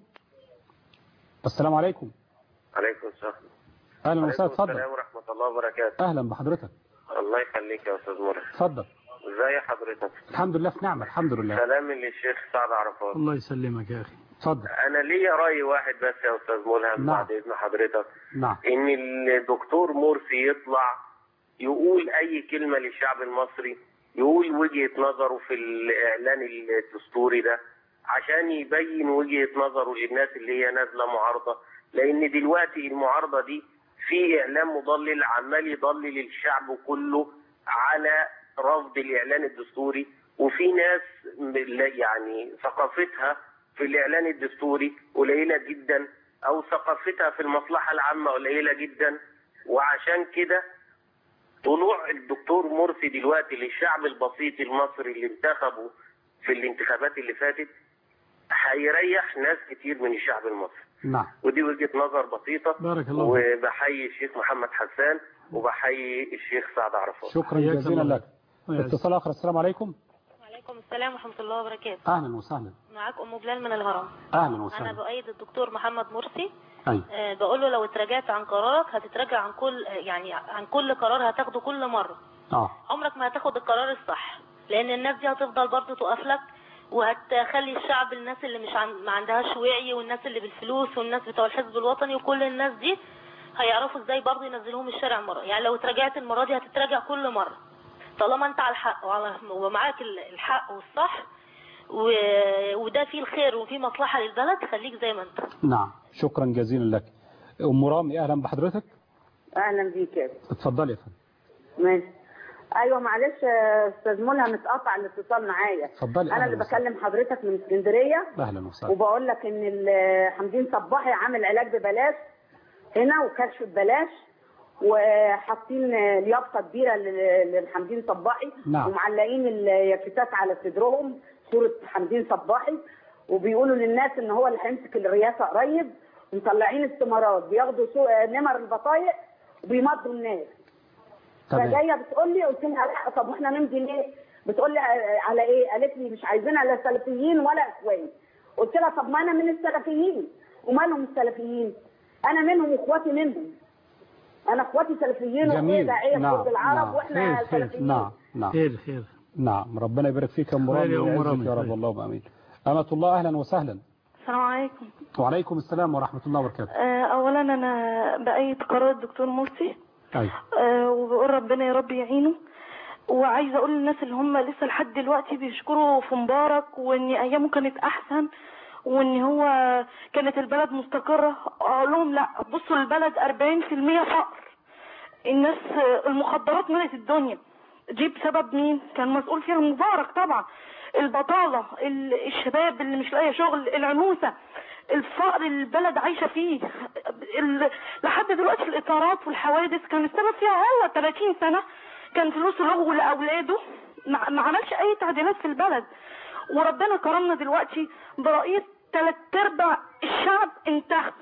السلام عليكم. عليكم السلام. أهلا وسهلا. اتفضل. السلام ورحمة الله وبركاته. أهلا بحضرتك. الله يخليك يا أستاذ مرسي. اتفضل. ازي حضرتك؟ الحمد لله في نعمة. الحمد لله. سلام للشيخ سعد عرفات. الله يسلمك يا أخي. اتفضل. أنا ليا رأي واحد بس يا أستاذ ملهم. نعم. بعد إذن حضرتك. نعم. إن الدكتور مرسي يطلع يقول أي كلمة للشعب المصري، يقول وجهة نظره في الإعلان الدستوري ده عشان يبين وجهة نظره للناس اللي هي نازلة معارضة، لأن دلوقتي المعارضة دي في إعلام مضلل عمال يضلل الشعب كله على رفض الإعلان الدستوري، وفي ناس يعني ثقافتها في الإعلان الدستوري قليلة جدا، أو ثقافتها في المصلحة العامة قليلة جدا. وعشان كده طلوع الدكتور مرسي دلوقتي للشعب البسيط المصري اللي انتخبه في الانتخابات اللي فاتت هيريح ناس كتير من الشعب المصري. نعم. ودي وجهة نظر بسيطة. بارك الله. وبحيي الشيخ محمد حسان وبحيي الشيخ سعد عرفات. شكرا جزيلا لك. اتصال آخر. السلام عليكم. وعليكم السلام ورحمة الله وبركاته. أهلا وسهلا. معاك أم بلال من الهرم. أهلا وسهلا. أنا بؤيد الدكتور محمد مرسي. أي. أه بقول له لو اتراجعت عن قرارك هتتراجع عن كل يعني عن كل قرار هتاخده كل مرة. اه. عمرك ما هتاخد القرار الصح، لأن الناس دي هتفضل برضه تقف لك، وهتخلي الشعب، الناس اللي مش عن... ما عندهاش وعي، والناس اللي بالفلوس، والناس بتوع الحزب الوطني، وكل الناس دي هيعرفوا ازاي برضه ينزلوهم الشارع مرة. يعني لو اتراجعت المرة دي هتتراجع كل مرة، طالما انت على الحق وعلى ومعاك الحق والصح و... وده فيه الخير وفيه مصلحة للبلد، خليك زي ما انت. نعم، شكرا جزيلا لك. ام رامي اهلا بحضرتك. اهلا بيك يا اتفضلي يا فندم. ماشي. ايوه معلش يا استاذ ملهم اتقطع الاتصال معايا. اتفضلي. انا اللي بكلم حضرتك من اسكندريه. اهلا وسهلا. وبقول لك ان حمدين صباحي عامل علاج ببلاش هنا وكشف ببلاش، وحاطين اليافطه كبيره لحمدين صباحي. نعم. ومعلقين اليافطات على صدرهم صوره حمدين صباحي، وبيقولوا للناس ان هو اللي هيمسك الرئاسه قريب، ومطلعين استمارات بياخدوا نمر البطايق وبيمضوا الناس. فجايه بتقول لي، قلت لها طب واحنا نمضي ليه؟ بتقول لي على ايه؟ قالت لي مش عايزينها لا سلفيين ولا اخوان. قلت لها طب ما انا من السلفيين، ومالهم السلفيين؟ انا منهم واخواتي منهم. انا اخواتي سلفيين واخواتي داعيه في ارض العرب. نعم. واحنا سلفيين. نعم نعم. خير خير. نعم، ربنا يبارك فيك يا ام رامي يا رب. اللهم امين. أمة الله اهلا وسهلا. السلام عليكم. وعليكم السلام ورحمة الله وبركاته. اولا انا بأيد قرار الدكتور مرسي. ايوه. وبقول ربنا يا رب يعينه، وعايزه اقول للناس اللي هم لسه لحد دلوقتي بيشكروا في مبارك وان ايامه كانت احسن وان هو كانت البلد مستقره، اقول لهم لا، بصوا البلد أربعين في المية فقر، الناس المخدرات ملت الدنيا، دي بسبب مين؟ كان مسؤول فيها مبارك طبعا. البطاله، الشباب اللي مش لاقي شغل، العنوسه، الفقر اللي البلد عايشه فيه لحد دلوقتي، الاطارات والحوادث كان السبب فيها هو ثلاثين سنه كان فلوس له لاولاده، ما عملش اي تعديلات في البلد. وربنا كرمنا دلوقتي برئيس ثلاث ارباع الشعب انتخب،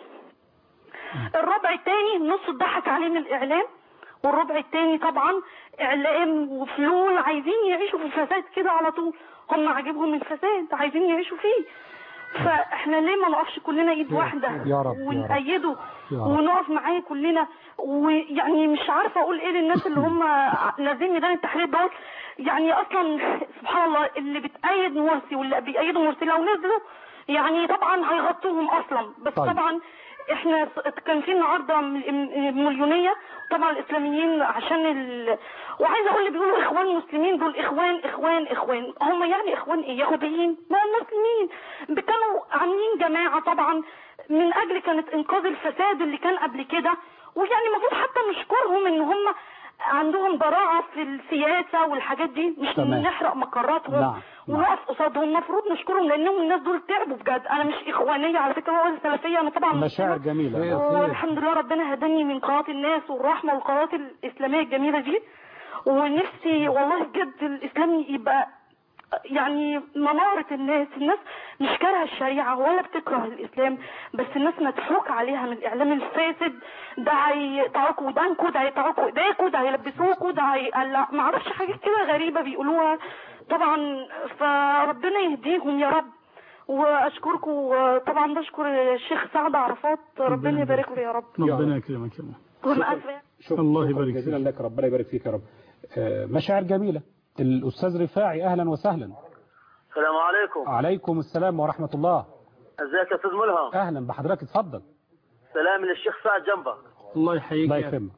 الربع الثاني نص اتضحك عليه من الاعلام، والربع الثاني طبعا اعلام وفلول عايزين يعيشوا في الفساد كده على طول، هم عاجبهم الفساد عايزين يعيشوا فيه. فاحنا ليه ما نقفش كلنا ايد واحده ونأيده ونقف معاه كلنا؟ ويعني مش عارفه اقول ايه للناس اللي هم نازلين ميدان التحرير دول، يعني اصلا سبحان الله اللي بتأيد مرسي واللي بيأيدوا مرسي لو نزلوا يعني طبعا هيغطوهم اصلا، بس طيب. طبعا احنا كان في النهارده مليونيه طبعا الاسلاميين عشان ال... وعايزه اقول اللي بيقولوا اخوان مسلمين دول اخوان اخوان اخوان، هم يعني اخوان ايه؟ يهوديين؟ ما المسلمين كانوا عاملين جماعه طبعا من اجل كانت انقاذ الفساد اللي كان قبل كده، ويعني المفروض حتى نشكرهم ان هم عندهم براعه في السياسه والحاجات دي، مش تمام. نحرق مقراتهم نعم. ونقف قصادهم، المفروض نشكرهم لانهم الناس دول تعبوا بجد. انا مش اخوانيه على فكره ولا سلفيه، انا طبعا مشاعر جميله والحمد لله ربنا هداني من قنوات الناس والرحمه والقنوات الاسلاميه الجميله دي، ونفسي والله بجد الاسلام يبقى يعني منارة الناس. الناس مش كارهه الشريعة ولا بتكره الإسلام، بس الناس مضحوك عليها من الإعلام الفاسد، ده هيقطعوكوا ودانكوا، ده هيقطعوكوا ايديكوا، ده هيلبسوكوا، ده هيقلع ما اعرفش حاجات كده غريبة بيقولوها طبعا. فربنا يهديهم يا رب. واشكركم طبعا، بشكر الشيخ سعد عرفات، ربنا يبارك له يا رب. ربنا يكرمك يا رب. الله يبارك فيك لك، ربنا يبارك فيك يا رب. مشاعر جميلة. الأستاذ رفاعي أهلا وسهلا. السلام عليكم. عليكم السلام ورحمة الله. ازيك يا أستاذ ملهم؟ أهلا بحضرتك، اتفضل. سلام للشيخ سعد جنبك. الله يحييك. الله يكرمك.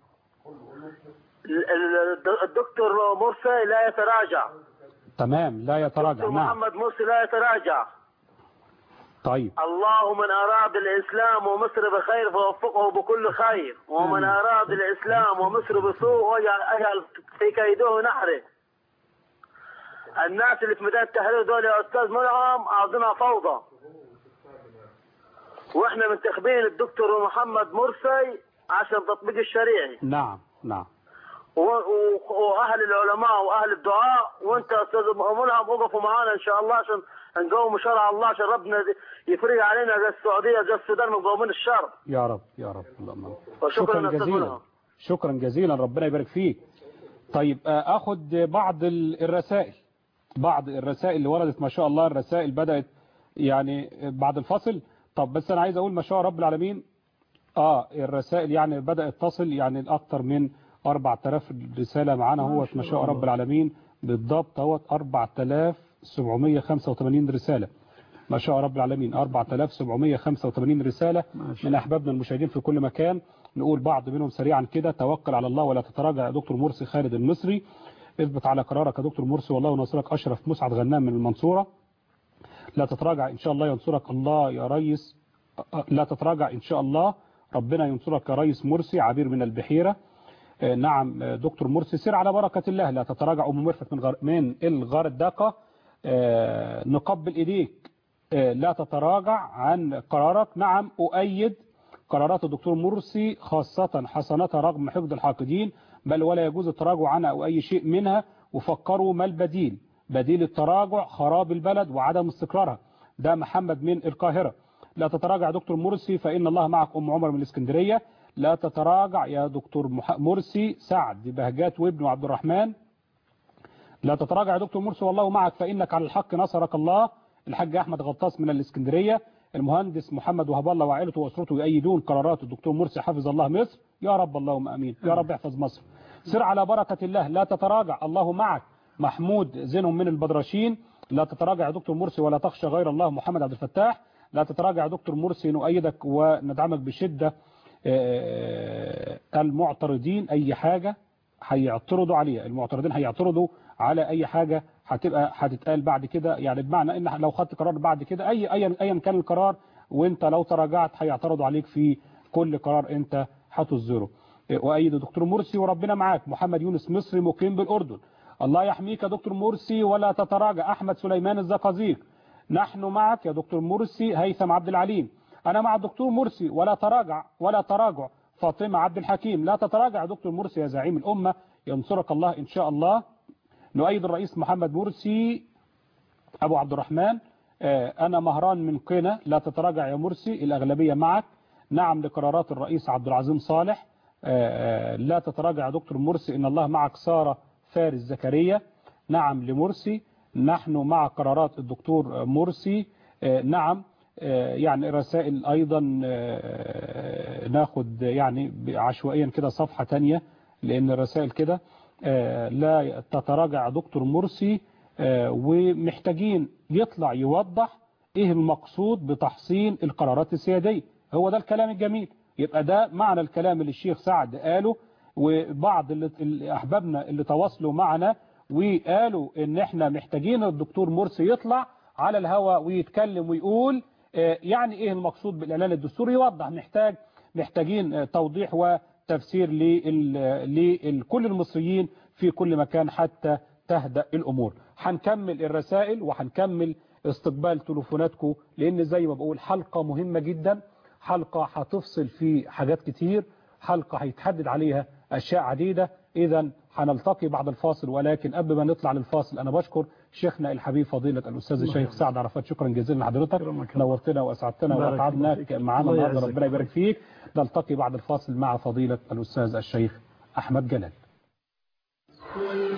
الدكتور مرسي لا يتراجع. تمام، لا يتراجع. نعم. محمد مرسي لا يتراجع. طيب. الله من أراد الإسلام ومصر بخير فوفقه بكل خير، ومن أراد الإسلام ومصر بسوء ويجعل في كيده نحره. الناس اللي في ميدان التحرير دول يا أستاذ ملهم عاوزينها فوضى، واحنا منتخبين الدكتور محمد مرسي عشان تطبيق الشريعي. نعم نعم. واهل العلماء واهل الدعاء، وانت يا استاذ ملهم وقفوا معانا ان شاء الله عشان نقوم شرع الله، عشان ربنا يفرج علينا زي السعوديه زي السودان مقومين الشر. يا رب يا رب. اللهم شكرا جزيلا. شكرا جزيلا، ربنا يبارك فيك. طيب اخد بعض الرسائل بعض الرسائل اللي وردت ما شاء الله. الرسائل بدأت يعني بعد الفصل. طب بس انا عايز اقول ما شاء رب العالمين اه الرسائل يعني بدأت تصل يعني اكتر من أربعة آلاف رسالة معانا اهوت ما شاء رب العالمين، بالضبط اهوت أربعة آلاف وسبعمية وخمسة وثمانين رسالة ما شاء رب العالمين. أربعة آلاف وسبعمية وخمسة وثمانين رسالة من احبابنا المشاهدين في كل مكان. نقول بعض منهم سريعا كده. توكل على الله ولا تتراجع يا دكتور مرسي خالد المصري. اثبت على قرارك يا دكتور مرسي والله ونصرك. أشرف مسعد غنام من المنصورة. لا تتراجع إن شاء الله ينصرك الله يا ريس. لا تتراجع إن شاء الله ربنا ينصرك يا ريس مرسي. عبير من البحيرة. نعم دكتور مرسي سير على بركة الله. لا تتراجع. أم مرفت من غر... من الغردقة. نقبل إيديك. لا تتراجع عن قرارك. نعم أؤيد قرارات الدكتور مرسي خاصة حسناتها رغم حقد الحاقدين، بل ولا يجوز التراجع عنها أو أي شيء منها. وفكروا ما البديل. بديل التراجع خراب البلد وعدم استقرارها. ده محمد من القاهرة. لا تتراجع يا دكتور مرسي فإن الله معك. أم عمر من الإسكندرية. لا تتراجع يا دكتور مرسي. سعد بهجات وابنه عبد الرحمن. لا تتراجع يا دكتور مرسي والله معك فإنك على الحق نصرك الله. الحاج أحمد غطاس من الإسكندرية. المهندس محمد وهب الله وعائلته وأسرته يؤيدون قرارات الدكتور مرسي حفظ الله مصر. يا رب اللهم أمين. يا رب احفظ مصر. سر على بركة الله. لا تتراجع الله معك. محمود زينهم من البدرشين. لا تتراجع يا دكتور مرسي ولا تخشى غير الله. محمد عبد الفتاح. لا تتراجع يا دكتور مرسي نؤيدك وندعمك بشدة. المعترضين أي حاجة هيعترضوا عليها، المعترضين هيعترضوا على اي حاجه هتبقى هتتقال بعد كده، يعني بمعنى ان لو خدت قرار بعد كده اي ايا ايا كان القرار وانت لو تراجعت هيعترضوا عليك في كل قرار انت هتصدره. وايد دكتور مرسي وربنا معاك. محمد يونس مصري مقيم بالاردن. الله يحميك يا دكتور مرسي ولا تتراجع. احمد سليمان الزقازيق. نحن معك يا دكتور مرسي. هيثم عبد العليم. انا مع الدكتور مرسي ولا تراجع ولا تراجع. فاطمه عبد الحكيم. لا تتراجع يا دكتور مرسي يا زعيم الامه، ينصرك الله ان شاء الله. نؤيد الرئيس محمد مرسي. ابو عبد الرحمن. انا مهران من قنا. لا تتراجع يا مرسي، الاغلبيه معك. نعم لقرارات الرئيس عبد العظيم صالح. لا تتراجع يا دكتور مرسي، ان الله معك. ساره فارس زكريا. نعم لمرسي. نحن مع قرارات الدكتور مرسي. نعم. يعني رسائل ايضا ناخد يعني عشوائيا كده صفحه ثانيه لان الرسائل كده. لا تتراجع دكتور مرسي، ومحتاجين يطلع يوضح ايه المقصود بتحصين القرارات السياديه. هو ده الكلام الجميل. يبقى ده معنى الكلام اللي الشيخ سعد قاله، وبعض اللي احبابنا اللي تواصلوا معنا وقالوا ان احنا محتاجين الدكتور مرسي يطلع على الهواء ويتكلم ويقول يعني ايه المقصود بالاعلان الدستوري، يوضح. محتاج محتاجين توضيح وتفسير لكل المصريين في كل مكان حتى تهدأ الامور. هنكمل الرسائل وهنكمل استقبال تليفوناتكم، لان زي ما بقول حلقة مهمة جدا، حلقة هتفصل في حاجات كتير، حلقة هيتحدد عليها اشياء عديدة. اذا هنلتقي بعد الفاصل، ولكن قبل ما نطلع للفاصل انا بشكر شيخنا الحبيب فضيلة الاستاذ الشيخ سعد عرفات. شكرا جزيلا لحضرتك، نورتنا واسعدتنا واسعدناك معانا النهارده، ربنا يبارك فيك. نلتقي بعد الفاصل مع فضيلة الاستاذ الشيخ احمد جلال.